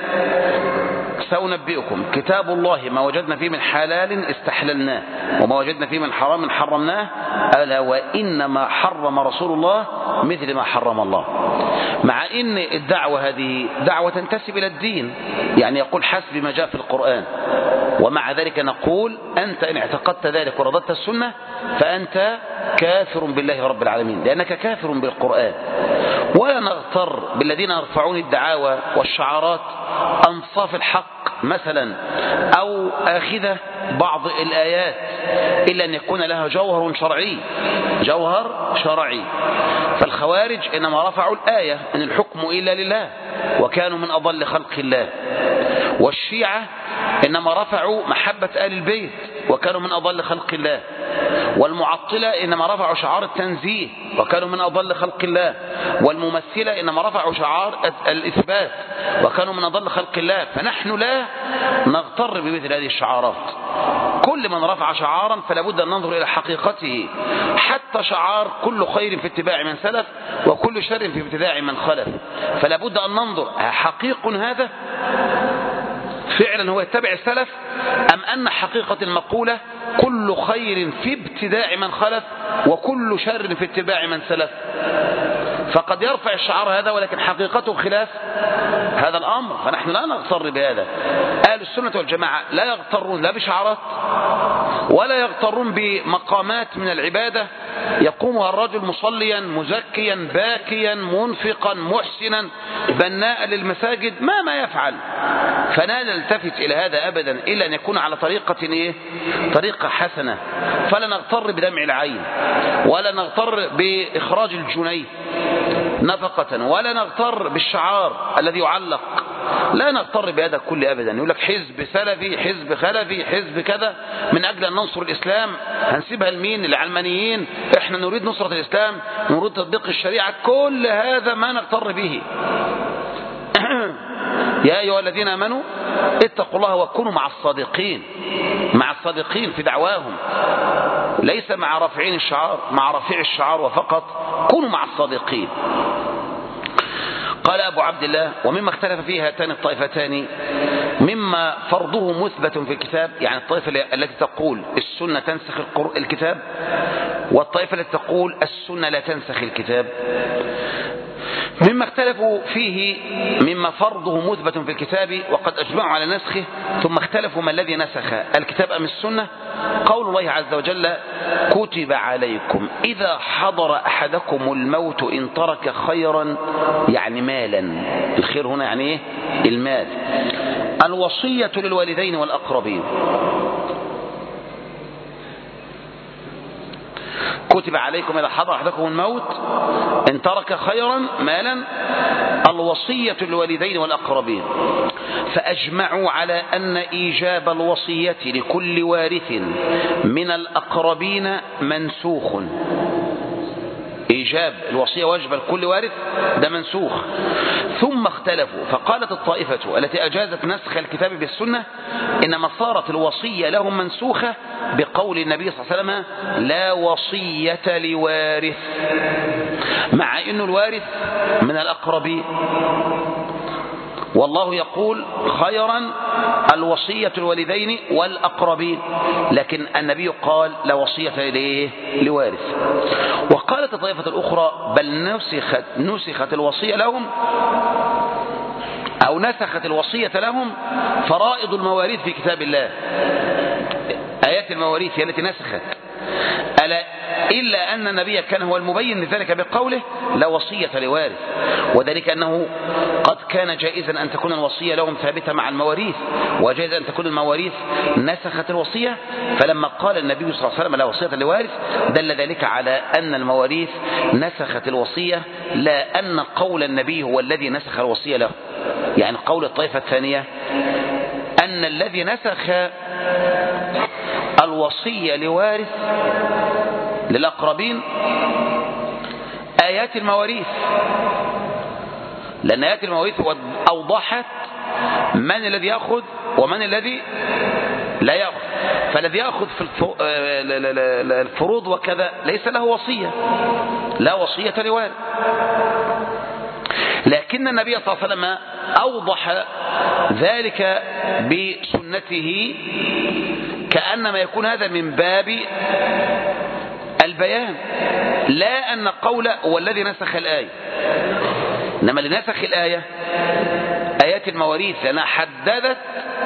سأنبئكم كتاب الله ما وجدنا فيه من حلال استحللناه وما وجدنا فيه من حرام حرمناه، ألا وإنما حرم رسول الله مثل ما حرم الله. مع إن الدعوة هذه دعوة تنتسب إلى الدين، يعني يقول حسب ما جاء في القرآن، ومع ذلك نقول أنت إن اعتقدت ذلك ورضت السنة فأنت كافر بالله رب العالمين، لأنك كافر بالقرآن. ولا نغتر بالذين يرفعون الدعاوى والشعارات أنصاف الحق مثلا، أو آخذة بعض الآيات، إلا أن يكون لها جوهر شرعي. فالخوارج إنما رفعوا الآية إن الحكم إلا لله وكانوا من أضل خلق الله، والشيعة إنما رفعوا محبة آل البيت وكانوا من أضل خلق الله، والمعطلة إنما رفعوا شعار التنزيه وكانوا من أضل خلق الله، والممثلة إنما رفعوا شعار الإثبات وكانوا من أضل خلق الله. فنحن لا نغتر بمثل هذه الشعارات. كل من رفع شعارا فلا بد أن ننظر إلى حقيقته، حتى شعار كل خير في اتباع من سلف وكل شر في ابتداع من خلف، فلا بد أن ننظر حقيق هذا فعلا هو يتبع السلف، أم أن حقيقة المقولة كل خير في ابتداع من خلف وكل شر في اتباع من سلف. فقد يرفع الشعار هذا ولكن حقيقته خلاف هذا الأمر، فنحن لا نغتر بهذا. أهل السنة والجماعة لا يغترون لا بشعارات ولا يغترون بمقامات من العبادة يقومها الرجل مصليا مزكيا باكيا منفقا محسنا بناء للمساجد ما يفعل. فلا نلتفت إلى هذا أبدا إلا أن يكون على طريقة حسنة. فلا نغتر بدمع العين ولا نغتر بإخراج الجنيه نفقة ولا نغتر بالشعار الذي يعلق، لا نغتر بهذا كله أبدا. يقول لك حزب سلفي حزب خلفي حزب كذا من أجل أن ننصر الإسلام، هنسيبها لمين؟ العلمانيين. احنا نريد نصرة الإسلام، نريد تطبيق الشريعة، كل هذا ما نغتر به. يا أيها الذين آمنوا اتقوا الله وكونوا مع الصادقين. مع الصادقين في دعواهم، ليس مع رافعين الشعار، مع رافع الشعار وفقط. كونوا مع الصادقين. قال أبو عبد الله: ومما اختلف فيه هاتان الطائفتان مما فرضه مثبت في الكتاب، يعني الطائفة التي تقول السنة تنسخ الكتاب، والطائفة التي تقول السنة لا تنسخ الكتاب. مما اختلفوا فيه مما فرضه مثبت في الكتاب وقد أجمعوا على نسخه، ثم اختلفوا ما الذي نسخ الكتاب أم السنة. قول الله عز وجل: كتب عليكم إذا حضر أحدكم الموت إن ترك خيرا، يعني مالا. الخير هنا يعني إيه؟ المال. الوصية للوالدين والأقربين. كتب عليكم إذا حضر أحدكم الموت إن ترك خيرا مالا، الوصية للوالدين والأقربين. فأجمعوا على أن إيجاب الوصية لكل وارث من الأقربين منسوخ. إيجاب الوصية واجب لكل وارث ده منسوخ. ثم اختلفوا فقالت الطائفة التي أجازت نسخ الكتاب بالسنة إنما صارت الوصية لهم منسوخة بقول النبي صلى الله عليه وسلم: لا وصية لوارث، مع أن الوارث من الأقربين، والله يقول خيرا الوصية الوالدين والأقربين، لكن النبي قال لا وصية لوارث. وقالت الطائفة الأخرى: بل نسخت الوصية لهم أو نسخت الوصية لهم فرائض المواريث في كتاب الله. آيات المواريث هي التي نسخت، إلا أن النبي كان هو المبين لذلك بقوله لا وصية لوارث، وذلك أنه قد كان جائزا أن تكون الوصية لهم ثابتة مع المواريث، وجائز أن تكون المواريث نسخت الوصية. فلما قال النبي صلى الله عليه وسلم لا وصية لوارث دل ذلك على أن المواريث نسخت الوصية، لا أن قول النبي هو الذي نسخ الوصية له. يعني قول الطائفة الثانية أن الذي نسخ الوصية لوارث للأقربين آيات المواريث، لأن آيات المواريث أوضحت من الذي يأخذ ومن الذي لا يأخذ. فالذي يأخذ في الفروض وكذا ليس له وصية، لا وصية لوارث. لكن النبي صلى الله عليه وسلم أوضح ذلك بسنته، كأنما يكون هذا من باب البيان، لا أن قول هو الذي نسخ الآية، إنما اللي نسخ الآية آيات المواريث، لأنها حددت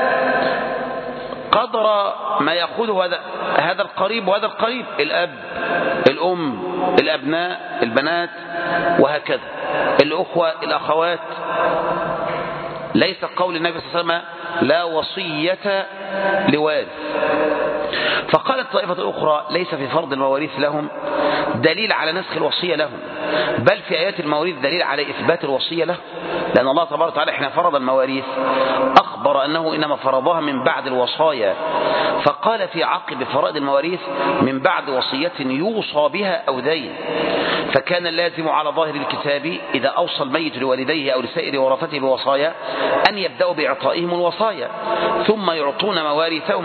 قدر ما يأخذه هذا القريب وهذا القريب، الأب، الأم، الأبناء، البنات، وهكذا، الأخوة، الأخوات. ليس قول النبي صلى الله عليه وسلم لا وصية لوارث. فقالت الطائفة الأخرى ليس في فرض المواريث لهم دليل على نسخ الوصية لهم، بل في آيات المواريث دليل على إثبات الوصية له، لأن الله تبارك وتعالى حين فرض المواريث أخبر أنه إنما فرضها من بعد الوصايا، فقال في عقب فرائض المواريث من بعد وصية يوصى بها أو دين. فكان اللازم على ظاهر الكتاب إذا أوصى الميت لوالديه أو لسائر ورثته بوصايا أن يبدأوا بإعطائهم الوصايا، ثم يعطون مواريثهم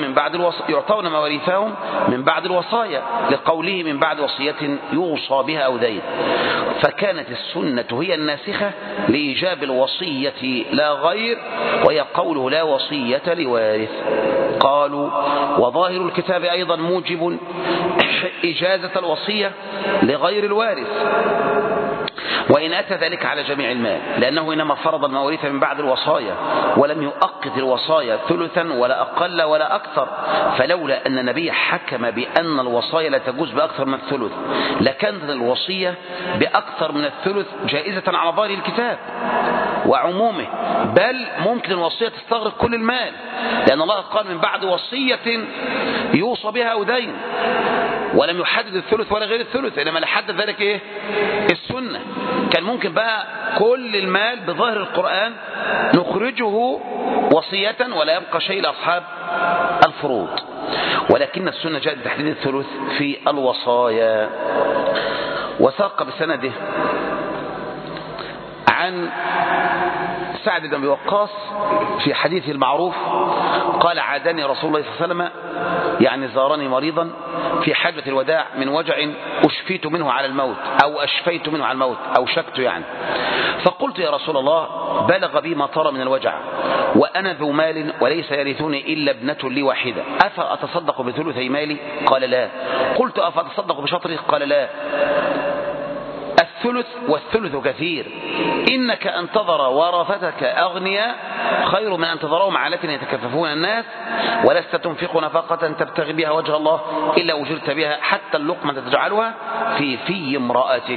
من بعد الوصايا، لقوله من بعد وصية يوصى بها أو دين. فكانت السنة هي الناسخة لإيجاب الوصية لا غير، وهي قوله لا وصية لوارث. قالوا وظاهر الكتاب أيضا موجب إجازة الوصية لغير الوارث، وإن أتى ذلك على جميع المال، لأنه إنما فرض المواريث من بعد الوصايا ولم يؤقت الوصايا ثلثا ولا أقل ولا أكثر. فلولا أن النبي حكم بأن الوصايا لا تجوز بأكثر من الثلث لكانت الوصية بأكثر من الثلث جائزة على ظاهر الكتاب وعمومه، بل ممكن الوصية تستغرق كل المال، لأن الله قال من بعد وصية يوصى بها أو دين، ولم يحدد الثلث ولا غير الثلث، إنما اللي حدد ذلك إيه؟ السنة. كان ممكن بقى كل المال بظاهر القرآن نخرجه وصية ولا يبقى شيء لأصحاب الفروض، ولكن السنة جاءت بتحديد الثلث في الوصايا. وساق بسنده عن سعد بن أبي وقاص في حديثه المعروف قال عادني رسول الله صلى الله عليه وسلم، يعني زارني مريضا في حجة الوداع من وجع أشفيت منه على الموت أو أشفيت منه على الموت أو شكت يعني. فقلت يا رسول الله بلغ بي ما ترى من الوجع وأنا ذو مال وليس يرثني إلا ابنة لي واحدة، أفأتصدق بثلثي مالي؟ قال لا. قلت أفأتصدق بشطره؟ قال لا. الثلث والثلث كثير، إنك أن تذر ورثتك أغنياء خير من أن تذرهم عالة يتكففون الناس، ولست تنفق نفقة تبتغي بها وجه الله إلا أجرت بها حتى اللقمة تجعلها في امرأتك.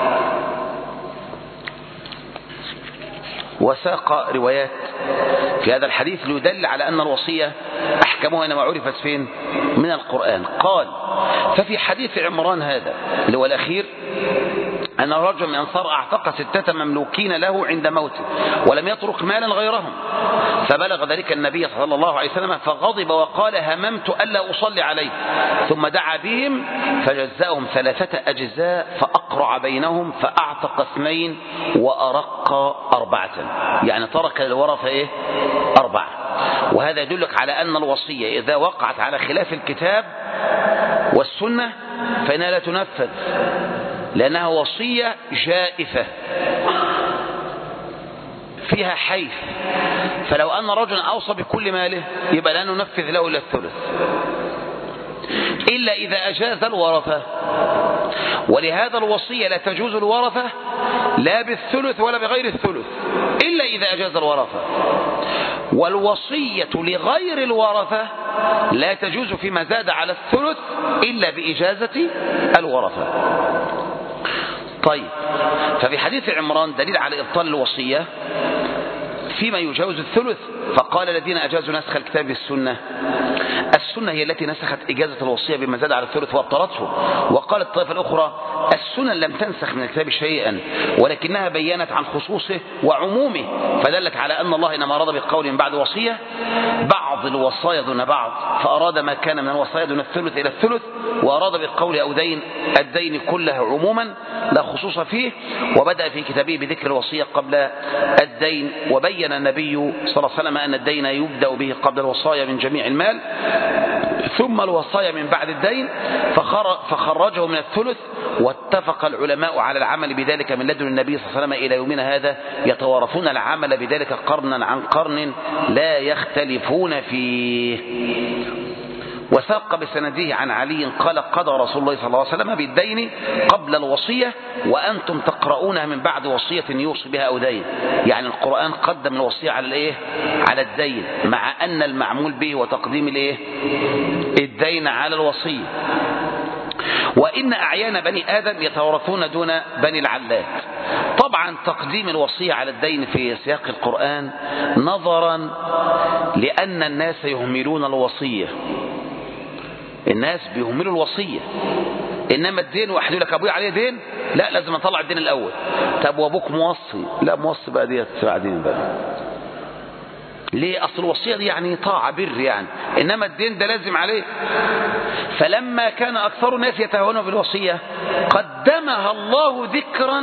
وساق روايات في هذا الحديث ليدل على أن الوصية أحكمها إنما عرفت فين؟ من القرآن. قال ففي حديث عمران هذا اللي هو الأخير أن رجل من أنصار أعتق 6 مملوكين له عند موته ولم يترك مالا غيرهم، فبلغ ذلك النبي صلى الله عليه وسلم فغضب وقال هممت ألا أصلي عليه، ثم دعا بهم فجزأهم 3 أجزاء فأقرع بينهم فأعتق 2 وأرق 4، يعني ترك الورثة 4. وهذا يدلك على أن الوصية إذا وقعت على خلاف الكتاب والسنة فإنها لا تنفذ، لأنها وصية جائفة فيها حيف. فلو أن رجلا أوصى بكل ماله يبقى لا ننفذ له إلا الثلث إلا إذا أجاز الورثة، ولهذا الوصية لا تجوز الورثة لا بالثلث ولا بغير الثلث إلا إذا أجاز الورثة، والوصية لغير الورثة لا تجوز فيما زاد على الثلث إلا بإجازة الورثة. طيب، ففي حديث عمران دليل على إبطال الوصية فيما يجاوز الثلث. فقال الذين أجازوا نسخ الكتاب بالسنة، السنة هي التي نسخت إجازة الوصية بما زاد على الثلث وابطلته. وقالت الطائفة الأخرى السنة لم تنسخ من الكتاب شيئا ولكنها بيّنت عن خصوصه وعمومه، فدلت على أن الله إنما أراد بقول بعد وصية بعض الوصايا دون بعض، فأراد ما كان من الوصايا دون الثلث إلى الثلث، وأراد بقول أو دين الدين كله عموما لا خصوص فيه، وبدأ في كتابه بذكر الوصية قبل الدين. وبين النبي صلى الله عليه وسلم أن الدين يبدأ به قبل الوصايا من جميع المال، ثم الوصايا من بعد الدين، فخرجه من الثلث. واتفق العلماء على العمل بذلك من لدن النبي صلى الله عليه وسلم إلى يومنا هذا، يتوارثون العمل بذلك قرنا عن قرن لا يختلفون فيه. وساق بسنده عن علي قال قضى رسول الله صلى الله عليه وسلم بالدين قبل الوصية وأنتم تقرؤونها من بعد وصية يوصي بها أو دين. يعني القرآن قدم الوصية على على الدين، مع أن المعمول به وتقديم الدين على الوصية. وإن أعيان بني آدم يتورثون دون بني العلات. طبعا تقديم الوصية على الدين في سياق القرآن نظرا لأن الناس يهملون الوصية، الناس بيهملوا الوصية. إنما الدين واحد يقول لك أبوي عليه دين، لا لازم أطلع الدين الأول. طب وأبوك موصي؟ لا موصي بقى دي بعدين بقى. ليه؟ أصل الوصية دي يعني طاعة بر يعني، إنما الدين ده لازم عليه. فلما كان أكثر الناس يتهاونون بالوصية قدمها الله ذكرا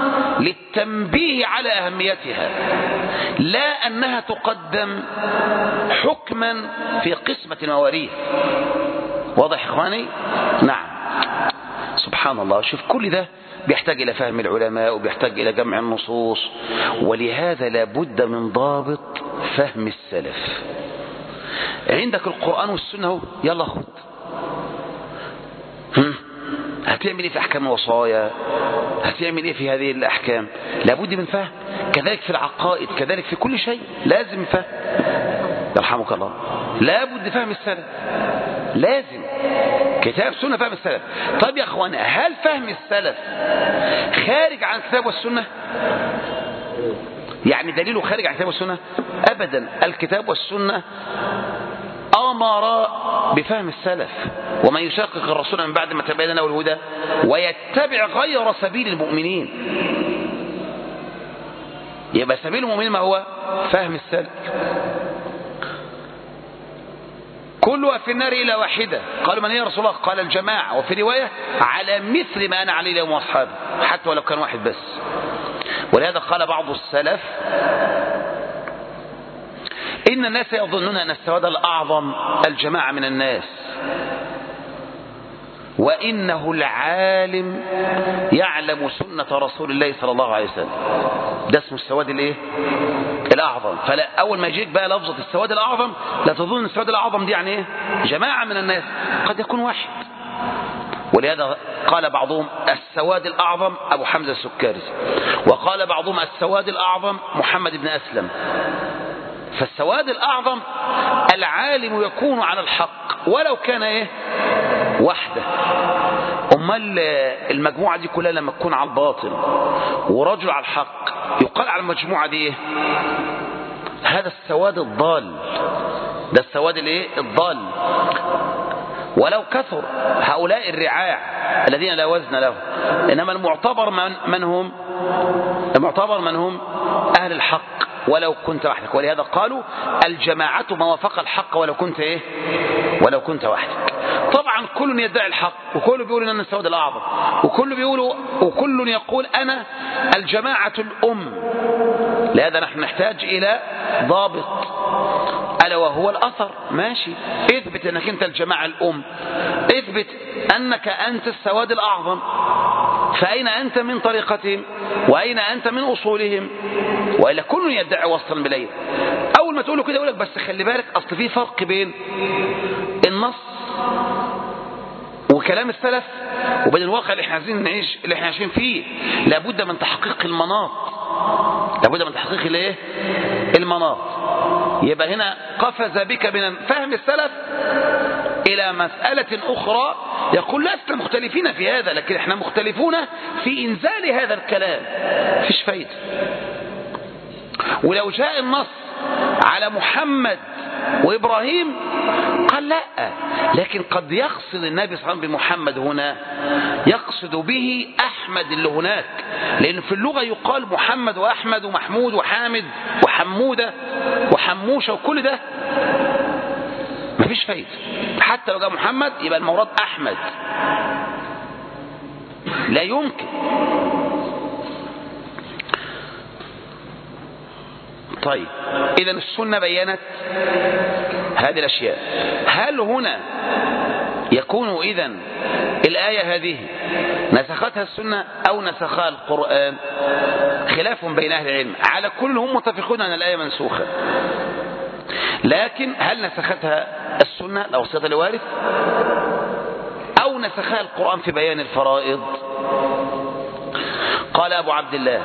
للتنبيه على أهميتها، لا أنها تقدم حكما في قسمة المواريث. واضح إخواني؟ نعم. سبحان الله. شوف كل ده بيحتاج إلى فهم العلماء وبيحتاج إلى جمع النصوص، ولهذا لابد من ضابط فهم السلف. عندك القرآن والسنة هو، يلا خد. هتعمل ايه في احكام الوصايا؟ هتعمل ايه في هذه الاحكام؟ لابد من فهم. كذلك في العقائد، كذلك في كل شيء لازم فهم. يرحمك الله. لابد فهم السلف، لازم كتاب سنة فهم السلف. طيب يا اخوانا، هل فهم السلف خارج عن الكتاب والسنة؟ يعني دليله خارج عن الكتاب والسنة؟ ابدا. الكتاب والسنة أمر بفهم السلف. ومن يشاقق الرسول من بعد ما تبين له الهدى ويتبع غير سبيل المؤمنين، يبقى سبيل المؤمنين ما هو؟ فهم السلف. كلها في النار إلى واحدة. قالوا من هي يا رسول الله؟ قال الجماعة، وفي رواية على مثل ما أنا عليه اليوم وأصحابي، حتى ولو كان واحد بس. ولهذا قال بعض السلف إن الناس يظنون أن السواد الأعظم الجماعة من الناس، وإنه العالم يعلم سنة رسول الله صلى الله عليه وسلم. ده اسمه السواد الايه؟ الأعظم. فلا أول ما يجيك بقى لفظة السواد الأعظم لا تظن أن السواد الأعظم دي يعني ايه؟ جماعة من الناس، قد يكون واحد. ولهذا قال بعضهم السواد الأعظم أبو حمزة السكري، وقال بعضهم السواد الأعظم محمد بن أسلم. فالسواد الأعظم العالم يكون على الحق ولو كان ايه؟ وحده. امال المجموعة دي كلها لما تكون على الباطل ورجل على الحق يقال على المجموعة دي ايه؟ هذا السواد الضال. ده السواد الايه؟ الضال. ولو كثر هؤلاء الرعاع الذين لا وزن لهم، انما المعتبر من هم اهل الحق ولو كنت وحدك. ولهذا قالوا الجماعة ما وافق الحق ولو كنت ايه؟ ولو كنت وحدك. طبعا كل يدعي الحق، وكل بيقول ان انا السواد الاعظم، وكل يقول انا الجماعة الام. لهذا نحن نحتاج الى ضابط الا وهو الاثر. ماشي، اثبت انك انت الجماعة الام، اثبت انك انت السواد الاعظم، فاين انت من طريقتهم واين انت من اصولهم؟ والا كل يدعي وصلا بليل. اول ما تقول له كده يقول لك بس خلي بالك اصل في فرق بين النص وكلام السلف وبين الواقع اللي احنا عايشين فيه. لابد من تحقيق المناط، لابد من تحقيق الايه؟ المناط. يبقى هنا قفز بك من فهم السلف الى مسألة اخرى، يقول لسنا مختلفين في هذا، لكن احنا مختلفون في انزال هذا الكلام. فيش فايدة. ولو جاء النص على محمد وإبراهيم قال لا، لكن قد يقصد النبي صلى الله عليه وسلم بمحمد هنا يقصد به أحمد اللي هناك، لأن في اللغة يقال محمد وأحمد ومحمود وحامد وحمودة وحموشة، وكل ده مفيش فايدة. حتى لو جاء محمد يبقى المراد أحمد، لا يمكن. طيب إذا السنة بيّنت هذه الأشياء. هل هنا يكون إذن الآية هذه نسختها السنة أو نسخها القرآن؟ خلاف بين أهل العلم، على كل هم متفقون أن الآية منسوخة، لكن هل نسختها السنة لوصية الوارث أو نسخها القرآن في بيان الفرائض؟ قال أبو عبد الله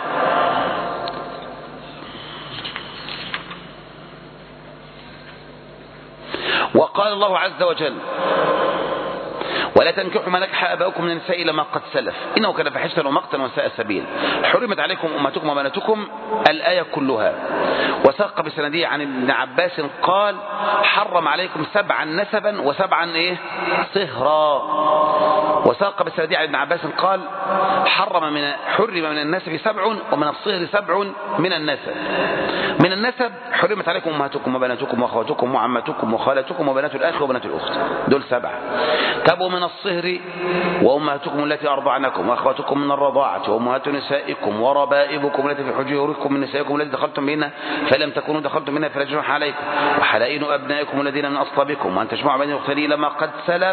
وقال الله عز وجل ولا تنكحوا ما نكح آباؤكم من النساء إلا ما قد سلف إنه كان فاحشة ومقتا وساء سبيل حرمت عليكم أمتكم وبناتكم الآية كلها. وساق بسندية عن ابن عباس قال حرم عليكم 7 نسبا و7 إيه صهرا. وساق بسندية عن ابن عباس قال حرم من النسب 7 ومن الصهر 7 من النسب. من النسب حرمت عليكم أمهاتكم وبناتكم وأخواتكم وعماتكم وخالاتكم وبنات الأخ وبنات الأخت، دول 7. تبوا من الصهر وأمهاتكم التي أرضعنكم وأخواتكم من الرضاعة وأمهات نسائكم وربائبكم التي في حجوركم من نسائكم التي دخلتم بهن فلم تكونوا دخلتم بهن فلا جناح عليكم وحلائل أبنائكم الذين من أصلابكم وأن تجمعوا بين الأختين لما قد سلف.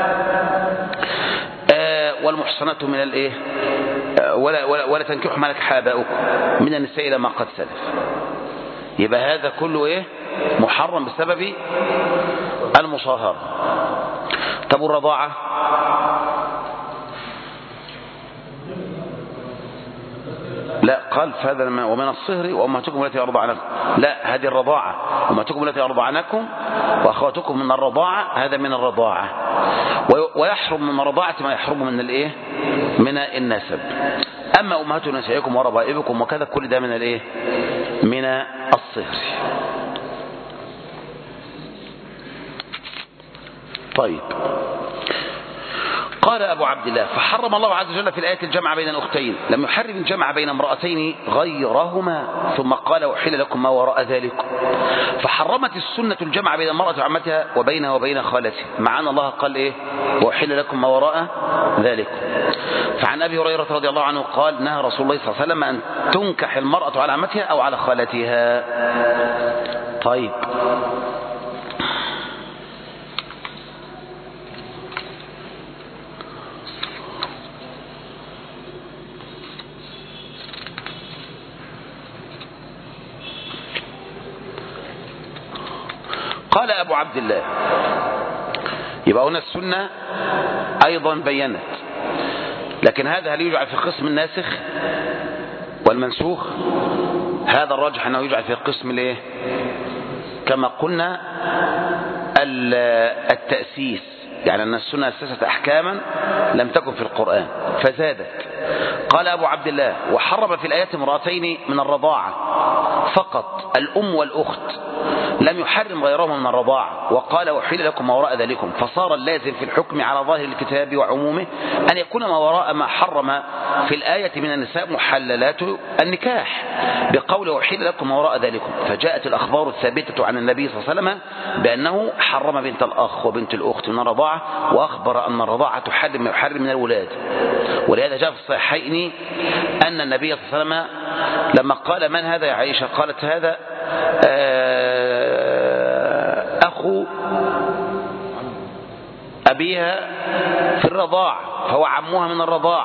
والمحصنات من الإيه ولا تنكحوا ما نكح آباؤكم من النساء لما قد سلف. يبقى هذا كله إيه محرم بسبب المصاهرة. طب الرضاعة لا قال فهذا ومن الصهر وأمهاتكم التي أرضعنكم، لا هذه الرضاعة أمهاتكم التي أرضعنكم وأخواتكم من الرضاعة، هذا من الرضاعة. ويحرم من الرضاعة ما يحرم من الإيه من النسب. أما أمهات نسائكم وربائبكم وكذا كل ده من الإيه من الصهر. طيب قال أبو عبد الله فحرم الله عز وجل في الآية الجمع بين الأختين، لم يحرم الجمع بين امرأتين غيرهما، ثم قال وحل لكم ما وراء ذلك. فحرمت السنة الجمع بين المرأة وعمتها وبينها وبين خالتها، مع أن الله قال إيه وحل لكم ما وراء ذلك. فعن أبي هريرة رضي الله عنه قال نهى رسول الله صلى الله عليه وسلم أن تنكح المرأة على عمتها أو على خالتها. طيب قال أبو عبد الله، يبقى هنا السنة أيضا بينت، لكن هذا هل يجعل في قسم الناسخ والمنسوخ؟ هذا الراجح أنه يجعل في قسم الايه؟ كما قلنا التأسيس، يعني أن السنة أسست أحكاما لم تكن في القرآن فزادت. قال أبو عبد الله: وحرم في الآيات امرأتين من الرضاعة فقط، الأم والأخت، لم يحرم غيرهما من الرضاعة. وقال: وحل لكم ما وراء ذلكم، فصار اللازم في الحكم على ظاهر الكتاب وعمومه أن يكون ما وراء ما حرم في الآية من النساء محللات النكاح، بقول: وحل لكم ما وراء ذلكم. فجاءت الأخبار الثابتة عن النبي صلى الله عليه وسلم بأنه حرم بنت الأخ وبنت الأخت من الرضاعة، وأخبر أن الرضاعة تحرم ما يحرم من الولاد. ولهذا جاء في الصحيحين أن النبي صلى الله عليه وسلم لما قال: من هذا يا عائشة؟ قالت: هذا أخو أبيها في الرضاع، فهو عمها من الرضاع.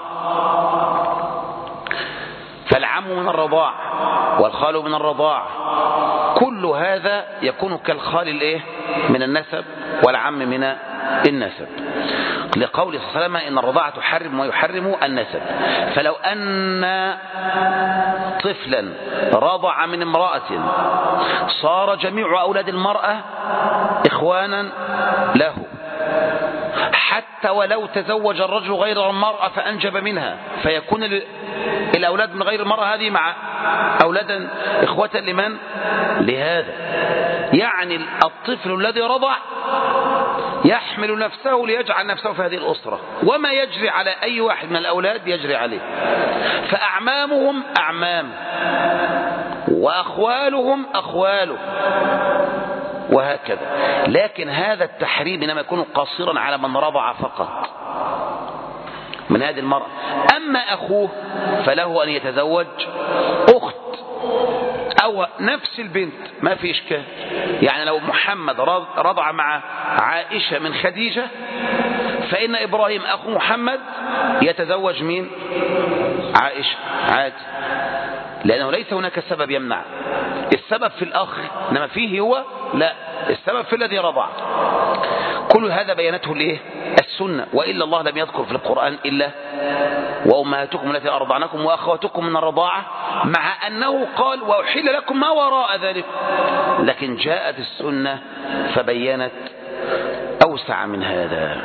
فالعم من الرضاع والخال من الرضاع، كل هذا يكون كالخال الايه من النسب والعم من النسب، لقول صلى الله عليه وسلم: إن الرضاعة تحرم ويحرم النسب. فلو أن طفلا رضع من امرأة صار جميع أولاد المرأة إخوانا له، حتى ولو تزوج الرجل غير المرأة فأنجب منها، فيكون الأولاد من غير المرأة هذه مع أولادا إخوة لمن؟ لهذا. يعني الطفل الذي رضع يحمل نفسه ليجعل نفسه في هذه الأسرة، وما يجري على أي واحد من الأولاد يجري عليه، فأعمامهم أعمام وأخوالهم أخواله وهكذا. لكن هذا التحريم إنما يكون قاصرا على من رضع فقط من هذه المرأة. أما أخوه فله أن يتزوج أخت أو نفس البنت، ما في إشكال. يعني لو محمد رضع مع عائشة من خديجة، فإن إبراهيم أخو محمد يتزوج من عائشة عادي، لأنه ليس هناك سبب يمنع. السبب في الأخ، إنما فيه هو لا، السبب في الذي رضع. كل هذا بيانته الايه؟ السنة. وإلا الله لم يذكر في القرآن إلا وأمهاتكم التي أرضعنكم وأخواتكم من الرضاعة، مع أنه قال: وأحل لكم ما وراء ذلك. لكن جاءت السنة فبينت أوسع من هذا.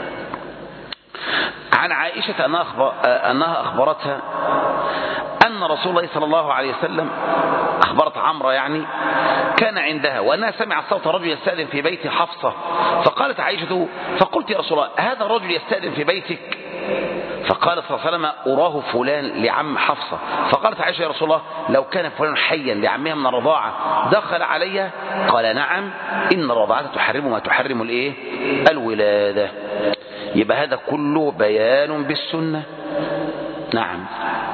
عن عائشة أنها أخبرتها أن رسول الله صلى الله عليه وسلم، أخبرت عمرو يعني، كان عندها وأنها سمعت صوت رجل يستأذن في بيت حفصة، فقالت عائشة: فقلت يا رسول الله هذا الرجل يستأذن في بيتك؟ فقال صلى الله عليه وسلم: أراه فلان لعم حفصة. فقالت عائشة: يا رسول الله لو كان فلان حيا لعمها من الرضاعة دخل عليها؟ قال: نعم، إن الرضاعة تحرم ما تحرم الايه؟ الولادة. يبقى هذا كله بيان بالسنة. نعم.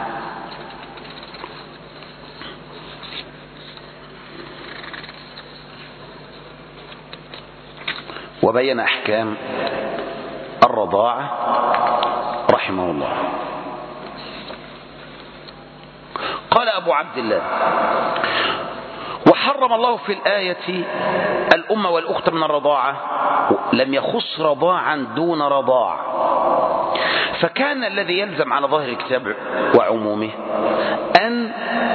وبين أحكام الرضاعة رحمه الله. قال أبو عبد الله: وحرم الله في الآية الأم والأخت من الرضاعة، لم يخص رضاعا دون رضاع، فكان الذي يلزم على ظاهر الكتاب وعمومه أن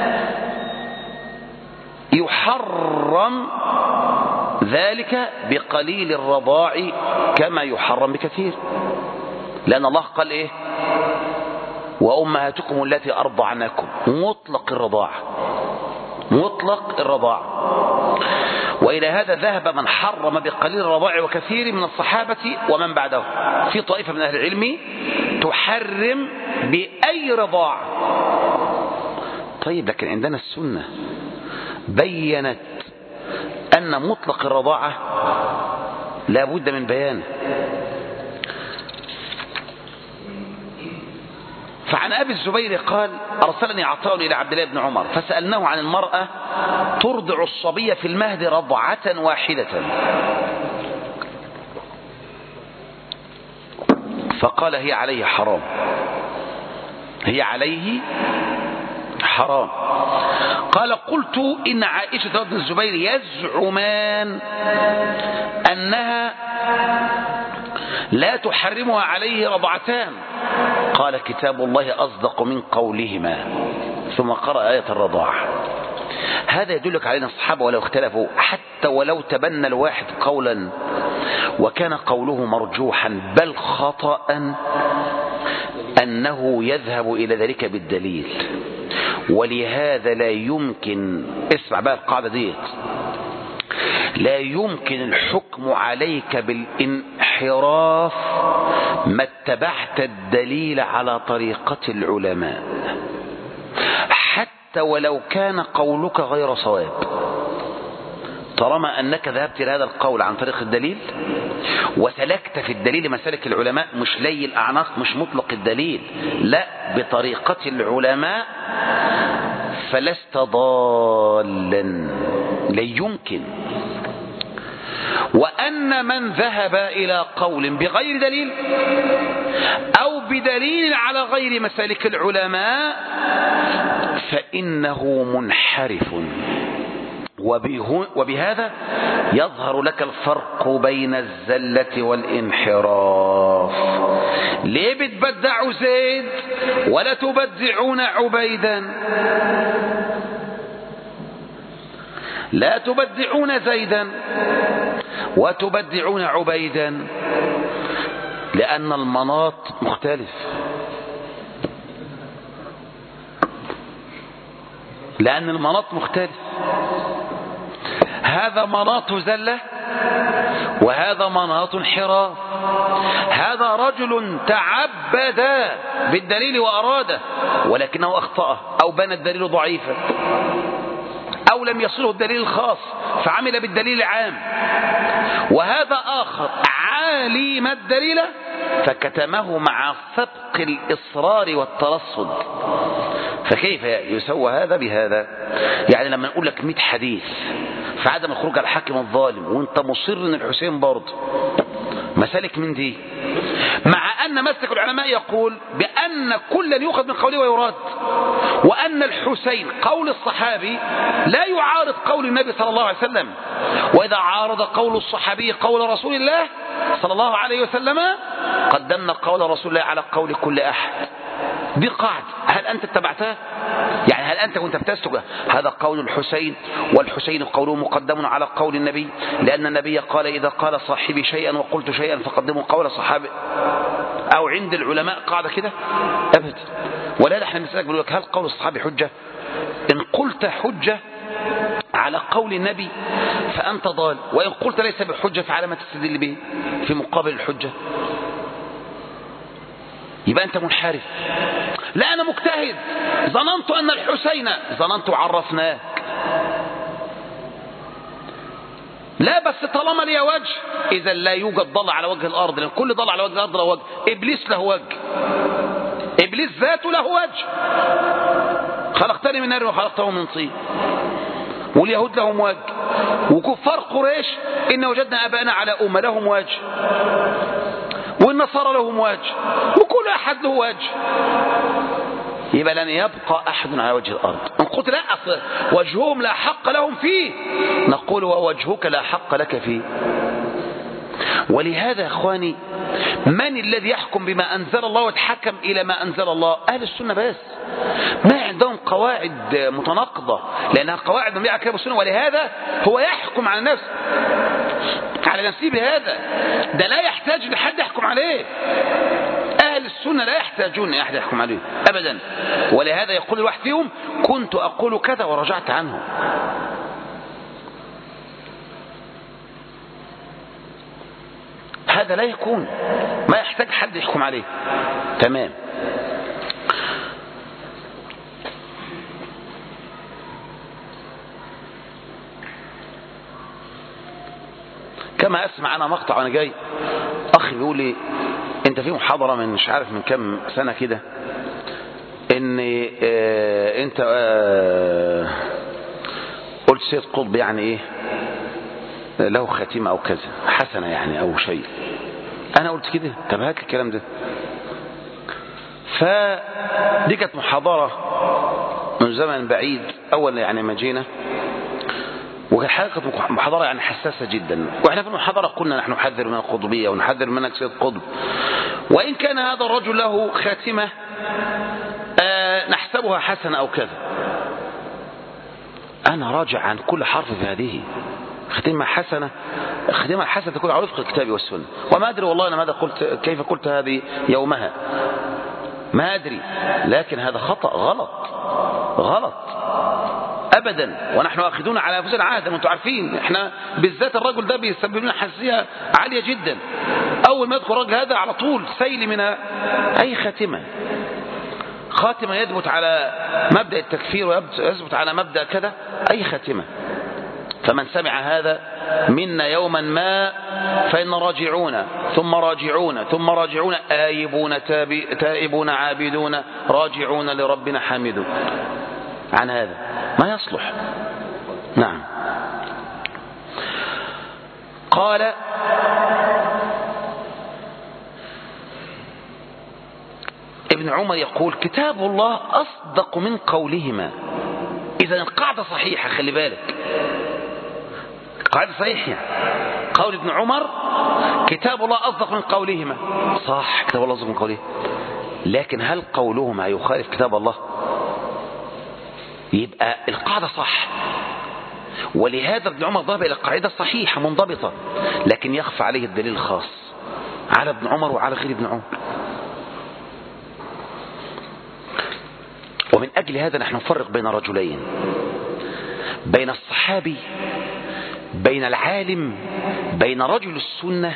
يحرم ذلك بقليل الرضاع كما يحرم بكثير، لأن الله قال إيه؟ وأمهاتكم التي أرضعنكم، مطلق الرضاعة، مطلق الرضاعة. وإلى هذا ذهب من حرم بقليل الرضاع وكثير من الصحابة ومن بعده. في طائفة من أهل العلم تحرم بأي رضاع. طيب، لكن عندنا السنة بينت أن مطلق الرضاعة لا بد من بيانه. فعن أبي الزبير قال: أرسلني عطاء إلى عبد الله بن عمر فسألناه عن المرأة ترضع الصبي في المهد رضعة واحدة. فقال هي عليه حرام، هي عليه حرام. قال قلت إن عائشة بن الزبير يزعمان أنها لا تحرمها عليه رضعتان. قال كتاب الله أصدق من قولهما. ثم قرأ آية الرضاعة. هذا يدلك علينا الصحابة ولو اختلفوا، حتى ولو تبنى الواحد قولا وكان قوله مرجوحا بل خطأ، أنه يذهب إلى ذلك بالدليل. ولهذا لا يمكن، اسمع بقى القاعدة ديت، لا يمكن الحكم عليك بالانحراف ما اتبعت الدليل على طريقة العلماء، حتى ولو كان قولك غير صواب. طالما أنك ذهبت لهذا القول عن طريق الدليل وسلكت في الدليل مسالك العلماء، مش لي الأعناق، مش مطلق الدليل، لا بطريقة العلماء، فلست ضالا، لا يمكن. وأن من ذهب إلى قول بغير دليل أو بدليل على غير مسالك العلماء فإنه منحرف. وبهذا يظهر لك الفرق بين الزلة والانحراف. ليه بتبدعوا زيد ولا تبدعون عبيدا؟ لا تبدعون زيدا وتبدعون عبيدا، لأن المناط مختلف، لأن المناط مختلف. هذا مناط زلة وهذا مناط انحراف. هذا رجل تعبد بالدليل وأراده ولكنه أخطأ، أو بنى الدليل ضعيفا، أو لم يصله الدليل الخاص فعمل بالدليل العام. وهذا آخر عالم الدليل فكتمه مع سبق الإصرار والترصد. فكيف يسوى هذا بهذا؟ يعني لما نقول لك 100 حديث في عدم الخروج على الحاكم الظالم وانت مصر ان الحسين برضه مسالك من دي، مع أن مسلك العلماء يقول بأن كلا يؤخذ من قوله ويراد، وأن الحسين قول الصحابي لا يعارض قول النبي صلى الله عليه وسلم، وإذا عارض قول الصحابي قول رسول الله صلى الله عليه وسلم قدمنا قول رسول الله على قول كل أحد. دي قاعدة، هل أنت اتبعتها؟ يعني هل أنت كنت بتسلك هذا قول الحسين، والحسين قوله مقدم على قول النبي، لأن النبي قال إذا قال صاحبي شيئا وقلت شيئا فقدموا قول صحابي، أو عند العلماء قاعدة كده؟ أبدا. ولا نحن نسألك بنقول لك هل قول الصحابي حجة؟ إن قلت حجة على قول النبي فأنت ضال، وإن قلت ليس بحجة فعلى ما تستدل به في مقابل الحجة، يبقى أنت منحرف. لا أنا مجتهد، ظننت أن الحسين، ظننت عرفناك. لا بس طالما لي وجه، إذا لا يوجد ضل على وجه الأرض، لأن كل ضل على وجه الأرض له وجه. إبليس له وجه، إبليس ذاته له وجه، خلقتني من نار وخلقته من طين. واليهود لهم وجه، وكفار قريش إن وجدنا أبانا على أمة لهم وجه، والنصارى لهم وجه، وكل أحد له وجه. يبقى لن يبقى أحد على وجه الأرض. إن قلت لا أصل وجههم لا حق لهم فيه، نقول ووجهك لا حق لك فيه. ولهذا يا أخواني، من الذي يحكم بما أنزل الله ويتحكم إلى ما أنزل الله؟ أهل السنة بس. ما عندهم قواعد متناقضة، لأنها قواعد مبنية على كتاب السنة، ولهذا هو يحكم على نفسه، على نفسه بهذا. ده لا يحتاج لحد يحكم عليه. أهل السنة لا يحتاجون أحد يحكم عليه أبدا. ولهذا يقول الواحد فيهم كنت أقول كذا ورجعت عنه. هذا لا يكون، ما يحتاج حد يحكم عليه. تمام. كما أسمع أنا مقطع وأنا جاي أخي بيقول لي أنت في محاضرة من مش عارف من كم سنة كده إن أنت سيد قطب يعني ايه له خاتمة او كذا حسنة يعني او شيء. انا قلت كده، طب هات الكلام ده. فدي كانت محاضرة من زمن بعيد اول يعني ما جينا، وحقيقة محاضرة يعني حساسة جدا. واحنا في المحاضرة قلنا نحن نحذر من القطبية ونحذر منك سيد قطب، وإن كان هذا الرجل له خاتمة نحسبها حسنة أو كذا. أنا راجع عن كل حرف في هذه خاتمة حسنة. خاتمة حسنة تكون على وفق الكتاب والسنة. وما أدري والله أنا ماذا قلت، كيف قلت هذه يومها ما أدري، لكن هذا خطأ غلط ابدا. ونحن اخذون على انفسنا عهدا، وانتم عارفين احنا بالذات الرجل ده بيسبب لنا حساسيه عاليه جدا. اول ما يدخل الرجل هذا على طول سيل من اي خاتمه يثبت على مبدا التكفير ويثبت على مبدا كذا، اي خاتمه. فمن سمع هذا منا يوما ما فإن راجعون ثم راجعون ثم راجعون آيبون تائبون عابدون راجعون لربنا حامدون. عن هذا ما يصلح. نعم. قال ابن عمر يقول كتاب الله أصدق من قولهما. إذا القاعدة صحيحة، خلي بالك قاعدة صحيحة. قول ابن عمر كتاب الله أصدق من قولهما، صح كتاب الله أصدق من قولهما، لكن هل قولهما يخالف كتاب الله؟ يبقى القاعدة صح. ولهذا ابن عمر ذهب إلى قاعدة صحيحة منضبطة، لكن يخفى عليه الدليل الخاص على ابن عمر وعلى غير ابن عمر. ومن أجل هذا نحن نفرق بين رجلين، بين الصحابي، بين العالم، بين رجل السنة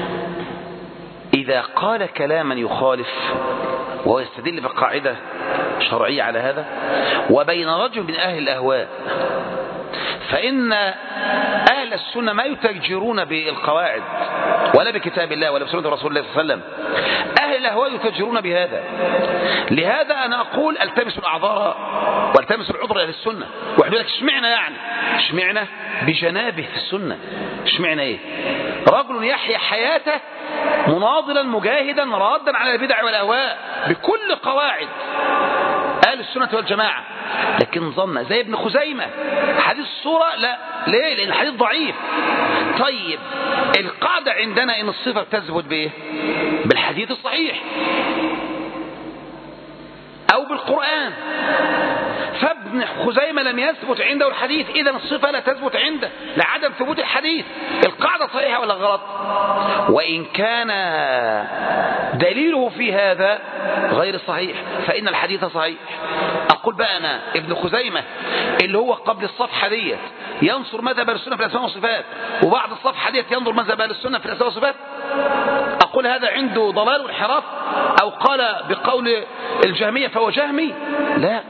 إذا قال كلاما يخالف وهو يستدل بقاعدة شرعية على هذا، وبين رجل من أهل الأهواء. فإن أهل السنة ما يتجرون بالقواعد ولا بكتاب الله ولا بسنة رسول الله صلى الله عليه وسلم. أهل الأهواء يتجرون بهذا. لهذا أنا أقول التمس الأعذار والتمس العذر لأهل السنة. واحد يقول لك اشمعنا بجنابه في السنة، اشمعنا ايه؟ رجل يحيا حياته مناضلا مجاهدا رادا على البدع والأهواء بكل قواعد أهل السنة والجماعة، لكن ظن زي ابن خزيمة حديث الصورة لا. ليه؟ لأن الحديث ضعيف. طيب القاعدة عندنا إن الصفة تثبت بإيه؟ بالحديث الصحيح أو بالقرآن. فابن خزيمة لم يثبت عنده الحديث، إذن الصفة لا تثبت عنده لعدم ثبوت الحديث. القاعدة صحيحة ولا غلط؟ وإن كان دليله في هذا غير صحيح فإن الحديث صحيح. أقول بقى أنا ابن خزيمة اللي هو قبل الصفحة ديت ينصر مذهب السنة في الأسماء والصفات، وبعد الصفحة ديت ينظر مذهب السنة في الأسماء والصفات، أقول هذا عنده ضلال وانحراف؟ أو قال بقول الجهمية فهو جهمي؟ لا.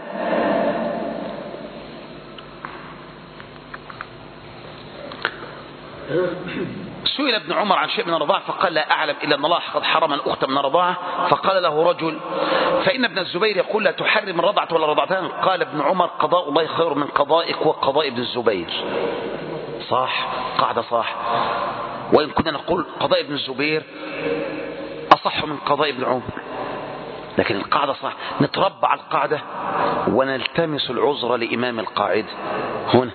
سئل ابن عمر عن شيء من الرضاعة فقال لا أعلم إلا أن الله قد حرم الأخت من الرضاعة. فقال له رجل فإن ابن الزبير يقول لا تحرم الرضعة ولا رضعتان. قال ابن عمر قضاء الله خير من قضائك وقضاء ابن الزبير. صح، قاعدة صح. وإن كنا نقول قضاء ابن الزبير أصح من قضاء ابن عمر، لكن القاعدة صح. نتربى على القاعدة ونلتمس العذر لإمام القاعدة هنا.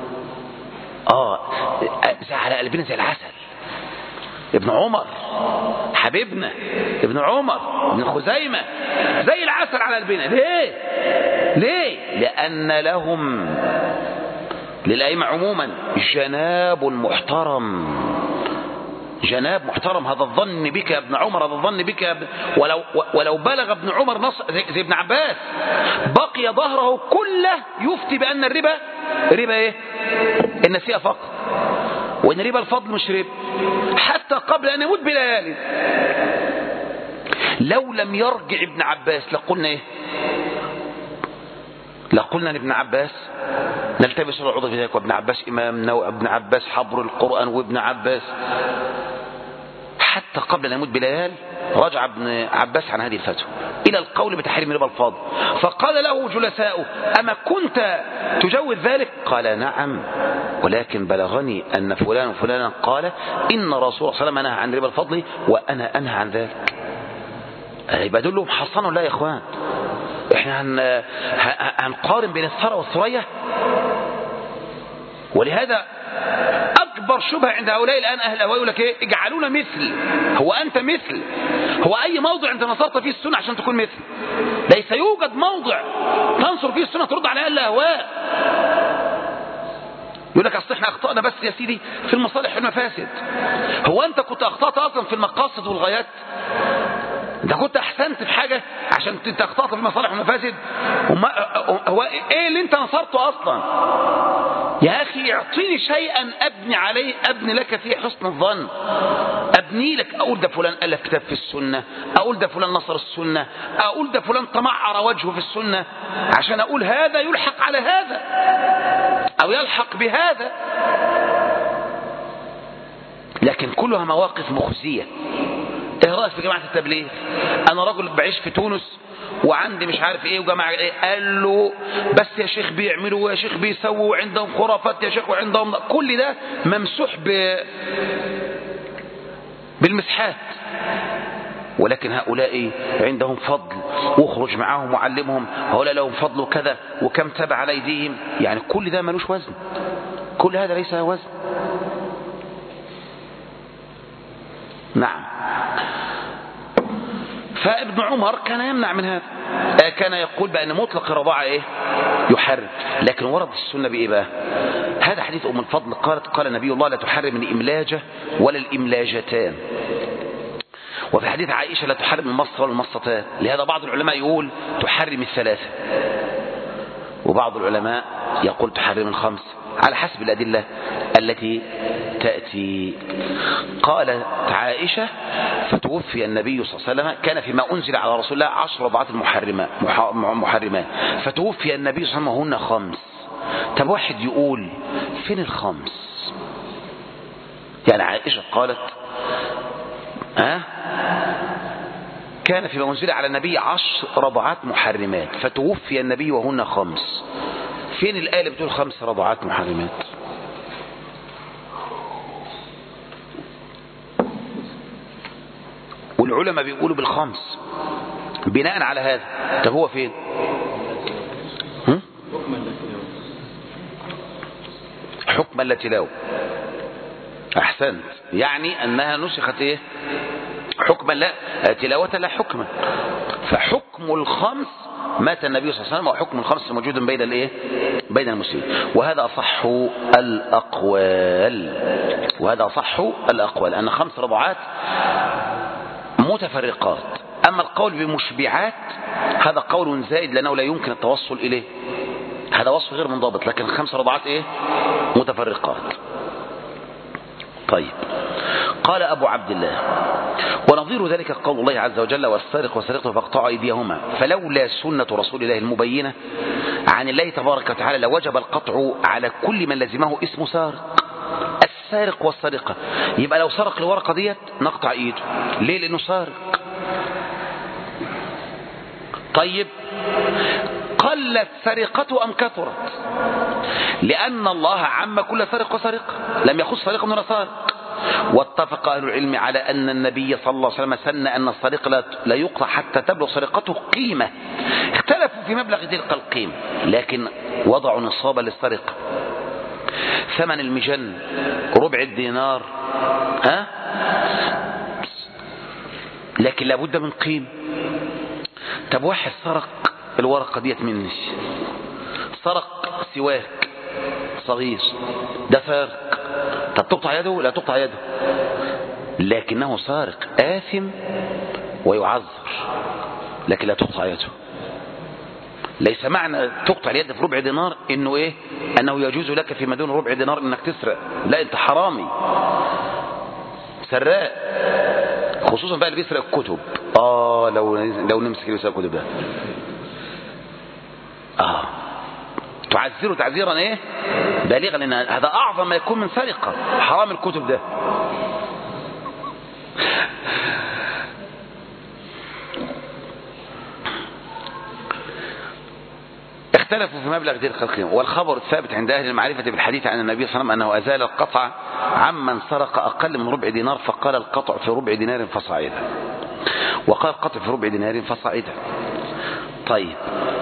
على قلبنا زي العسل. ابن عمر حبيبنا، ابن عمر ابن خزيمة زي العسل على قلبنا. ليه؟ لأن لهم للأئمة عموما جناب محترم، جناب محترم. هذا الظن بك يا ابن عمر، هذا الظن بك يا ابن ولو بلغ ابن عمر نص زي ابن عباس بقي ظهره كله يفتي بأن الربا ايه؟ النسيئة فقط، وإن ربا الفضل مش ربا، حتى قبل أن يموت بليالي. لو لم يرجع ابن عباس لقلنا ايه؟ لقلنا لابن عباس نلتبس العذر في ذلك، وابن عباس إمامنا، وابن عباس حبر القرآن، وابن عباس حتى قبل أن يموت بليالي رجع ابن عباس عن هذه الفتوى إلى القول بتحريم ربا الفضل، فقال له جلساؤه: أما كنت تجوز ذلك؟ قال: نعم، ولكن بلغني أن فلان وفلانا قال إن رسول الله صلى الله عليه وسلم نهى عن ربا الفضل وأنا أنهى عن ذلك. يبقى دول لهم حصنوا لا يا إخوان. احنا هنقارن بين الثرى والثريا؟ ولهذا أكبر شبهة عند هؤلاء الآن أهل الأهواء يقول لك إيه؟ اجعلونا مثل. هو أنت مثل؟ هو أي موضع أنت نصرت فيه السنة عشان تكون مثل؟ ليس يوجد موضع تنصر فيه السنة ترد على أهل الأهواء. يقول لك أصل احنا أخطأنا بس يا سيدي في المصالح والمفاسد. هو أنت كنت أخطأت أصلا في المقاصد والغايات؟ انت كنت احسنت في حاجة عشان انت اخطأت في المصالح والمفاسد؟ هو ايه اللي انت نصرته اصلا؟ يا اخي اعطيني شيئا ابني عليه، ابني لك فيه حسن الظن، ابني لك، اقول ده فلان الف كتاب في السنة، اقول ده فلان نصر السنة، اقول ده فلان تمعر وجهه في السنة، عشان اقول هذا يلحق على هذا او يلحق بهذا. لكن كلها مواقف مخزية. ايه رأيك في جماعة التبليغ؟ انا رجل بعيش في تونس وعندي مش عارف ايه وجماعة ايه، قال له بس يا شيخ بيعملوا ويا شيخ بيسووا وعندهم خرافات يا شيخ وعندهم كل ده ممسوح بالمسحات، ولكن هؤلاء عندهم فضل واخرج معاهم وعلمهم، هؤلاء لهم فضل كذا وكم تبع على ايديهم. يعني كل ده ملوش وزن، كل هذا ليس وزن. نعم. فابن عمر كان يمنع من هذا، كان يقول بأن مطلق الرضاعة ايه؟ يحرم. لكن ورد السنة بايه بقى؟ هذا حديث ام الفضل قالت: قال نبي الله: لا تحرم الإملاجة ولا الإملاجتان. وفي حديث عائشة: لا تحرم المصة ولا المصتان. لهذا بعض العلماء يقول تحرم الثلاثة، وبعض العلماء يقول تحرم الخمس، على حسب الأدلة التي تأتي. قالت عائشة: فتوفي النبي صلى الله عليه وسلم، كان فيما أنزل على رسول الله 10 رضعات محرمات، فتوفي النبي صلى الله عليه وسلم وهن 5. طب واحد يقول فين الخمس؟ يعني عائشة قالت كان فيما أنزل على النبي 10 رضعات محرمات، فتوفي النبي وهن 5. فين الآية اللي بتقول 5 رضعات محرمات؟ والعلماء بيقولوا بالخمس بناء على هذا. طب هو فين؟ حكم التلاوة. أحسنت، يعني أنها نسخت إيه؟ حكما لا تلاوة لا حكما. فحكم الخمس مات النبي صلى الله عليه وسلم، وحكم الخمس موجود بين الايه؟ بين المسلمين. وهذا أصح الأقوال، أن 5 رضعات متفرقات. أما القول بمشبعات هذا قول زائد، لأنه لا يمكن التوصل إليه، هذا وصف غير منضبط. لكن 5 رضعات إيه؟ متفرقات. طيب، قال أبو عبد الله: ونظير ذلك قول الله عز وجل: والسارق والسارقة فاقطعوا أيديهما، فلولا سنة رسول الله المبينة عن الله تبارك وتعالى لوجب القطع على كل من لزمه اسم سارق. السارق والسارقة، يبقى لو سرق الورقة ديت نقطع ايده. ليه؟ لأنه سارق. طيب، قلت سرقته أم كثرت؟ لأن الله عم كل سارق وسارقة، لم يخص سارق من سارق. واتفق أهل العلم على أن النبي صلى الله عليه وسلم سن أن السارق لا يقطع حتى تبلغ سرقته قيمة. اختلفوا في مبلغ تلك القيمة، لكن وضعوا نصابا للسرقة. ثمن المجن ربع الدينار، لكن لابد من قيمة. طب واحد سرق الورقة ديت مني، سرق سواك صغير، ده سارق. طب تقطع يده؟ لا تقطع يده، لكنه سارق آثم ويعذر، لكن لا تقطع يده. ليس معنى تقطع اليد في ربع دينار انه ايه؟ انه يجوز لك في مدون ربع دينار انك تسرق. لا، انت حرامي سراق، خصوصا بقى اللي بيسرق الكتب. لو نمسك اللي بيسرق الكتب ده تعذره تعذيرا ايه؟ بالغا، لان هذا اعظم ما يكون من سرقة، حرام الكتب ده. اختلفوا في مبلغ دين خلقهم. والخبر الثابت عند أهل المعرفة بالحديث عن النبي صلى الله عليه وسلم أنه أزال القطع عمن سرق أقل من ربع دينار، فقال القطع في ربع دينار فصاعدا، وقال القطع في ربع دينار فصاعدا. طيب،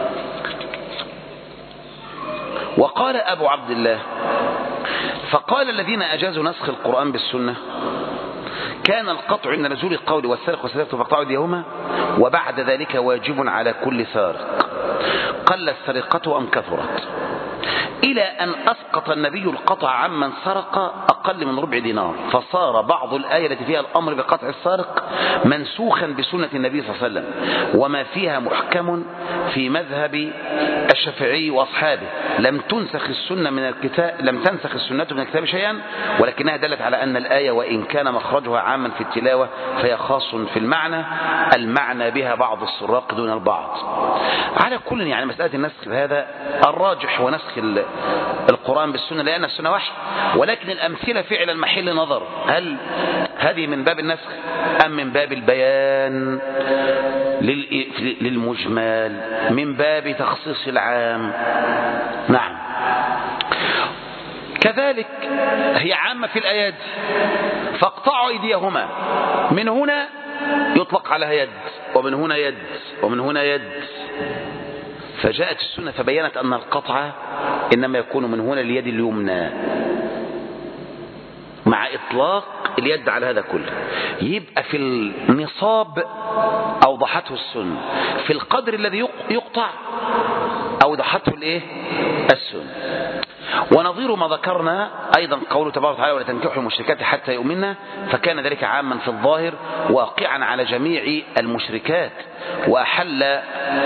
وقال أبو عبد الله: فقال الذين أجازوا نسخ القرآن بالسنة كان القطع عند نزول القول والسرق والسرقة فاقطعوا أيديهما، وبعد ذلك واجب على كل سارق قل السرقة أم كثرت، إلى أن أسقط النبي القطع عمن سرق أقل من ربع دينار، فصار بعض الآية التي فيها الأمر بقطع السارق منسوخا بسنة النبي صلى الله عليه وسلم، وما فيها محكم في مذهب الشافعي وأصحابه. لم تنسخ السنة من الكتاب شيئا، ولكنها دلت على أن الآية وإن كان مخرجها عاما في التلاوة فهي خاص في المعنى بها بعض السراق دون البعض. على كل يعني مسألة النسخ هذا الراجح ونسخ القرآن بالسنة، لأن السنة وحي، ولكن الأمثلة فعلا محل نظر، هل هذه من باب النسخ أم من باب البيان للمجمل، من باب تخصيص العام؟ نعم. كذلك هي عامة في الآيات، فاقطعوا أيديهما، من هنا يطلق على يد، ومن هنا يد، ومن هنا يد. فجاءت السنة فبينت أن القطع إنما يكون من هنا اليد اليمنى، مع إطلاق اليد على هذا كله. يبقى في النصاب أوضحته السنة، في القدر الذي يقطع أوضحته السنة. ونظير ما ذكرنا أيضا قوله تبارك وتعالى: ولا تنكحوا المشركات حتى يؤمنن، فكان ذلك عاما في الظاهر واقعا على جميع المشركات. وأحل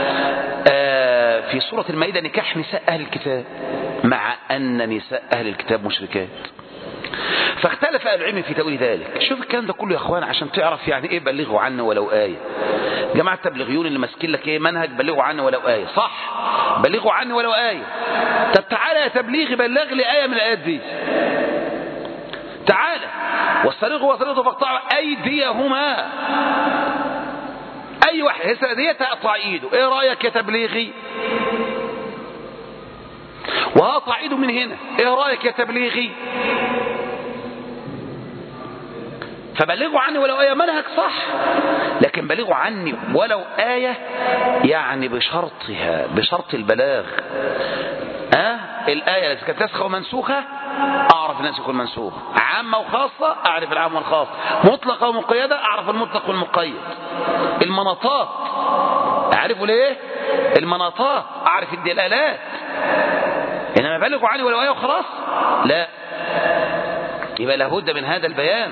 في سورة المائدة نكاح نساء أهل الكتاب، مع أن نساء أهل الكتاب مشركات. فاختلف أهل العلم في تأويل ذلك. شوف الكلام ده كله يا أخوان عشان تعرف يعني إيه بلغوا عنه ولو آية. جماعة التبليغيون اللي ماسكين لك منهج بلغوا عنه ولو آية، صح، بلغوا عنه ولو آية. طب تعالى يا تبليغي بلغ لي آية من الآيات دي، تعالى. والسرقوا والسرقوا فاقطعوا أيديهما، أي واحد هسه ديتها أقطع إيده، إيه رأيك يا تبليغي؟ وهقطع إيده من هنا، إيه رأيك يا تبليغي؟ فبلغوا عني ولو آية، منهج صح، لكن بلغوا عني ولو آية يعني بشرطها، بشرط البلاغ. الآية التي كانت ناسخة ومنسوخة أعرف الناسخ والمنسوخ، عامة وخاصة أعرف العام والخاص، مطلقة ومقيدة أعرف المطلق والمقيد. المناطات أعرفوا ليه؟ المناطات أعرف الدلالات. إنما بلغوا عني ولو آية وخلاص لا، يبقى لابد من هذا البيان.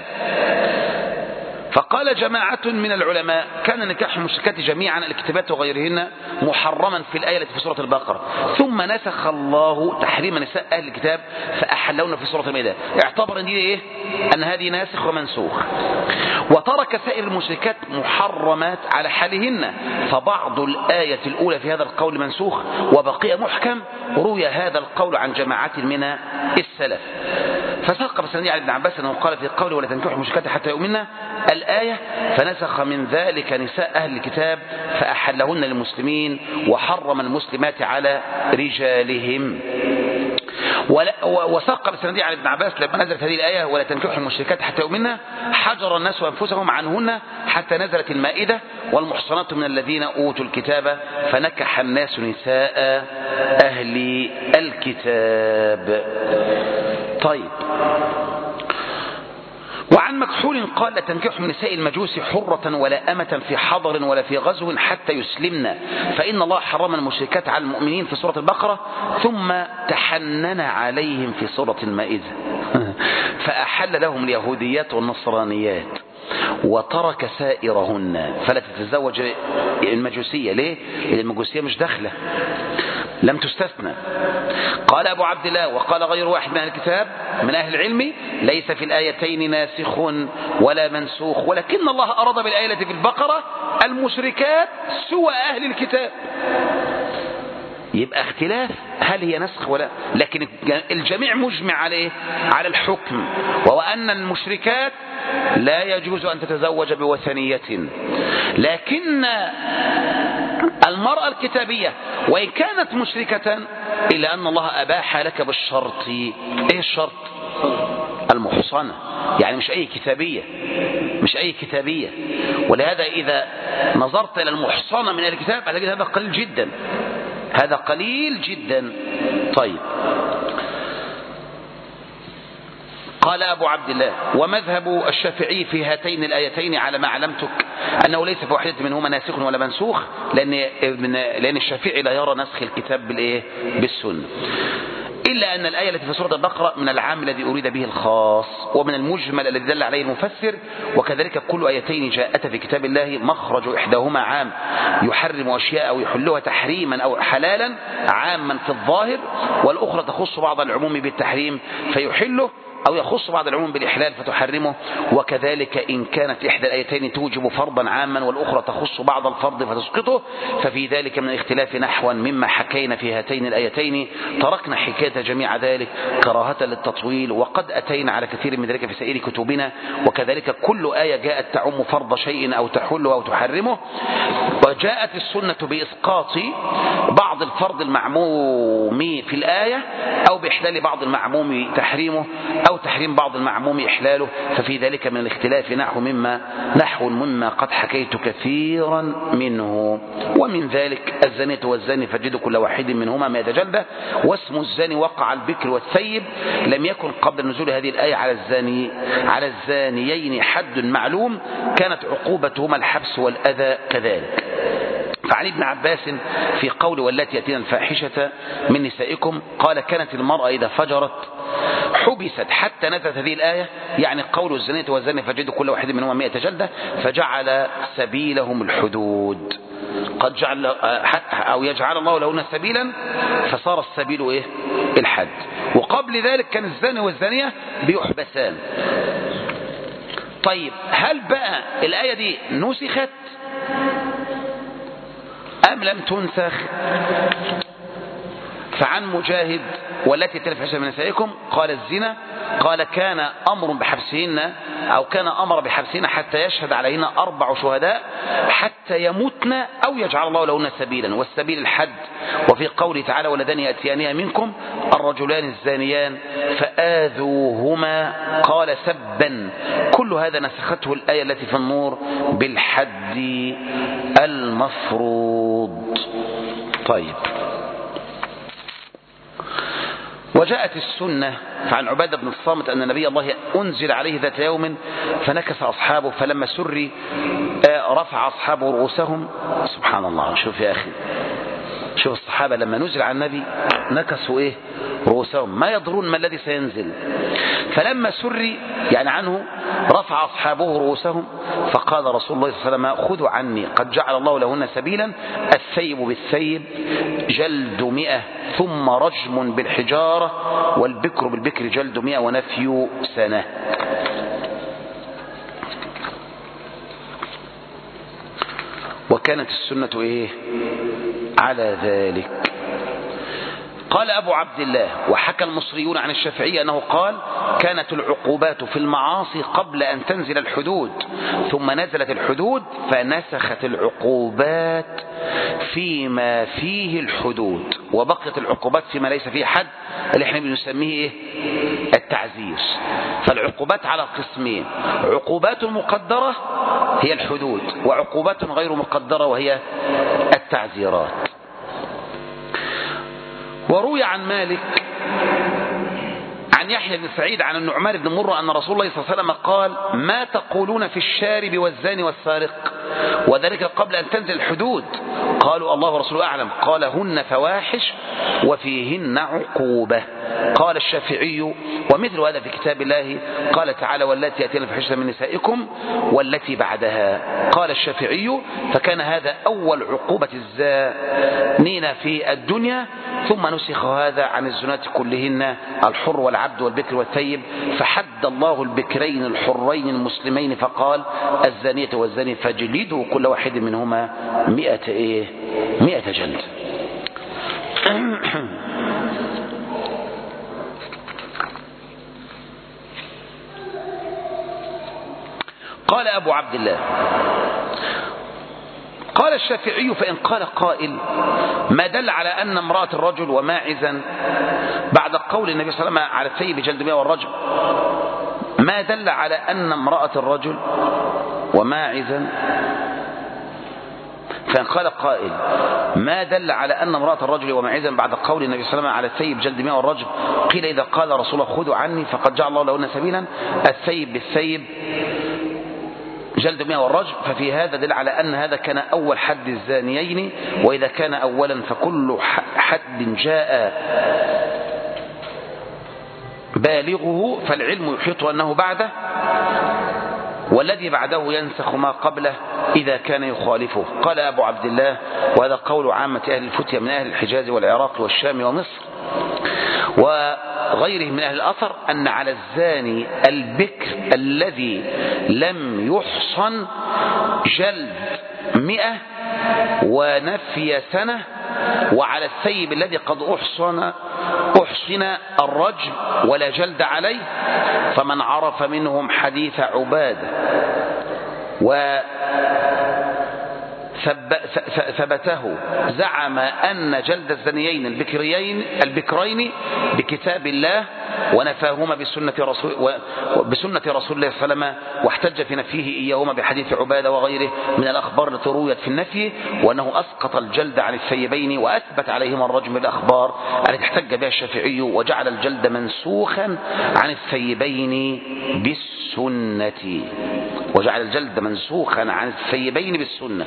فقال جماعة من العلماء: كان نكاح المشركات جميعا الكتابات وغيرهن محرما في الآية التي في سورة البقرة، ثم نسخ الله تحريم نساء أهل الكتاب فأحلون في سورة المائدة. اعتبر أن هذه ناسخ ومنسوخ، وترك سائر المشركات محرمات على حالهن، فبعض الآية الأولى في هذا القول منسوخ وبقي محكم. روي هذا القول عن جماعة من السلف. فساق بسند عن ابن عباس أنه قال في قوله: ولا تنكحوا المشركات حتى يؤمنن الآية، فنسخ من ذلك نساء أهل الكتاب فأحلهن للمسلمين وحرم المسلمات على رجالهم. وساق بسند عن ابن عباس لما نزلت هذه الآية: ولا تنكحوا المشركات حتى يؤمنن، حجر الناس أنفسهم عنهن حتى نزلت المائدة: والمحصنات من الذين أوتوا الكتاب، فنكح الناس نساء أهل الكتاب. طيب، وعن مكحول قال: لا تنكحوا من نساء المجوس حرة ولا أمة في حضر ولا في غزو حتى يسلمن، فإن الله حرم المشركات على المؤمنين في سورة البقرة، ثم تحنن عليهم في سورة المائدة فأحل لهم اليهوديات والنصرانيات وترك سائرهن فلا تتزوج المجوسية. ليه؟ لأن المجوسية مش داخلة، لم تستثنى. قال أبو عبد الله: وقال غير واحد من أهل الكتاب من أهل العلم: ليس في الآيتين ناسخ ولا منسوخ، ولكن الله أراد بالآية التي في البقرة المشركات سوى أهل الكتاب. يبقى اختلاف هل هي نسخ ولا، لكن الجميع مجمع على الحكم، وهو أن المشركات لا يجوز أن تتزوج بوثنية، لكن المرأة الكتابية وإن كانت مشركة إلا أن الله أباح لك بالشرط. إيه الشرط؟ المحصنة، يعني مش أي كتابية، مش أي كتابية. ولهذا إذا نظرت إلى المحصنة من الكتاب هتجد هذا قليل جدا، هذا قليل جدا. طيب، قال أبو عبد الله: ومذهب الشافعي في هاتين الآيتين على ما علمتك أنه ليس في واحدة منهما ناسخ ولا منسوخ، لأن الشافعي لا يرى نسخ الكتاب بالسنة، إلا أن الآية التي في سورة البقرة من العام الذي أريد به الخاص، ومن المجمل الذي دل عليه المفسر. وكذلك كل آيتين جاءتا في كتاب الله مخرج إحداهما عام يحرم أشياء أو يحلها تحريما أو حلالا عاما في الظاهر، والأخرى تخص بعض العموم بالتحريم فيحله، أو يخص بعض العموم بالإحلال فتحرمه. وكذلك إن كانت إحدى الآيتين توجب فرضا عاما والأخرى تخص بعض الفرض فتسقطه، ففي ذلك من الاختلاف نحوا مما حكينا في هاتين الآيتين. تركنا حكاية جميع ذلك كراهة للتطويل، وقد أتينا على كثير من ذلك في سائر كتبنا. وكذلك كل آية جاءت تعم فرض شيء أو تحله أو تحرمه. وجاءت السنة بإسقاط بعض الفرض المعموم في الآية، أو بإحلال بعض المعموم تحريمه، أو تحريم بعض المعموم إحلاله. ففي ذلك من الاختلاف نحو مما قد حكيت كثيرا منه. ومن ذلك الزانية والزاني فاجلدوا كل واحد منهما 100 جلدة. واسم الزاني وقع البكر والثيب. لم يكن قبل نزول هذه الآية على الزانيين حد معلوم، كانت عقوبتهما الحبس والأذى كذلك. فعن ابن عباس في قول واللاتي يأتين الفاحشة من نسائكم قال: كانت المرأة إذا فجرت حبست حتى نزلت هذه الآية، يعني قول الزانية والزاني فاجلدوا كل واحد منهما 100 جلدة، فجعل سبيلهم الحدود. قد جعل أو يجعل الله لهن سبيلا، فصار السبيل الحد. وقبل ذلك كان الزاني والزانية بيحبسان. طيب، هل بقى الآية دي نسخت أم لم تنسخ؟ فعن مجاهد والتي تلف من نسائكم قال: الزنا، قال: كان أمر بحبسهن، أو كان أمر بحبسهن حتى يشهد عليهن 4 شهداء حتى يموتن أو يجعل الله لهن سبيلا، والسبيل الحد. وفي قوله تعالى: واللذان يأتيانها منكم الرجلان الزانيان فآذوهما، قال: سبا. كل هذا نسخته الآية التي في النور بالحد المفروض. طيب، وجاءت السنة فعن عبادة بن الصامت أن النبي الله أنزل عليه ذات يوم فنكس أصحابه، فلما سري رفع أصحابه رؤوسهم. سبحان الله، شوف يا أخي، شوف الصحابة لما نزل على النبي نكسوا رؤوسهم، ما يضرون ما الذي سينزل. فلما سري يعني عنه رفع أصحابه رؤوسهم، فقال رسول الله صلى الله عليه وسلم: خذوا عني، قد جعل الله لهن سبيلا، الثيب بالثيب جلد 100 ثم رجم بالحجارة، والبكر بالبكر جلد 100 ونفي سنة. وكانت السنة على ذلك. قال أبو عبد الله: وحكى المصريون عن الشافعي أنه قال: كانت العقوبات في المعاصي قبل أن تنزل الحدود، ثم نزلت الحدود فنسخت العقوبات فيما فيه الحدود، وبقيت العقوبات فيما ليس فيه حد، اللي احنا بنسميه التعزير. فالعقوبات على قسمين: عقوبات مقدرة هي الحدود، وعقوبات غير مقدرة وهي التعزيرات. وروي عن مالك عن يحيى بن سعيد عن النعمان بن مرة أن رسول الله صلى الله عليه وسلم قال: ما تقولون في الشارب والزاني والسارق؟ وذلك قبل أن تنزل الحدود. قالوا: الله ورسوله أعلم. قال: هن فواحش وفيهن عقوبة. قال الشافعي: ومثل هذا في كتاب الله قال تعالى: واللاتي يأتين الفاحشة من نسائكم والتي بعدها. قال الشافعي: فكان هذا أول عقوبة الزانين في الدنيا، ثم نسخ هذا عن الزنات كلهن، الحر والعبد والبكر والثيب، فحد الله البكرين الحرين المسلمين فقال: الزانية والزاني فاجلدوا كل واحد منهما 100 جلد. قال أبو عبد الله: قال الشافعي فإن قال قائل ما دل على أن امرأة الرجل وماعزا بعد قول النبي صلى الله عليه وسلم على الثيب جلد 100 والرجم، ما دل على أن امرأة الرجل وماعزا، فإن قال قائل ما دل على أن امرأة الرجل وماعزا بعد قول النبي صلى الله عليه وسلم على الثيب جلد 100 والرجم، قيل إذا قال رسول الله خذوا عني فقد جعل الله لهن سبيلا، الثيب بالثيب جلد 100 والرجم، ففي هذا دل على أن هذا كان أول حد الزانيين، وإذا كان أولا فكل حد جاء بالغه فالعلم يحيط أنه بعده، والذي بعده ينسخ ما قبله إذا كان يخالفه. قال أبو عبد الله وهذا قول عامة أهل الفتية من أهل الحجاز والعراق والشام ومصر وغيره من أهل الأثر أن على الزاني البكر الذي لم يحصن جلد 100 ونفي سنة، وعلى الثيب الذي قد أحصن الرجم ولا جلد عليه، فمن عرف منهم حديث عبادة وثبته زعم أن جلد الزنيين البكرين بكتاب الله ونفاهما بسنة رسول الله صلى الله عليه وسلم، واحتج في نفيه إياهما بحديث عبادة وغيره من الأخبار التي رويت في النفي، وأنه أسقط الجلد عن الثيبين وأثبت عليهما الرجم بالأخبار التي احتج بها الشافعي، وجعل الجلد منسوخا عن الثيبين بالسنة، وجعل الجلد منسوخا عن الثيبين بالسنة.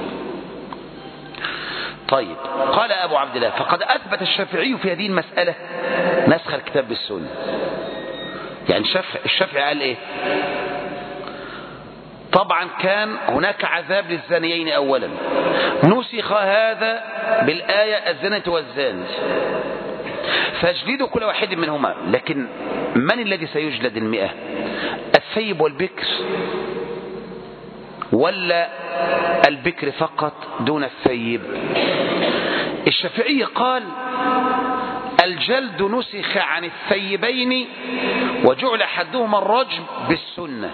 طيب، قال أبو عبد الله فقد أثبت الشافعي في هذه المسألة نسخ الكتاب بالسنة. يعني الشافعي قال إيه؟ طبعا كان هناك عذاب للزانيين أولا، نسخ هذا بالآية الزانية والزاني فاجلدوا كل واحد منهما، لكن من الذي سيجلد 100؟ الثيب والبكر ولا البكر فقط دون الثيب؟ الشافعي قال الجلد نسخ عن الثيبين وجعل حدهما الرجم بالسنة.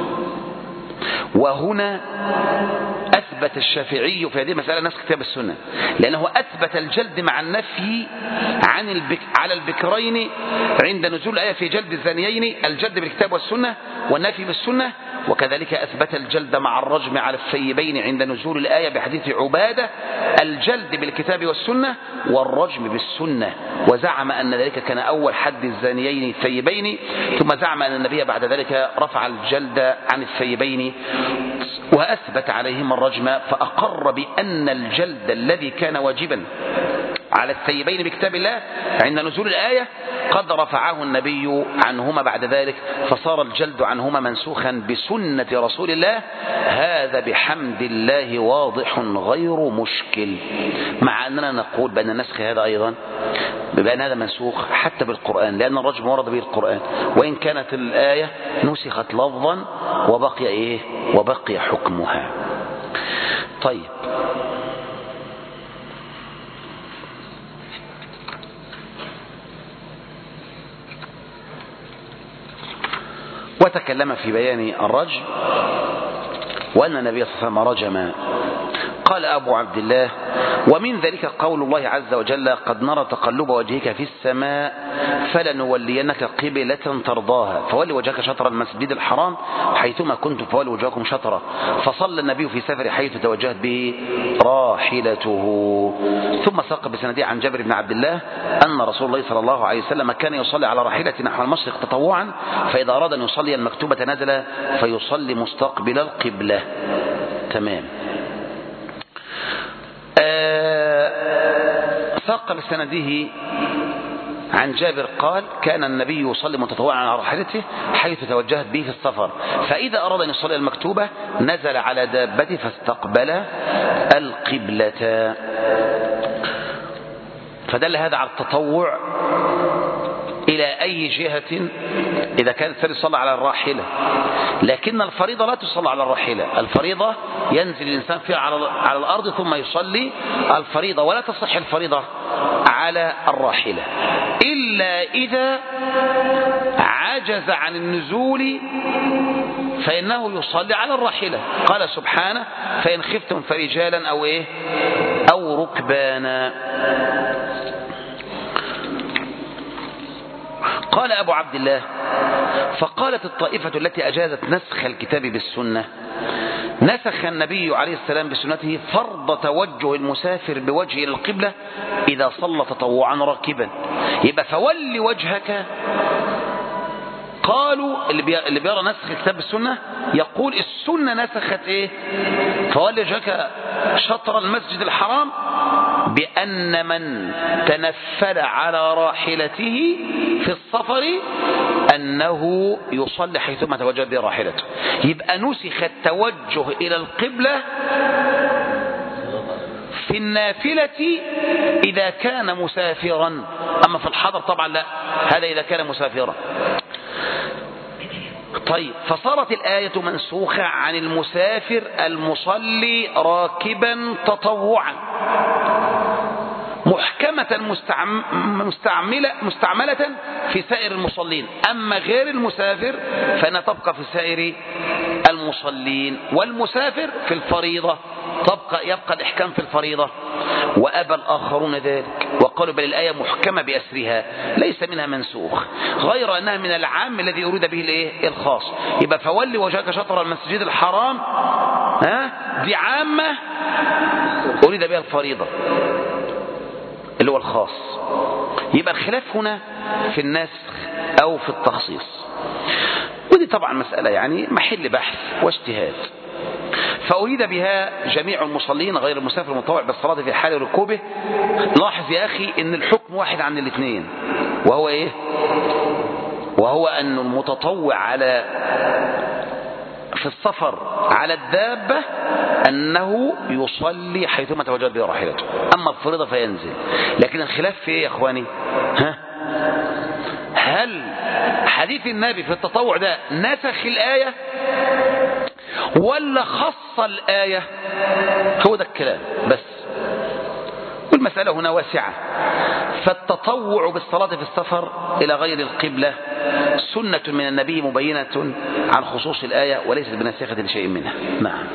وهنا أثبت الشافعي في هذه المسألة نسخ كتاب السنة، لأنه أثبت الجلد مع النفي على البكرين عند نزول الآية في جلد الزانيين، الجلد بالكتاب والسنة والنفي بالسنة، وكذلك أثبت الجلد مع الرجم على الثيبين عند نزول الآية بحديث عبادة، الجلد بالكتاب والسنة والرجم بالسنة، وزعم أن ذلك كان أول حد الزانيين الثيبين، ثم زعم أن النبي بعد ذلك رفع الجلد عن الثيبين وأثبت عليهم الرجم، فأقر بأن الجلد الذي كان واجبا على الثيبين بكتاب الله عند نزول الآية قد رفعه النبي عنهما بعد ذلك، فصار الجلد عنهما منسوخا بسنة رسول الله. هذا بحمد الله واضح غير مشكل، مع أننا نقول بأن النسخ هذا أيضا بأن هذا منسوخ حتى بالقرآن، لأن الرجم ورد به القرآن، وإن كانت الآية نسخت لفظا وبقي حكمها. طيب، وتكلم في بيان الرجم وأن النبي صلى الله عليه وسلم رجم. قال أبو عبد الله ومن ذلك قول الله عز وجل قد نرى تقلب وجهك في السماء فلنولينك قبلة ترضاها فولي وجهك شطر المسجد الحرام حيثما كنتم فولي وجهكم شطره، فصلى النبي في سفر حيث توجهت به راحلته. ثم ساق بسنده عن جابر بن عبد الله أن رسول الله صلى الله عليه وسلم كان يصلي على راحلة نحو المشرق تطوعا، فإذا أراد أن يصلي المكتوبة نزل فيصلي مستقبل القبلة. تمام. ساق بسنده عن جابر قال كان النبي يصلي متطوعا على راحلته حيث توجهت به في السفر، فإذا أراد أن يصلي المكتوبة نزل على دابته فاستقبل القبلة. فدل هذا على التطوع إلى أي جهة إذا كانت تصلى على الراحلة، لكن الفريضة لا تصلى على الراحلة، الفريضة ينزل الإنسان فيها على الأرض ثم يصلي الفريضة، ولا تصح الفريضة على الراحلة إلا إذا عجز عن النزول فإنه يصلي على الراحلة. قال سبحانه فإن خفتم فرجالا أو إيه أو ركبانا. قال أبو عبد الله فقالت الطائفة التي أجازت نسخ الكتاب بالسنة نسخ النبي عليه السلام بسنته فرض توجه المسافر بوجهه إلى القبلة إذا صلى تطوعا راكبا. يبقى فول وجهك. قالوا اللي بيرى نسخ الكتاب بالسنة يقول السنة نسخت إيه فول وجهك شطر المسجد الحرام بأن من تنفل على راحلته في السفر أنه يصلي حيثما توجه به راحلته. يبقى نسخ التوجه إلى القبلة في النافلة إذا كان مسافرا، أما في الحضر طبعا لا، هذا إذا كان مسافرا. طيب فصارت الآية منسوخة عن المسافر المصلي راكبا تطوعا محكمة مستعملة في سائر المصلين، أما غير المسافر فإنها تبقى في سائر المصلين. والمسافر في الفريضة يبقى الإحكام في الفريضة. وأبى الآخرون ذلك وقالوا بل الآية محكمة بأسرها ليس منها منسوخ، غير أنها من العام الذي أريد به الخاص. يبقى فولي وجهك شطر المسجد الحرام دي عامة أريد بها الفريضة اللي هو الخاص. يبقى الخلاف هنا في النسخ أو في التخصيص، ودي طبعا مسألة يعني محل بحث واجتهاد. فأريد بها جميع المصلين غير المسافر المتطوع بالصلاة في حال ركوبه. لاحظ يا أخي إن الحكم واحد عن الاثنين، وهو إيه؟ وهو أن المتطوع في السفر على الدابة أنه يصلي حيثما توجه به راحلته، أما الفريضة فينزل. لكن الخلاف في إيه يا أخواني؟ هل حديث النبي في التطوع ده نسخ الآية ولا خص الآية؟ هو ده الكلام بس. والمسألة هنا واسعة. فالتطوع بالصلاة في السفر إلى غير القبلة سنة من النبي مبينة عن خصوص الآية وليست بناسخة لشيء منها. نعم.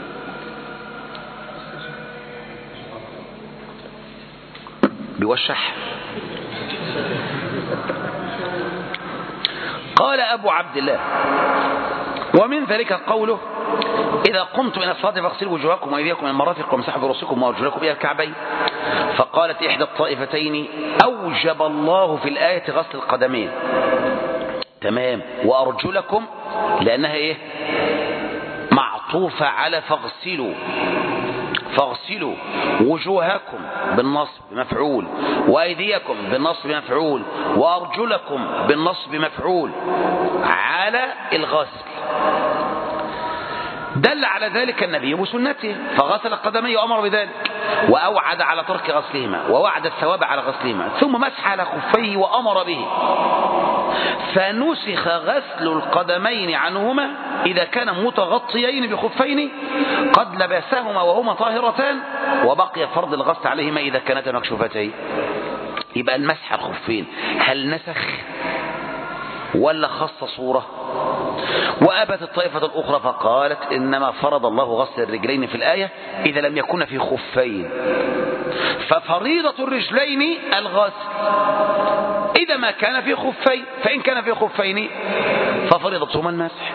بيوشح. قال أبو عبد الله ومن ذلك قوله إذا قمتم إلى الصلاة فاغسلوا وجوهكم وأيديكم إلى المرافق وامسحوا برؤوسكم وأرجلكم إلى الكعبين. فقالت إحدى الطائفتين أوجب الله في الآية غسل القدمين، تمام، وأرجلكم لأنها إيه معطوفة على فاغسلوا وجوهكم بالنصب مفعول، وأيديكم بالنصب مفعول، وأرجلكم بالنصب مفعول على الغسل. دل على ذلك النبي بسنته فغسل القدمين وأمر بذلك، وأوعد على ترك غسلهما، ووعد الثواب على غسلهما، ثم مسح على خفيه وأمر به. فنسخ غسل القدمين عنهما إذا كان متغطيين بخفين قد لبسهما وهما طاهرتان، وبقي فرض الغسل عليهما إذا كانتا مكشوفتين. يبقى المسح على الخفين هل نسخ ولا خص صورة؟ وأبت الطائفة الأخرى فقالت إنما فرض الله غسل الرجلين في الآية إذا لم يكن في خفين، ففريضة الرجلين الغسل إذا ما كان في خفين، فإن كان في خفين ففريضتهما المسح.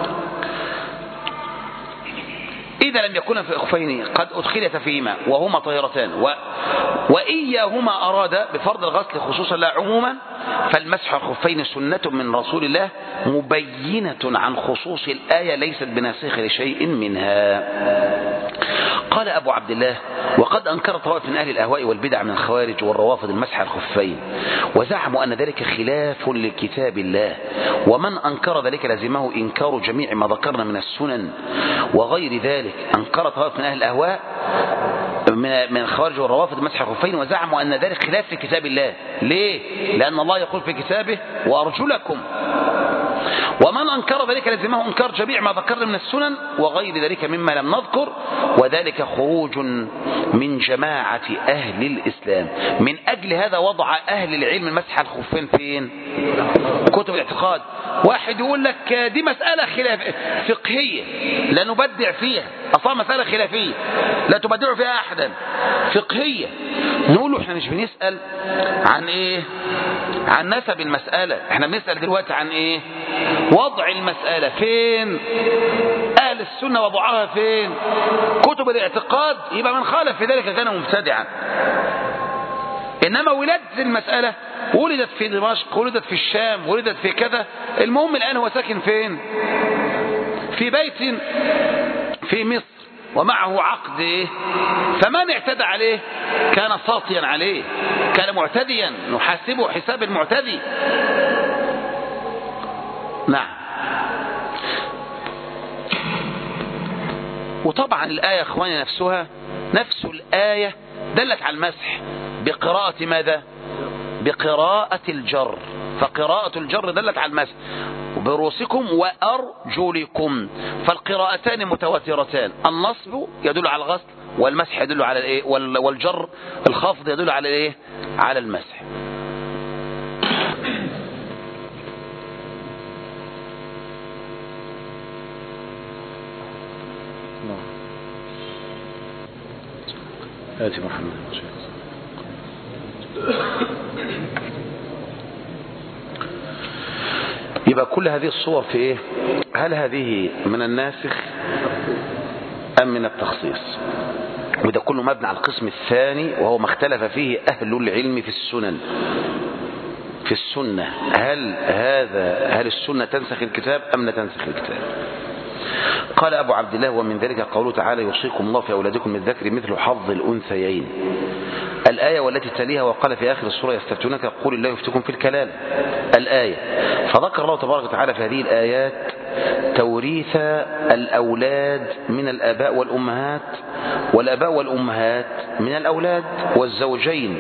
إذا لم يكن في خفين قد أدخلت فيهما وهما طاهرتان وإياهما أراد بفرض الغسل خصوصا لا عموما، فالمسح على الخفين سنة من رسول الله مبينة عن خصوص الآية ليست بناسخة لشيء منها. قال أبو عبد الله وقد أنكر طوائف من أهل الأهواء والبدع من الخوارج والروافض المسح على الخفين، وزعموا أن ذلك خلاف لكتاب الله، ومن أنكر ذلك لزمه إنكار جميع ما ذكرنا من السنن وغير ذلك. أنكر طوائف من أهل الأهواء من الخوارج والروافض مسح الخفين، وزعموا أن ذلك خلاف لكتاب الله. ليه؟ لأن الله يقول في كتابه وأرجلكم، ومن أنكر ذلك لزمه إنكار جميع ما ذكرنا من السنن وغير ذلك مما لم نذكر، وذلك خروج من جماعة أهل الإسلام. من أجل هذا وضع أهل العلم مسح الخفين فين؟ كتب الاعتقاد. واحد يقول لك دي مسألة فقهية لا نبدع فيها، أصلا مسألة خلافية لا تبدع فيها أحدا، فقهية. نقول له احنا مش بنسأل عن ايه؟ عن نسب المسألة، احنا بنسأل دلوقتي عن ايه؟ وضع المسألة فين؟ أهل السنة وضعها فين؟ كتب الاعتقاد. يبقى من خالف في ذلك كان مبتدعا. إنما ولادة المسألة ولدت في دمشق، ولدت في الشام، ولدت في كذا، المهم الآن هو ساكن فين؟ في بيت في مصر ومعه عقد إيه؟ فمن اعتدى عليه كان ساطيا عليه، كان معتديا، نحاسبه حساب المعتدي. نعم. وطبعا الآية اخواني نفسها، نفس الآية دلت على المسح بقراءة ماذا؟ بقراءة الجر، فقراءة الجر دلت على المسح برؤوسكم وأرجلكم، فالقراءتان متواترتان، النصب يدل على الغسل والمسح يدل على الايه، والجر الخفض يدل على الايه، على المسح. آتي محمد. يبقى كل هذه الصور في ايه؟ هل هذه من الناسخ ام من التخصيص؟ وده كله مبني على القسم الثاني وهو ما اختلف فيه اهل العلم في السنن، في السنة. هل السنة تنسخ الكتاب ام لا تنسخ الكتاب؟ قال أبو عبد الله: ومن ذلك قوله تعالى: يوصيكم الله في أولادكم من الذكر مثل حظ الأنثيين، الآية والتي تليها، وقال في آخر السورة: يستفتونك قل الله يفتيكم في الكلالة، الآية. فذكر الله تبارك وتعالى في هذه الآيات توريث الأولاد من الآباء والأمهات، والآباء والأمهات من الأولاد، والزوجين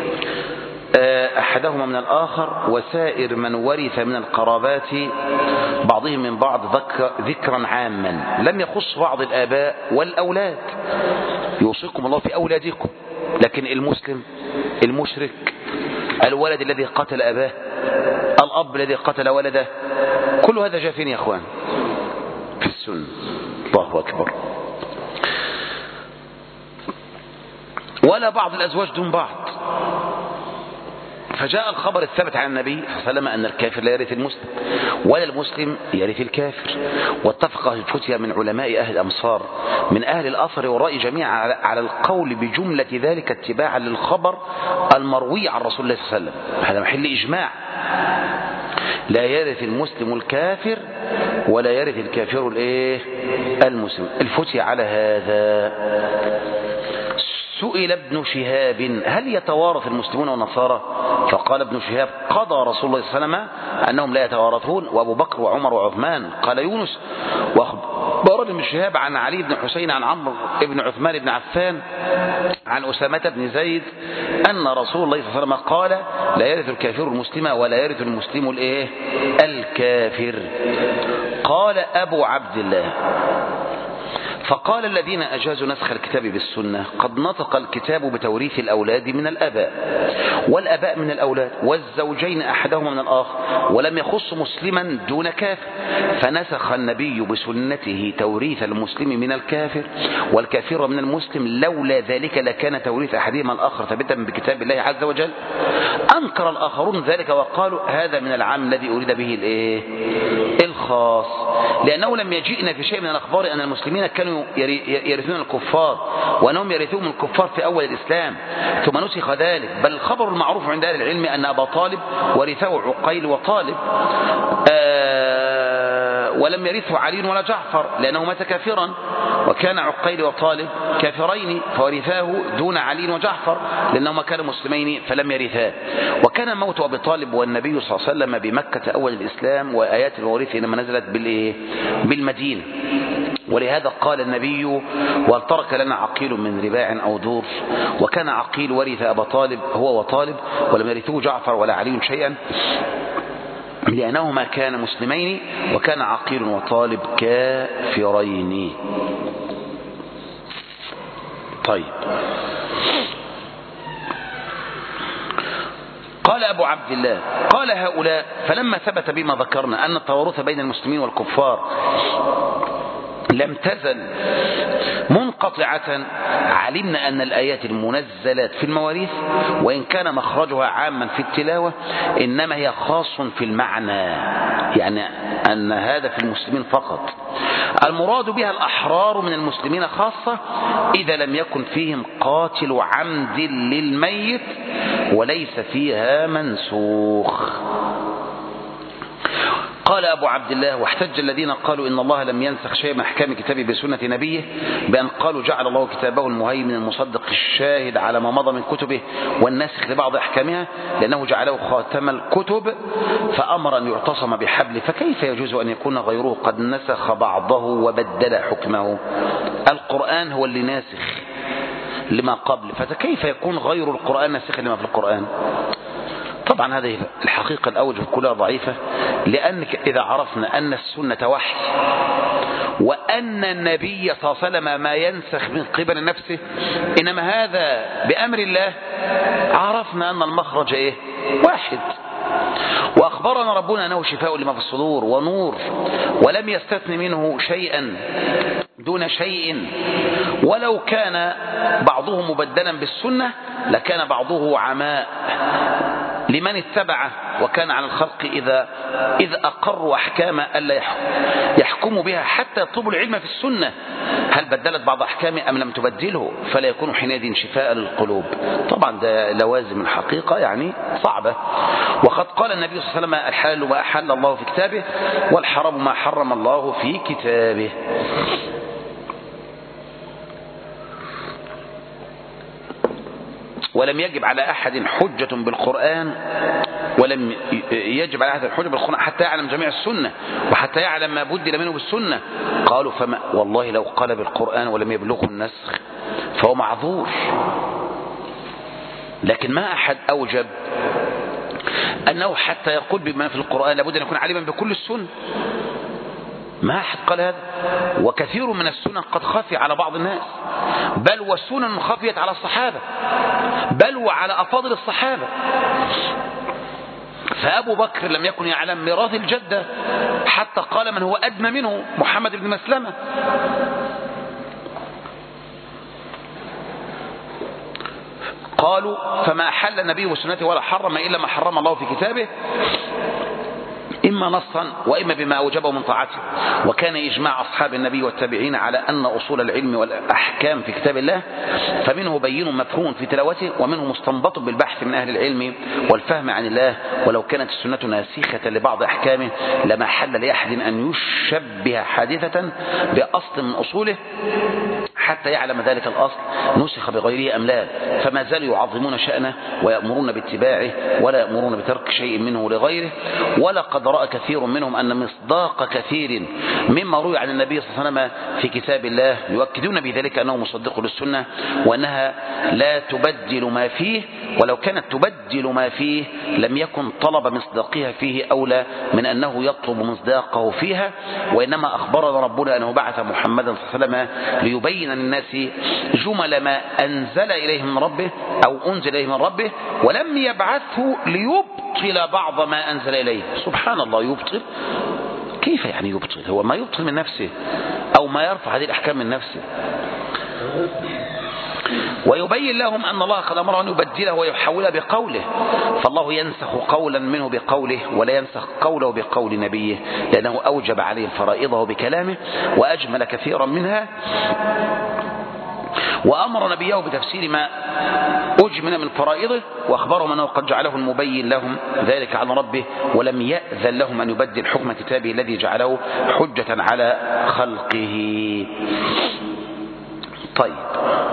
أحدهما من الآخر، وسائر من ورث من القرابات بعضهم من بعض ذكرا عاما لم يخص بعض الآباء والأولاد. يوصيكم الله في أولادكم، لكن المسلم، المشرك، الولد الذي قتل أباه، الأب الذي قتل ولده، كل هذا جاء فين يا أخوان؟ في السنة. الله أكبر. ولا بعض الأزواج دون بعض. فجاء الخبر الثابت عن النبي صلى الله عليه وسلم أن الكافر لا يرث المسلم ولا المسلم يرث الكافر. واتفق الفتيا من علماء أهل الأمصار من أهل الأثر والرأي جميعا على القول بجملة ذلك اتباعا للخبر المروي عن رسول الله صلى الله عليه وسلم. هذا محل إجماع. لا يرث المسلم الكافر ولا يرث الكافر المسلم. الفتيا على هذا. سئل ابن شهاب: هل يتوارث المسلمون والنصارى؟ فقال ابن شهاب: قضى رسول الله صلى الله عليه وسلم أنهم لا يتوارثون، وأبو بكر وعمر وعثمان. قال يونس: وأخبرني ابن شهاب عن علي بن حسين عن عمرو بن عثمان بن عفان عن أسامة بن زيد أن رسول الله صلى الله عليه وسلم قال: لا يرث الكافر المسلم ولا يرث المسلم الكافر. قال أبو عبد الله: فقال الذين أجازوا نسخ الكتاب بالسنة: قد نطق الكتاب بتوريث الأولاد من الآباء، والآباء من الأولاد، والزوجين أحدهما من الآخر، ولم يخص مسلما دون كافر، فنسخ النبي بسنته توريث المسلم من الكافر والكافر من المسلم، لولا ذلك لكان توريث أحدهما الآخر ثابتا بكتاب الله عز وجل. أنكر الآخرون ذلك وقالوا: هذا من العام الذي أريد به الخاص، لأنه لم يجئنا في شيء من الأخبار أن المسلمين كانوا يرثون الكفار وأنهم يرثون الكفار في أول الإسلام ثم نسخ ذلك، بل الخبر المعروف عند أهل العلم أن أبا طالب ورثه عقيل وطالب، ولم يرثه علي ولا جعفر لأنه مات كافرا، وكان عقيل وطالب كافرين فورثاه دون علي وجعفر لأنهما كانوا مسلمين فلم يرثاه. وكان موت أبي طالب والنبي صلى الله عليه وسلم بمكة أول الإسلام، وآيات الوارث إنما نزلت بالمدينة. ولهذا قال النبي: وهل ترك لنا عقيل من رباع أو دور؟ وكان عقيل ورث أبا طالب هو وطالب، ولم يرثوه جعفر ولا علي شيئا. لأنهما كان مسلمين وكان عقيل وطالب كافرين. طيب، قال أبو عبد الله قال هؤلاء فلما ثبت بما ذكرنا أن التوارث بين المسلمين والكفار لم تزل منقطعة، علمنا أن الآيات المنزلات في المواريث وإن كان مخرجها عاما في التلاوة إنما هي خاص في المعنى، يعني أن هذا في المسلمين فقط. المراد بها الأحرار من المسلمين خاصة إذا لم يكن فيهم قاتل عمد للميت وليس فيها منسوخ. قال أبو عبد الله واحتج الذين قالوا إن الله لم ينسخ شيء من أحكام كتابه بسنة نبيه بأن قالوا جعل الله كتابه المهيمن المصدق الشاهد على ما مضى من كتبه والناسخ لبعض أحكامها لأنه جعله خاتم الكتب فأمر أن يعتصم بحبله، فكيف يجوز أن يكون غيره قد نسخ بعضه وبدل حكمه؟ القرآن هو اللي ناسخ لما قبل، فكيف يكون غير القرآن ناسخ لما في القرآن؟ طبعا هذه الحقيقة الأوجه كلها ضعيفة، لأنك إذا عرفنا أن السنة وحي وأن النبي صلى الله عليه وسلم ما ينسخ من قبل نفسه إنما هذا بأمر الله، عرفنا أن المخرج إيه؟ واحد. وأخبرنا ربنا أنه شفاء لما في الصدور ونور ولم يستثن منه شيئا دون شيء، ولو كان بعضه مبدلا بالسنة لكان بعضه عماء لمن اتبعه، وكان على الخلق إذ أقروا أحكاما ألا يحكموا بها حتى يطلبوا العلم في السنة هل بدلت بعض أحكامه أم لم تبدله، فلا يكون حينئذ شفاء للقلوب. طبعا ده لوازم الحقيقة يعني صعبة. وقد قال النبي صلى الله عليه وسلم الحلال ما أحل الله في كتابه والحرام ما حرم الله في كتابه. ولم يجب على أحد حجة بالقرآن ولم يجب على أحد الحجة بالقرآن حتى يعلم جميع السنة وحتى يعلم ما بدل منه بالسنة. قالوا فما والله لو قال بالقرآن ولم يبلغه النسخ فهو معذور، لكن ما أحد أوجب أنه حتى يقول بما في القرآن لابد أن يكون عالما بكل السنة، ما أحد قال هذا. وكثير من السنن قد خفي على بعض الناس، بل والسنن خفيت على الصحابة بل وعلى أفاضل الصحابة. فأبو بكر لم يكن يعلم ميراث الجدة حتى قال من هو أدنى منه محمد بن مسلمة. قالوا فما أحل النبي وسنته ولا حرم إلا ما حرم الله في كتابه إما نصا وإما بما أوجبه من طاعته. وكان إجماع أصحاب النبي والتابعين على أن أصول العلم والأحكام في كتاب الله فمنه بين مفهوم في تلاوته ومنه مستنبط بالبحث من أهل العلم والفهم عن الله. ولو كانت السنة ناسخة لبعض أحكامه لما حل لأحد أن يشبه حادثة بأصل من أصوله حتى يعلم ذلك الأصل نسخ بغيره أم لا، فما زالوا يعظمون شأنه ويأمرون باتباعه ولا يأمرون بترك شيء منه لغيره. ولقد رأى كثير منهم أن مصداق كثير مما روي عن النبي صلى الله عليه وسلم في كتاب الله يؤكدون بذلك أنه مصدق للسنة وأنها لا تبدل ما فيه، ولو كانت تبدل ما فيه لم يكن طلب مصداقها فيه أولى من أنه يطلب مصداقه فيها. وإنما أخبرنا ربنا أنه بعث محمدا صلى الله عليه وسلم ليبين للناس جمل ما أنزل إليه من ربه أو أنزل إليه من ربه، ولم يبعثه ليبطل بعض ما أنزل إليه. سبحان الله، يبطل؟ كيف يعني يبطل؟ هو ما يبطل من نفسه أو ما يرفع هذه الأحكام من نفسه. ويبين لهم أن الله قد أمره أن يبدله ويحوله بقوله، فالله ينسخ قولا منه بقوله ولا ينسخ قوله بقول نبيه لأنه أوجب عليه فرائضه بكلامه وأجمل كثيرا منها، وأمر نبيه بتفسير ما أجمل من فرائضه وأخبرهم أنه قد جعله المبين لهم ذلك عن ربه ولم يأذن لهم أن يبدل حكم كتابه الذي جعله حجة على خلقه. طيب،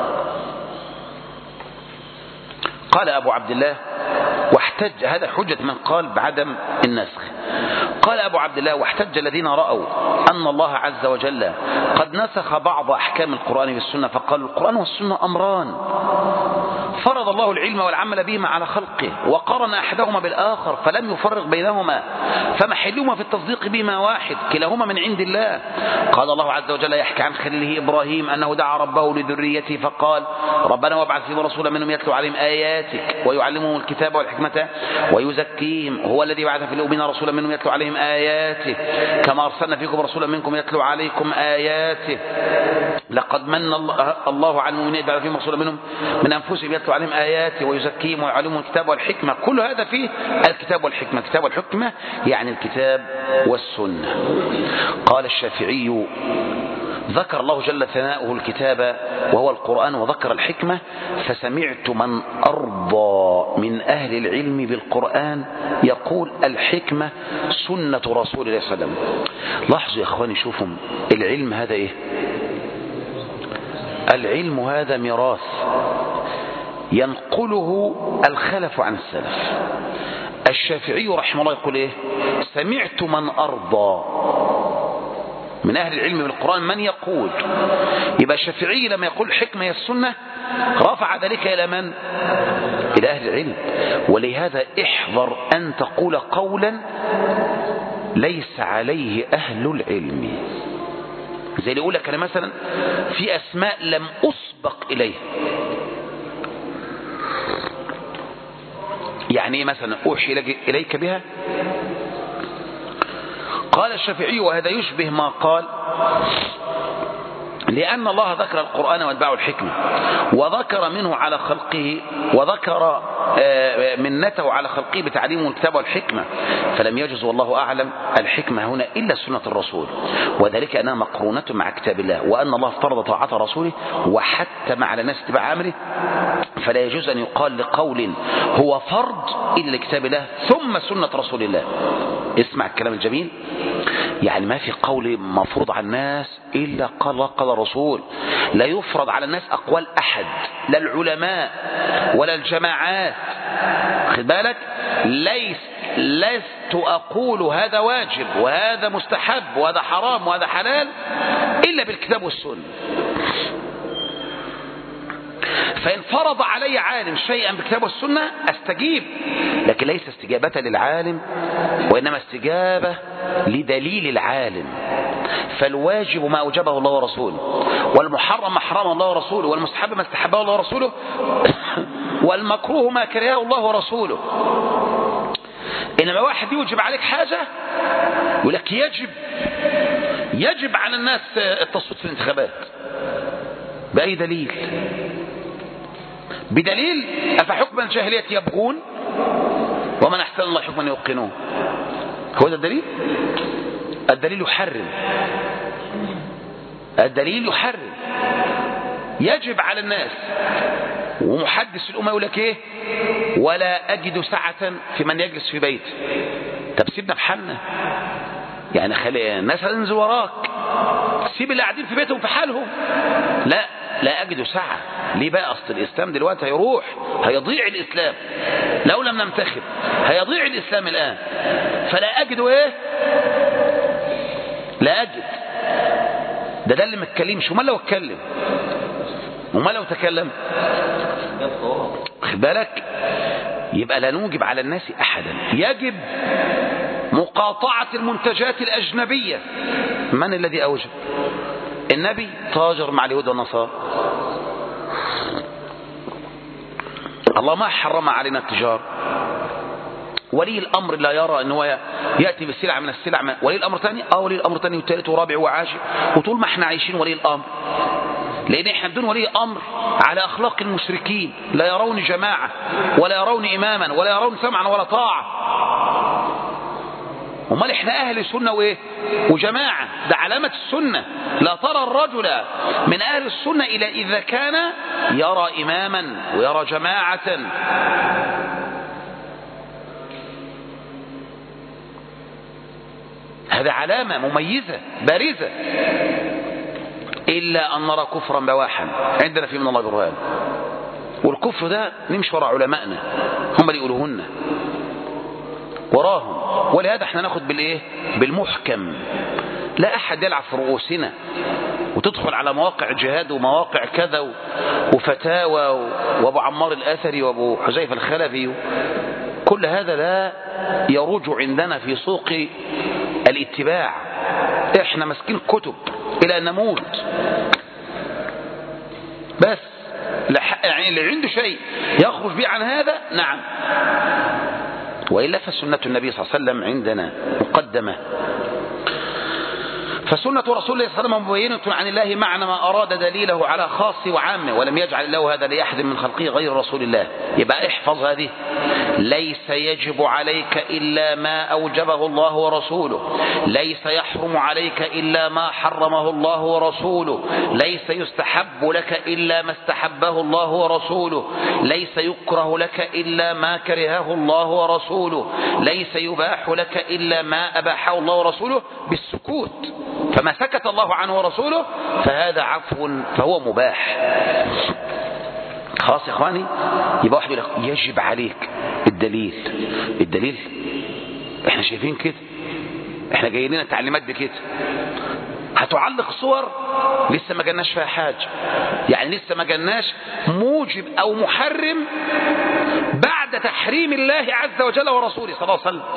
قال أبو عبد الله واحتج، هذا حجة من قال بعدم النسخ. قال أبو عبد الله واحتج الذين رأوا أن الله عز وجل قد نسخ بعض أحكام القرآن بالسنة فقالوا القرآن والسنة أمران، فرض الله العلم والعمل بهما على خلقه وقرن أحدهما بالآخر فلم يفرق بينهما، فمحلهما في التصديق بهما واحد، كلاهما من عند الله. قال الله عز وجل يحكي عن خليله إبراهيم أنه دعا ربه لذريته فقال ربنا وابعث فيهم رسولا منهم يتلو عليهم آياتك ويعلمهم الكتاب والحكمة ويزكيهم، هو الذي بعث في الأمين رسولا منهم يتلو عليهم آياته كما أرسلنا فيكم رسولا منكم يتلو عليكم آياته، لقد من الله على المؤمنين بعث فيهم رسولا منهم من أنفسهم يتلو عليهم آياته ويزكيهم ويعلمهم الكتاب والحكمة. كل هذا فيه الكتاب والحكمة. الكتاب والحكمة يعني الكتاب والسنة. قال الشافعي ذكر الله جل ثناؤه الكتاب وهو القرآن وذكر الحكمة، فسمعت من أرضى من أهل العلم بالقرآن يقول الحكمة سنة رسول الله صلى الله عليه وسلم. لاحظوا يا أخواني، شوفوا العلم هذا إيه؟ العلم هذا ميراث ينقله الخلف عن السلف. الشافعي رحمه الله يقول إيه؟ سمعت من أرضى من أهل العلم بالقرآن من يقول. يبقى الشافعي لما يقول حكمة هي السنة رفع ذلك إلى من؟ إلى أهل العلم. ولهذا احذر أن تقول قولا ليس عليه أهل العلم، زي اللي يقول لك أنا مثلا في أسماء لم أسبق إليه. يعني مثلا أوحي إليك بها. قال الشافعي وهذا يشبه ما قال لأن الله ذكر القرآن واتباعه الحكمة وذكر منه على خلقه وذكر منته على خلقه بتعليمه الكتاب والحكمة، فلم يجز والله أعلم الحكمة هنا إلا سنة الرسول، وذلك أنها مقرونة مع كتاب الله، وأن الله افترض طاعة رسوله وحتم على الناس اتباع أمره، فلا يجوز أن يقال لقول هو فرض إلا لكتاب الله ثم سنة رسول الله. اسمع الكلام الجميل، يعني ما في قول مفروض على الناس إلا قال الله قال الرسول. لا يفرض على الناس أقوال أحد، لا العلماء ولا الجماعات. خد بالك، لست أقول هذا واجب وهذا مستحب وهذا حرام وهذا حلال إلا بالكتاب والسنة. فإن فرض علي عالم شيئا بالكتاب والسنة أستجيب، لكن ليس استجابة للعالم وإنما استجابة لدليل العالم. فالواجب ما أوجبه الله ورسوله، والمحرم ما حرمه الله ورسوله، والمستحب ما استحبه الله ورسوله، والمكروه ما كرهه الله ورسوله. إنما واحد يوجب عليك حاجة يقول لك يجب على الناس التصويت في الانتخابات. بأي دليل؟ بدليل أفحكم الجاهلية يبغون ومن أحسن الله حكما يوقنون. هو ده الدليل؟ الدليل يحرم. الدليل يحرم. يجب على الناس. ومحدث الأمة يقول لك إيه؟ ولا أجد سعة في من يجلس في بيته. طب سيبنا بحالنا، يعني خلي الناس هتنزل وراك، سيب اللي قاعدين في بيتهم في حالهم. لا أجد سعة. ليه بقى؟ أصل الإسلام دلوقتي هيروح، هيضيع الإسلام لو لم ننتخب، هيضيع الإسلام الآن. فلا أجد إيه؟ لا أجد. ده اللي ما اتكلمش. وما لو اتكلم؟ وما لو تكلم؟ خد بالك، يبقى لا نوجب على الناس أحدا. يجب مقاطعة المنتجات الأجنبية. من الذي أوجب؟ النبي تاجر مع اليهود والنصارى. الله ما حرم علينا التجارة. ولي الأمر لا يرى أنه يأتي بسلعة من السلع. ولي الأمر ثاني، ولي الأمر ثاني وثالث ورابع وعاشر. وطول ما احنا عايشين ولي الأمر، لأن احنا بدون ولي أمر على أخلاق المشركين، لا يرون جماعة ولا يرون إماما ولا يرون سمعا ولا طاعة. ومال احنا أهل سنة وإيه؟ وجماعة. ده علامة السنة. لا ترى الرجل من أهل السنة إلا إذا كان يرى إماما ويرى جماعة. هذا علامة مميزة بارزة. إلا أن نرى كفرا بواحا عندنا في من الله برهان. والكفر ده نمشي وراء علمائنا، هم اللي يقولوهن وراهم. ولهذا احنا ناخد بالإيه؟ بالمحكم. لا أحد يلعب في رؤوسنا وتدخل على مواقع جهاد ومواقع كذا وفتاوى وابو عمار الأثري وابو حذيفة الخلفي، كل هذا لا يروج عندنا في سوق الاتباع. احنا ماسكين كتب الى ان نموت بس. يعني اللي عنده شيء يخرج به عن هذا نعم، وإلا فسنة النبي صلى الله عليه وسلم عندنا مقدمة. فسنة رسول الله صلى الله عليه وسلم مبينة عن الله معنى ما أراد دليله على خاص وعامه، ولم يجعل الله هذا لأحد من خلقه غير رسول الله. يبقى احفظ هذه: ليس يجب عليك إلا ما أوجبه الله ورسوله، ليس يحرم عليك إلا ما حرمه الله ورسوله، ليس يستحب لك إلا ما استحبه الله ورسوله، ليس يكره لك إلا ما كرهه الله ورسوله، ليس يباح لك إلا ما أباحه الله ورسوله بالسكوت. فما سكت الله عنه ورسوله فهذا عفو، فهو مباح. خلاص يا اخواني؟ يبقى واحد يقول لك يجب عليك. الدليل احنا شايفين كده، احنا جايين لنا تعليمات بكده. هتعلق صور لسه ما جالناش فيها حاجه، يعني لسه ما جالناش موجب او محرم بعد تحريم الله عز وجل ورسوله صلى الله عليه وسلم.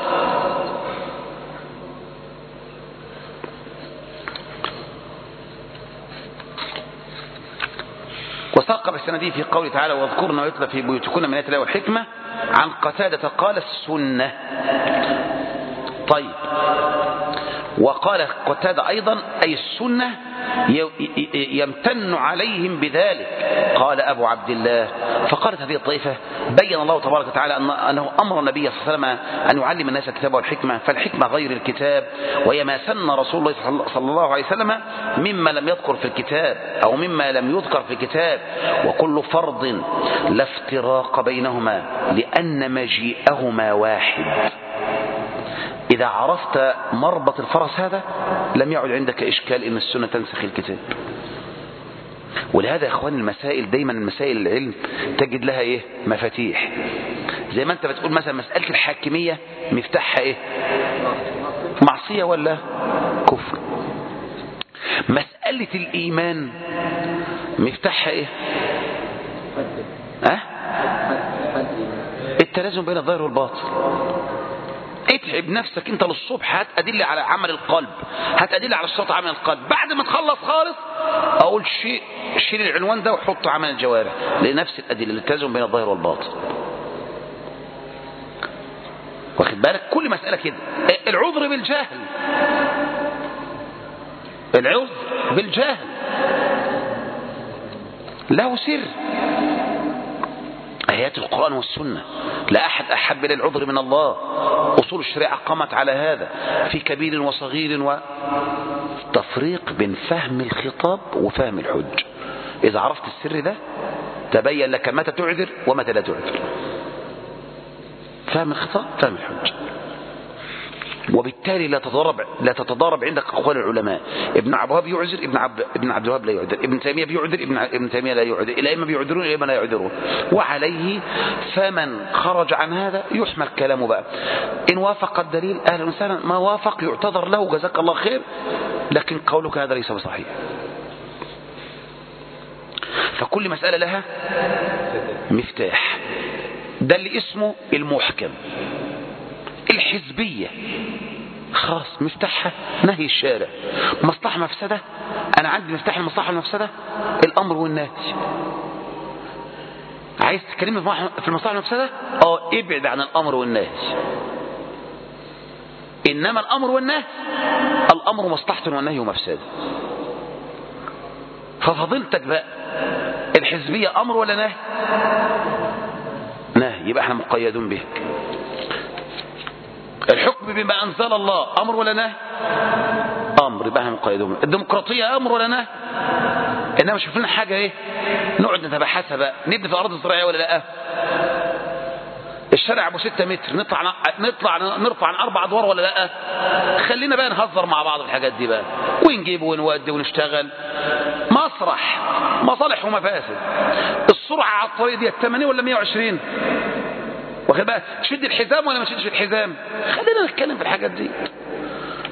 وساق بالسند في قوله تعالى: واذكرن ما يتلى في بيوتكن من آيات الله والحكمة، عن قتادة قال: السنة. طيب، وقال قتادة أيضا: أي السنة يمتن عليهم بذلك. قال أبو عبد الله: فقالت هذه الطائفة: بين الله تبارك وتعالى أنه أمر النبي صلى الله عليه وسلم أن يعلم الناس الكتاب والحكمة، فالحكمة غير الكتاب، ويما سن رسول الله صلى الله عليه وسلم مما لم يذكر في الكتاب أو مما لم يذكر في الكتاب، وكل فرض لا افتراق بينهما لأن مجيئهما واحد. إذا عرفت مربط الفرس هذا لم يعد عندك إشكال إن السنة تنسخ الكتاب. ولهذا يا إخواني المسائل دايما، المسائل العلم تجد لها إيه؟ مفاتيح. زي ما أنت بتقول مثلا مسألة الحاكمية مفتاحها إيه؟ معصية ولا كفر. مسألة الإيمان مفتاحها إيه؟ التلازم بين الظاهر والباطن. اتعب نفسك انت للصبح، هات ادله على عمل القلب، هات ادله على الصوت عمل القلب. بعد ما تخلص خالص اقول شيل العنوان ده وحط عمل الجوارح، لنفس الادله التزم بين الظاهر والباطن. واخد بالك؟ كل مساله كده. العذر بالجهل، العذر بالجهل له سر. آيات القرآن والسنة لا أحد أحب إلى العذر من الله. أصول الشريعة قامت على هذا في كبير وصغير، وتفريق بين فهم الخطاب وفهم الحج. إذا عرفت السر ده تبين لك متى تعذر ومتى لا تعذر. فهم الخطاب فهم الحج، وبالتالي لا تتضارب عندك أقوال العلماء. ابن عبد الوهاب يعذر، ابن عبد الوهاب لا يعذر، ابن تيمية بيعذر، ابن تيمية لا يعذر، الأئمة بيعذرون، الأئمة لا يعذرون. وعليه فمن خرج عن هذا يحمل كلامه بقى. إن وافق الدليل أهلا وسهلا، ما وافق يعتذر له جزاك الله خير، لكن قولك هذا ليس بصحيح. فكل مسألة لها مفتاح. ده اللي اسمه المحكم. الحزبية خلاص مفتاحها نهي الشارع. مصلحة مفسدة، أنا عندي مفتاح المصلحة المفسدة الأمر والنهي. عايز تكلمني في المصلحة المفسدة؟ ابعد عن الأمر والنهي. إنما الأمر والنهي، الأمر مصلحة والنهي مفسدة. ففضلتك بقى الحزبية أمر ولا نهي؟ نهي، يبقى احنا مقيدون به. الحكم بما أنزل الله أمر ولا نهي؟ أمر، يبقى احنا مقيدون. الديمقراطية أمر ولا نهي؟ إنما شوف لنا حاجة إيه نقعد نتبحثها بقى. نبني في الأرض الزراعية ولا لا؟ الشارع أبو 6 متر نرفع عن 4 أدوار ولا لا؟ خلينا بقى نهزر مع بعض الحاجات دي بقى، ونجيب ونودي ونشتغل. مسرح مصالح ومفاسد. السرعة على الطريق دي 80 ولا 120؟ واخد بقى؟ تشد الحزام ولا ما تشدش الحزام؟ خلينا نتكلم في الحاجات دي.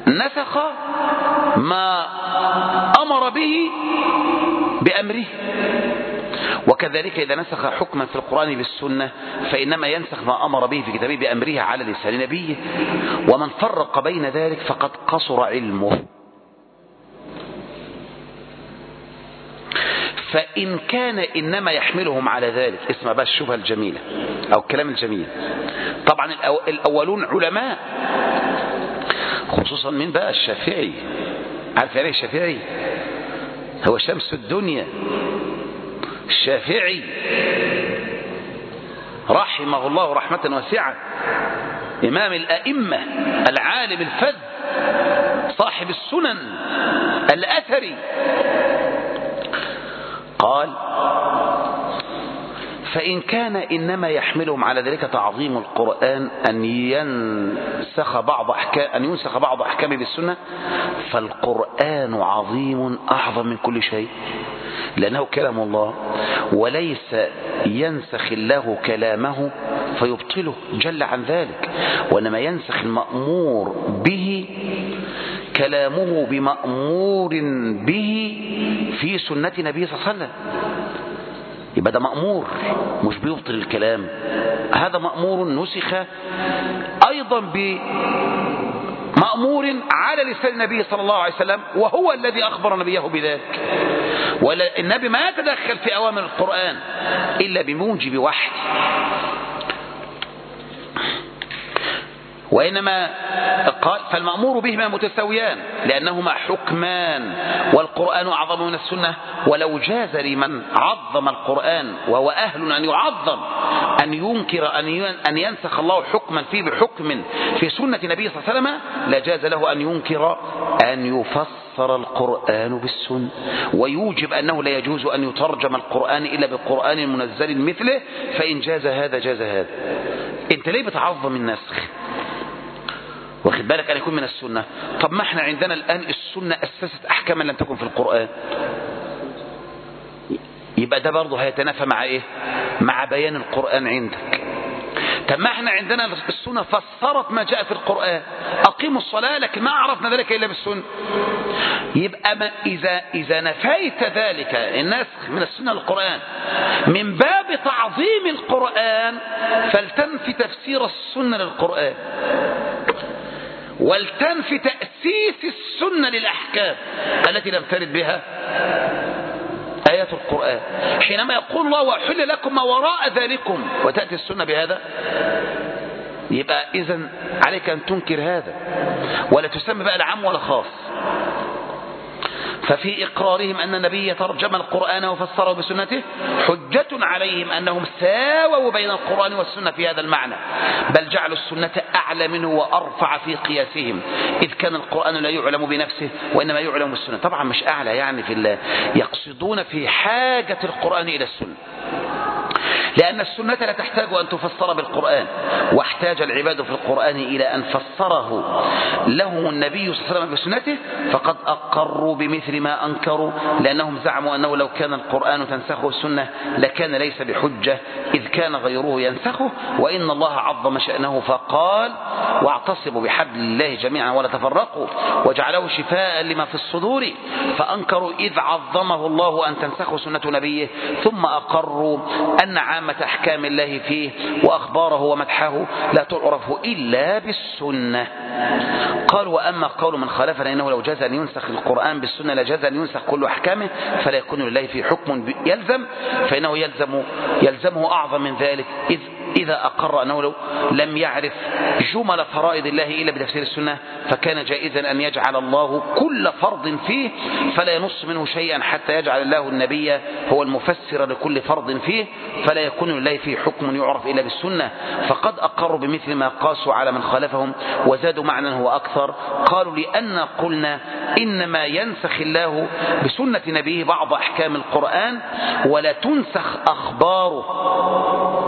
نسخ ما أمر به بأمره. وكذلك إذا نسخ حكما في القرآن بالسنة فإنما ينسخ ما أمر به في كتابه بأمره على لسان نبيه. ومن فرق بين ذلك فقد قصر علمه. فإن كان إنما يحملهم على ذلك، اسمع بقى الشبهة الجميلة أو الكلام الجميل. طبعا الأولون علماء، خصوصا من بقى الشافعي. عارف يعني الشافعي؟ هو شمس الدنيا الشافعي رحمه الله رحمة واسعة، إمام الأئمة العالم الفذ صاحب السنن الأثري، قال: فإن كان إنما يحملهم على ذلك تعظيم القرآن أن ينسخ بعض أحكامه بالسنة، فالقرآن عظيم أعظم من كل شيء، لأنه كلام الله، وليس ينسخ الله كلامه فيبطله جل عن ذلك، وإنما ينسخ المأمور به كلامه بمأمور به في سنة نبي صلى الله عليه وسلم. يبقى ده مأمور مش بيبطل الكلام، هذا مأمور نسخ أيضا بمأمور على لسان النبي صلى الله عليه وسلم، وهو الذي أخبر نبيه بذلك. والنبي ما يتدخل في أوامر القرآن إلا بموجب وحي، وإنما قال: فالمأمور بهما متساويان لأنهما حكمان، والقرآن أعظم من السنة. ولو جاز لمن عظم القرآن وهو أهل أن يعظم أن ينكر أن ينسخ الله حكما فيه بحكم في سنة نبي صلى الله عليه وسلم، لجاز له أن ينكر أن يفسر القرآن بالسنة، ويوجب أنه لا يجوز أن يترجم القرآن إلا بقرآن منزل مثله، فإن جاز هذا جاز هذا. أنت ليه بتعظم النسخ؟ واخد بالك أن يكون من السنة. طب ما احنا عندنا الآن السنة أسست أحكاما لم تكن في القرآن، يبقى ده برضه هيتنافى مع إيه؟ مع بيان القرآن عندك. طب ما احنا عندنا السنة فسرت ما جاء في القرآن، أقيموا الصلاة، لكن ما عرفنا ذلك إلا بالسنة. يبقى إذا نفيت ذلك النسخ من السنة للقرآن من باب تعظيم القرآن، فلتنفي تفسير السنة للقرآن، ولتنفي تأسيس السنة للأحكام التي لم ترد بها آيات القرآن. حينما يقول الله: وأحل لكم ما وراء ذلكم، وتأتي السنة بهذا، يبقى إذن عليك أن تنكر هذا، ولا تسمى بقى العام ولا خاص. ففي إقرارهم أن النبي ترجم القرآن وفسره بسنته حجة عليهم أنهم ساووا بين القرآن والسنة في هذا المعنى، بل جعلوا السنة أعلى منه وأرفع في قياسهم، إذ كان القرآن لا يعلم بنفسه وإنما يعلم بالسنة. طبعا مش أعلى يعني في الله، يقصدون في حاجة القرآن إلى السنة، لأن السنة لا تحتاج أن تفسر بالقرآن، واحتاج العباد في القرآن إلى أن فسره لهم النبي صلى الله عليه وسلم بسنته، فقد أقروا بمثل ما أنكروا، لأنهم زعموا أنه لو كان القرآن تنسخه السنة لكان ليس بحجة، إذ كان غيره ينسخه، وإن الله عظم شأنه فقال: واعتصموا بحبل الله جميعا ولا تفرقوا، وجعله شفاء لما في الصدور. فأنكروا إذ عظمه الله أن تنسخه سنة نبيه، ثم أقروا أن عامة أحكام الله فيه وأخباره ومدحه لا تعرف إلا بالسنة. قال: وأما قول من خالفنا إنه لو جاز أن ينسخ القرآن بالسنة لجاز أن ينسخ كل أحكامه، فلا يكون لله في حكم يلزم، فإنه يلزمه أعظم من ذلك، إذا أقر أنه لو لم يعرف جمل فرائض الله إلا بتفسير السنة، فكان جائزا أن يجعل الله كل فرض فيه فلا ينص منه شيئا حتى يجعل الله النبي هو المفسر لكل فرض فيه، فلا يكون لله فيه حكم يعرف إلا بالسنة. فقد أقروا بمثل ما قاسوا على من خالفهم وزادوا معنى هو أكثر. قالوا: لأن قلنا إنما ينسخ الله بسنة نبيه بعض أحكام القرآن ولا تنسخ أخباره،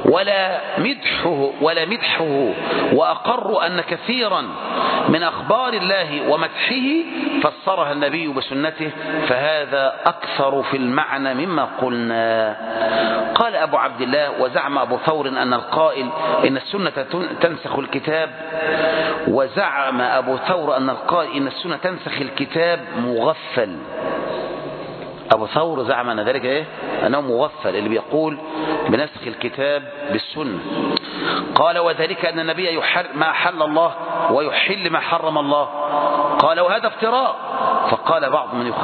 ولا مدحه وأقروا أن كثيرا من أخبار الله ومدحه فسرها النبي بسنته، فهذا أكثر في المعنى مما قلنا. قال أبو عبد الله: وزعم أبو ثور أن القائل إن السنة تنسخ الكتاب، وزعم أبو ثور أن القائل إن السنة تنسخ الكتاب مغفل. أبو ثور زعم أن ذلك أنه مغفل، اللي بيقول بنسخ الكتاب بالسنة. قال: وذلك أن النبي يحرم ما أحل الله ويحل ما حرم الله. قال: وهذا افتراء. فقال بعض من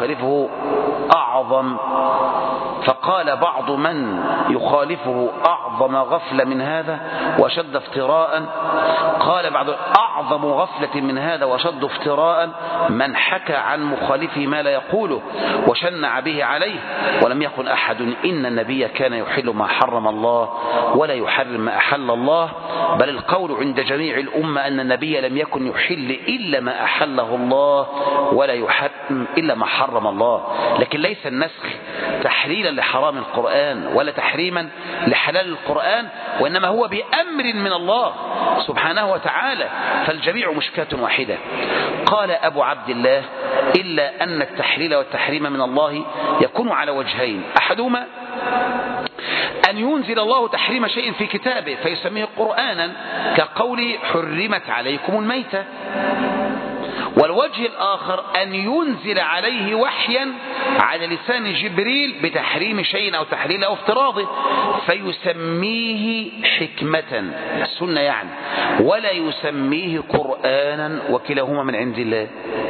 يخالفه أعظم غفلة من هذا وأشد افتراء. قال بعض: أعظم غفلة من هذا وأشد افتراء من حكى عن مخالفه ما لا يقوله وشنع به عليه، ولم يقل أحد إن النبي كان يحل ما حرم الله ولا يحرم ما أحل الله، بل القول عند جميع الأمة أن النبي لم يكن يحل إلا ما أحله الله ولا يحرم إلا ما حرم الله. لكن ليس النسخ تحليلا لحرام القرآن ولا تحريما لحلال القرآن، وإنما هو بأمر من الله سبحانه وتعالى، فالجميع مشكاة واحدة. قال أبو عبد الله: إلا أن التحليل والتحريم من الله يكون على وجهين: أحدهما أن ينزل الله تحريم شيء في كتابه فيسميه قرآنا كقول حرمت عليكم الميتة، والوجه الآخر أن ينزل عليه وحيا على لسان جبريل بتحريم شيء أو تحليل أو افتراضه فيسميه حكمة السنة يعني، ولا يسميه قرآنا، وكلاهما من عند الله.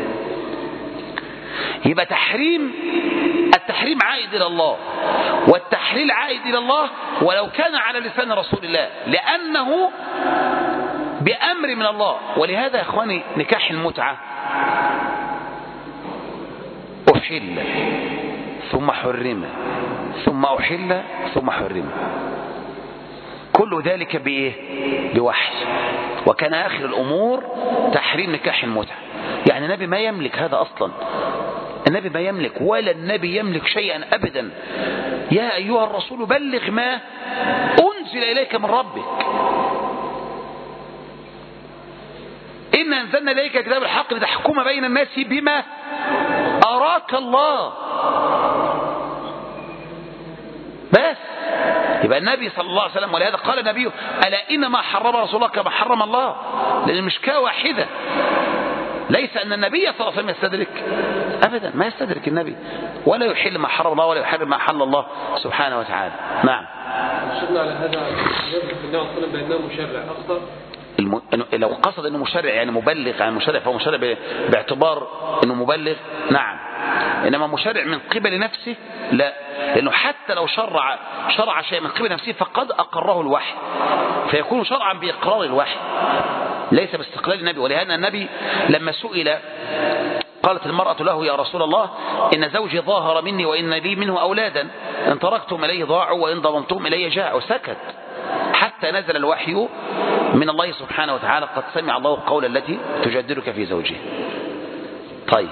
يبقى التحريم عائد إلى الله والتحليل عائد إلى الله، ولو كان على لسان رسول الله لأنه بأمر من الله. ولهذا يا إخواني نكاح المتعة أحل ثم حرم ثم أحل ثم حرم، كل ذلك بإيه؟ بوحي. وكان آخر الأمور تحريم نكاح المتعة. يعني النبي ما يملك هذا أصلا، النبي ما يملك، ولا النبي يملك شيئا أبدا. يا أيها الرسول بلغ ما أنزل إليك من ربك، إن أنزلنا إليك كتاب الحق لتحكم بين الناس بما أراك الله. بس يبقى النبي صلى الله عليه وسلم، ولهذا قال النبي: ألا إنما حرم رسول الله كما حرم الله، لأن المشكاة واحدة. ليس أن النبي صلى الله عليه وسلم يستدرك أبدا، ما يستدرك النبي، ولا يحل ما حرم الله ولا يحرم ما حل الله سبحانه وتعالى. نعم. شفنا على هذا النبي صلى الله عليه وسلم بأنه مشرع أخطر. لو قصد أنه مشرع يعني مبلغ، يعني مشرع فهو مشرع باعتبار أنه مبلغ، نعم. إنما مشرع من قبل نفسه لا، لأنه حتى لو شرع شيء من قبل نفسه فقد أقره الوحي، فيكون شرعا بإقرار الوحي ليس باستقلال النبي. ولهذا النبي لما سئل قالت المرأة له: يا رسول الله، إن زوجي ظاهر مني وإن لي منه أولادا، إن تركتم إليه ضاعوا وإن ضممتم إليه جاء. وسكت حتى نزل الوحي من الله سبحانه وتعالى: قد سمع الله قول التي تجادلك في زوجها. طيب،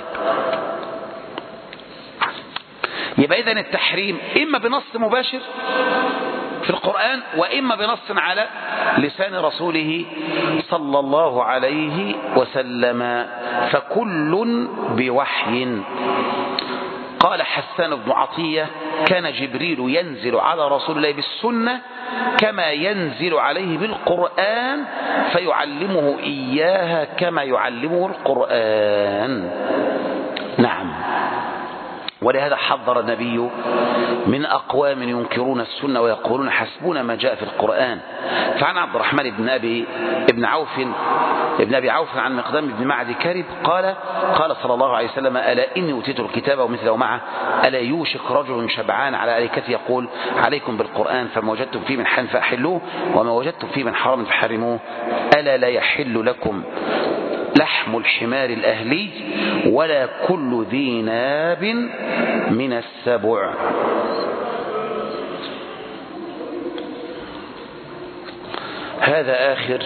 يبقى إذن التحريم إما بنص مباشر في القرآن وإما بنص على لسان رسوله صلى الله عليه وسلم، فكل بوحي. قال حسان بن عطية: كان جبريل ينزل على رسول الله بالسنة كما ينزل عليه بالقرآن فيعلمه إياها كما يعلمه القرآن. نعم. ولهذا حذر النبي من أقوام ينكرون السنة ويقولون حسبنا ما جاء في القرآن. فعن عبد الرحمن بن أبي عوف عن مقدام بن معدي كرب قال صلى الله عليه وسلم: ألا إني أوتيت الكتاب ومثله معه، ألا يوشك رجل شبعان على أريكته يقول: عليكم بالقرآن فما وجدتم فيه من حلال فأحلوه وما وجدتم فيه من حرام فحرموه، ألا لا يحل لكم لحم الحمار الأهلي ولا كل ذي ناب من السبع. هذا آخر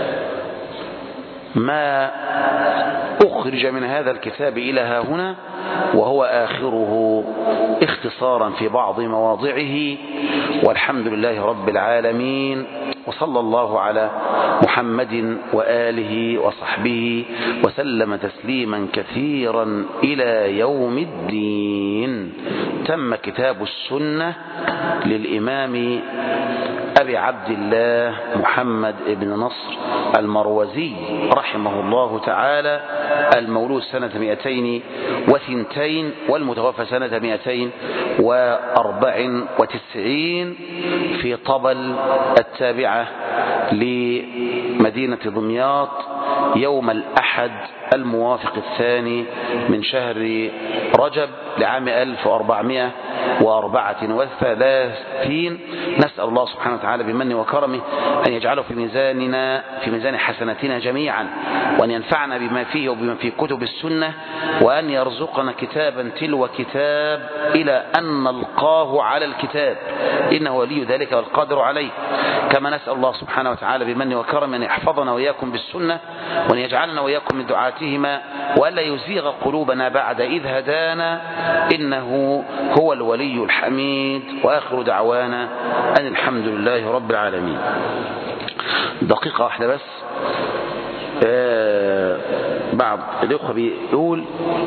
ما أخرج من هذا الكتاب إلى ها هنا، وهو آخره اختصارا في بعض مواضعه، والحمد لله رب العالمين، وصلى الله على محمد وآله وصحبه وسلم تسليما كثيرا إلى يوم الدين. تم كتاب السنة للإمام أبي عبد الله محمد بن نصر المروزي رحمه الله تعالى، المولود سنة 202 والمتوفى سنة 294 في طبل التابعة لمدينة دمياط يوم الأحد الموافق 2 من شهر رجب لعام 1434. نسأل الله سبحانه وتعالى بمنه وكرمه أن يجعله في ميزان حسناتنا جميعا، وأن ينفعنا بما فيه وبما في كتب السنة، وأن يرزقنا كتابا تلو كتاب إلى أن نلقاه على الكتاب، إنه ولي ذلك والقادر عليه. كما نسأل الله سبحانه وتعالى بمنه وكرمه أن يحفظنا وإياكم بالسنة، وأن يجعلنا وإياكم من دعاتهما، وألا يزيغ قلوبنا بعد إذ هدانا، إنه هو الولي الحميد. وآخر دعوانا أن الحمد لله رب العالمين. دقيقة واحدة بس. بعض الأخوة بيقول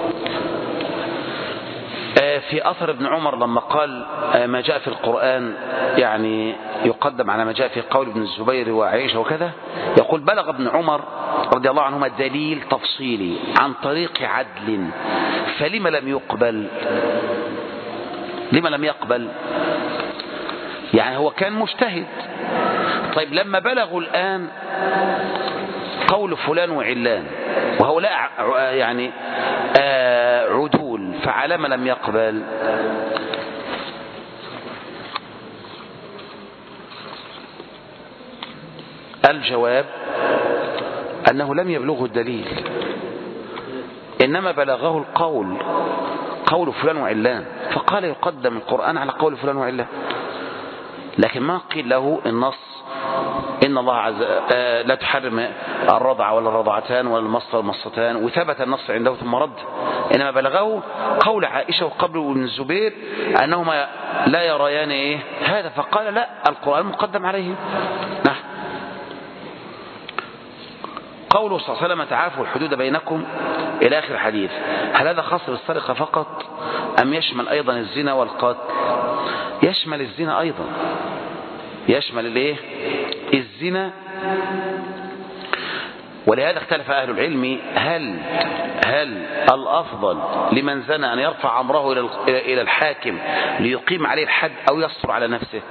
في أثر ابن عمر لما قال ما جاء في القرآن يعني يقدم على ما جاء في قول ابن الزبير وعائشة وكذا، يقول بلغ ابن عمر رضي الله عنهما دليل تفصيلي عن طريق عدل، فلما لم يقبل؟ لما لم يقبل؟ يعني هو كان مجتهد. طيب لما بلغوا الآن قول فلان وعلان وهؤلاء يعني عدول، فعلى ما لم يقبل؟ الجواب أنه لم يبلغه الدليل، إنما بلغه القول، قول فلان وعلان، فقال يقدم القرآن على قول فلان وعلان، لكن ما قيل له النص إن الله لا تحرم الرضع ولا الرضعتان ولا المصة والمصتان، وثبت النص عنده ثم رد. إنما بلغه قول عائشة وقبل ابن الزبير أنهما لا يريان هذا، فقال لا، القرآن مقدم عليه. نعم. قوله صلى الله عليه وسلم تعافوا الحدود بينكم إلى آخر الحديث، هل هذا خاص بالسرقة فقط أم يشمل أيضا الزنا والقتل؟ يشمل الزنا أيضا، يشمل الزنا. ولهذا اختلف أهل العلم هل الأفضل لمن زنى أن يرفع أمره إلى الحاكم ليقيم عليه الحد أو يصر على نفسه؟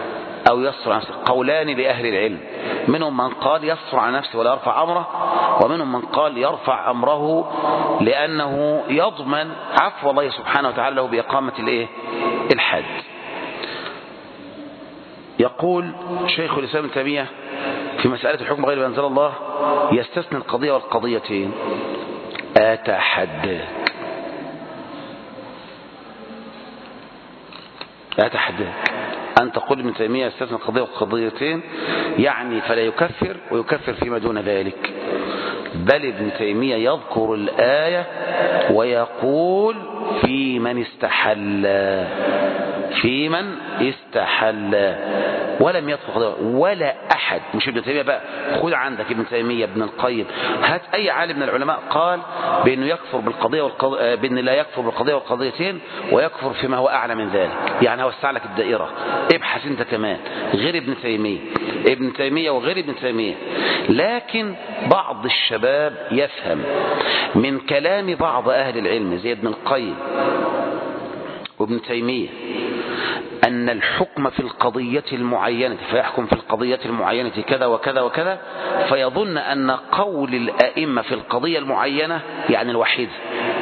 قولان لأهل العلم، منهم من قال يصر على نفسه ولا يرفع أمره، ومنهم من قال يرفع أمره لأنه يضمن عفو الله سبحانه وتعالى له بإقامة الحد. يقول شيخ الإسلام ابن تيمية في مسألة الحكم غير ما أنزل الله يستثني القضية والقضيتين. أتحداك أن تقول ابن تيمية يستثني القضية والقضيتين، يعني فلا يكفر ويكفر فيما دون ذلك، بل ابن تيمية يذكر الآية ويقول في من استحل ولم يدخل قضية ولا أحد. مش ابن تيمية بقى، خذ عندك ابن تيمية، ابن القيم، هات أي عالم من العلماء قال بأنه يكفر بالقضية بأن لا يكفر بالقضية والقضيتين ويكفر فيما هو أعلى من ذلك. يعني هوسع لك الدائرة، ابحث انت كمان غير ابن تيمية وغير ابن تيمية. لكن بعض الشباب يفهم من كلام بعض أهل العلم زي ابن القيم وابن تيمية أن الحكم في القضية المعينة، فيحكم في القضية المعينة كذا وكذا وكذا، فيظن أن قول الأئمة في القضية المعينة يعني الوحيد،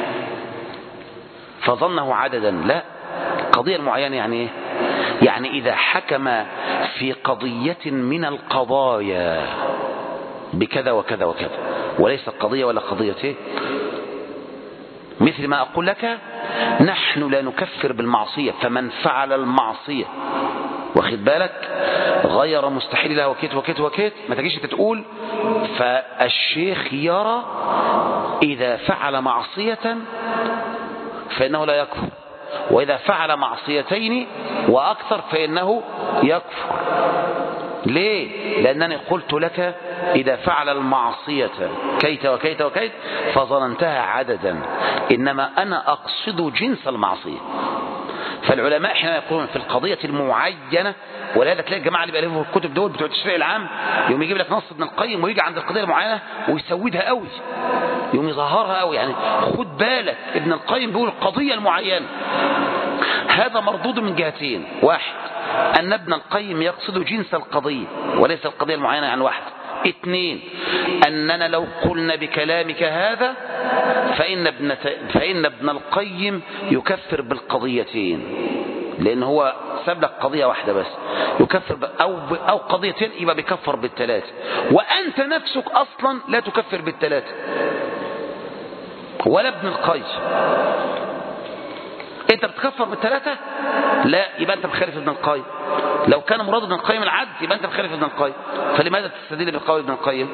فظنه عددا. لا، القضية المعينة يعني يعني إذا حكم في قضية من القضايا بكذا وكذا وكذا، وليس قضية ولا قضيتين. مثل ما أقول لك نحن لا نكفر بالمعصية، فمن فعل المعصية واخد بالك غير مستحيل لها وكيت وكيت وكيت، ما تجيش تقول فالشيخ يرى إذا فعل معصية فإنه لا يكفر، وإذا فعل معصيتين وأكثر فإنه يكفر. ليه؟ لأنني قلت لك إذا فعل المعصية كيت وكيت وكيت فظننتها عددا، إنما أنا أقصد جنس المعصية. فالعلماء حين يقولون في القضية المعينة، ولهذا تلاقي الجماعة اللي بيألفوا الكتب دول بتوع التشريع العام يوم يجيب لك نص ابن القيم ويجي عند القضية المعينة ويسودها قوي، يوم يظهرها قوي. يعني خد بالك ابن القيم بيقول القضية المعينة، هذا مردود من جهتين: واحد أن ابن القيم يقصد جنس القضية وليس القضية المعينة عن واحد. اثنين، أننا لو قلنا بكلامك هذا فإن ابن القيم يكفر بالقضيتين، لأن هو ساب لك قضية واحدة بس يكفر أو قضيتين يبقى بيكفر بالثلاثة، وأنت نفسك أصلا لا تكفر بالثلاثة ولا ابن القيم. انت بتكفر بالثلاثة؟ لا، يبقى انت بخالف ابن القيم. لو كان مراد ابن القيم العدل يبقى انت بخالف ابن القيم، فلماذا تستدل بقول ابن القيم؟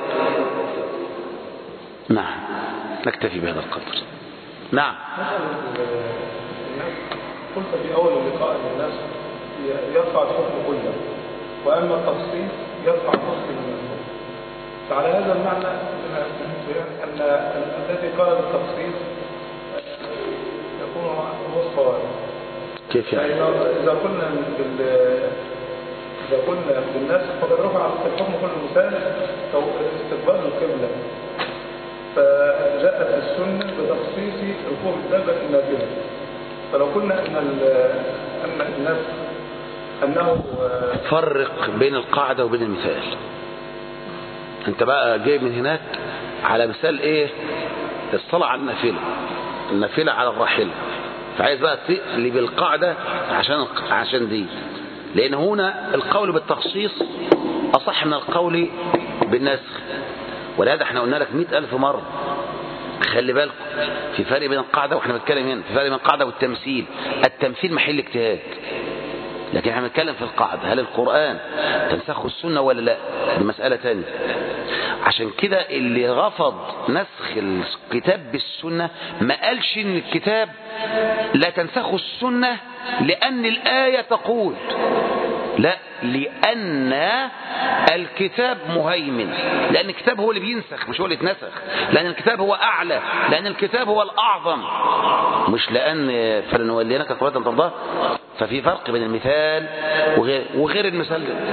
نعم، نكتفي بهذا القدر. نعم. قلت في اول اللقاء ان الناس يرفع الحكم كله، واما التفصيل يرفع النص منه. فعلى هذا المعنى ان الذي قال بالتفصيل هو الصواب. كيف يعني؟ إذا قلنا بالناس فقد رفع الحكم كل مثال أو استقبال القبلة، فجاءت السنة بتخصيص ركوب الدابة النافلة. فلو قلنا أن الناس أنه فرق بين القاعدة وبين المثال. أنت بقى جاي من هناك على مثال إيه؟ الصلاة على النافلة على الراحلة، فعايز بقى تقلي بالقاعدة عشان دي، لأن هنا القول بالتخصيص أصح من القول بالنسخ. ولهذا احنا قلنا لك 100,000 مرة خلي بالكم في فرق بين القاعدة، واحنا بنتكلم هنا في فرق بين القاعدة والتمثيل. التمثيل محل اجتهاد، لكن احنا بنتكلم في القاعدة. هل القرآن تنسخ السنة ولا لا؟ دي مسألة تانية. عشان كده اللي رفض نسخ الكتاب بالسنة ما قالش ان الكتاب لا تنسخ السنة لأن الآية تقول، لا، لأن الكتاب مهيمن، لأن الكتاب هو اللي بينسخ مش هو اللي يتنسخ، لأن الكتاب هو أعلى، لأن الكتاب هو الأعظم، مش لأن فلنولينك قرة ترضاه. ففي فرق بين المثال وغير المثال ده.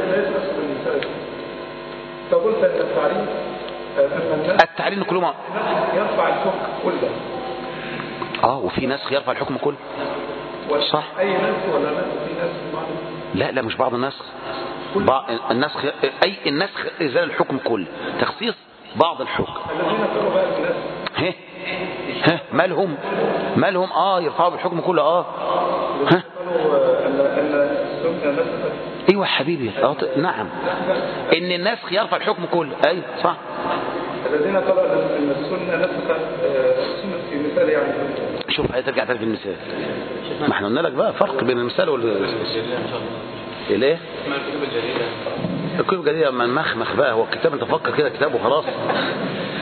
فقلت التعليل كله ما يرفع الحكم كله. وفي نسخ يرفع الحكم كله، صح. أي نسخ ولا نسخ؟ في نسخ لا مش بعض النسخ. النسخ النسخ إزالة الحكم كله، تخصيص بعض الحكم. الذين قالوا بقى النسخ مالهم يرفعوا بالحكم كله. قالوا أن السنة نسخت. ايوه حبيبي، نعم، ان النسخ يرفع الحكم كله. ايوه صح. الذين قالوا ان السنه نسخت السنه في مثال، يعني شوف هترجع تاني في المثال. ما احنا قلنا لك بقى فرق بين المثال الايه؟ الكتب الجديده. الكتب الجديده ما نمخمخ بقى، هو الكتاب انت فكر كده كتاب وخلاص.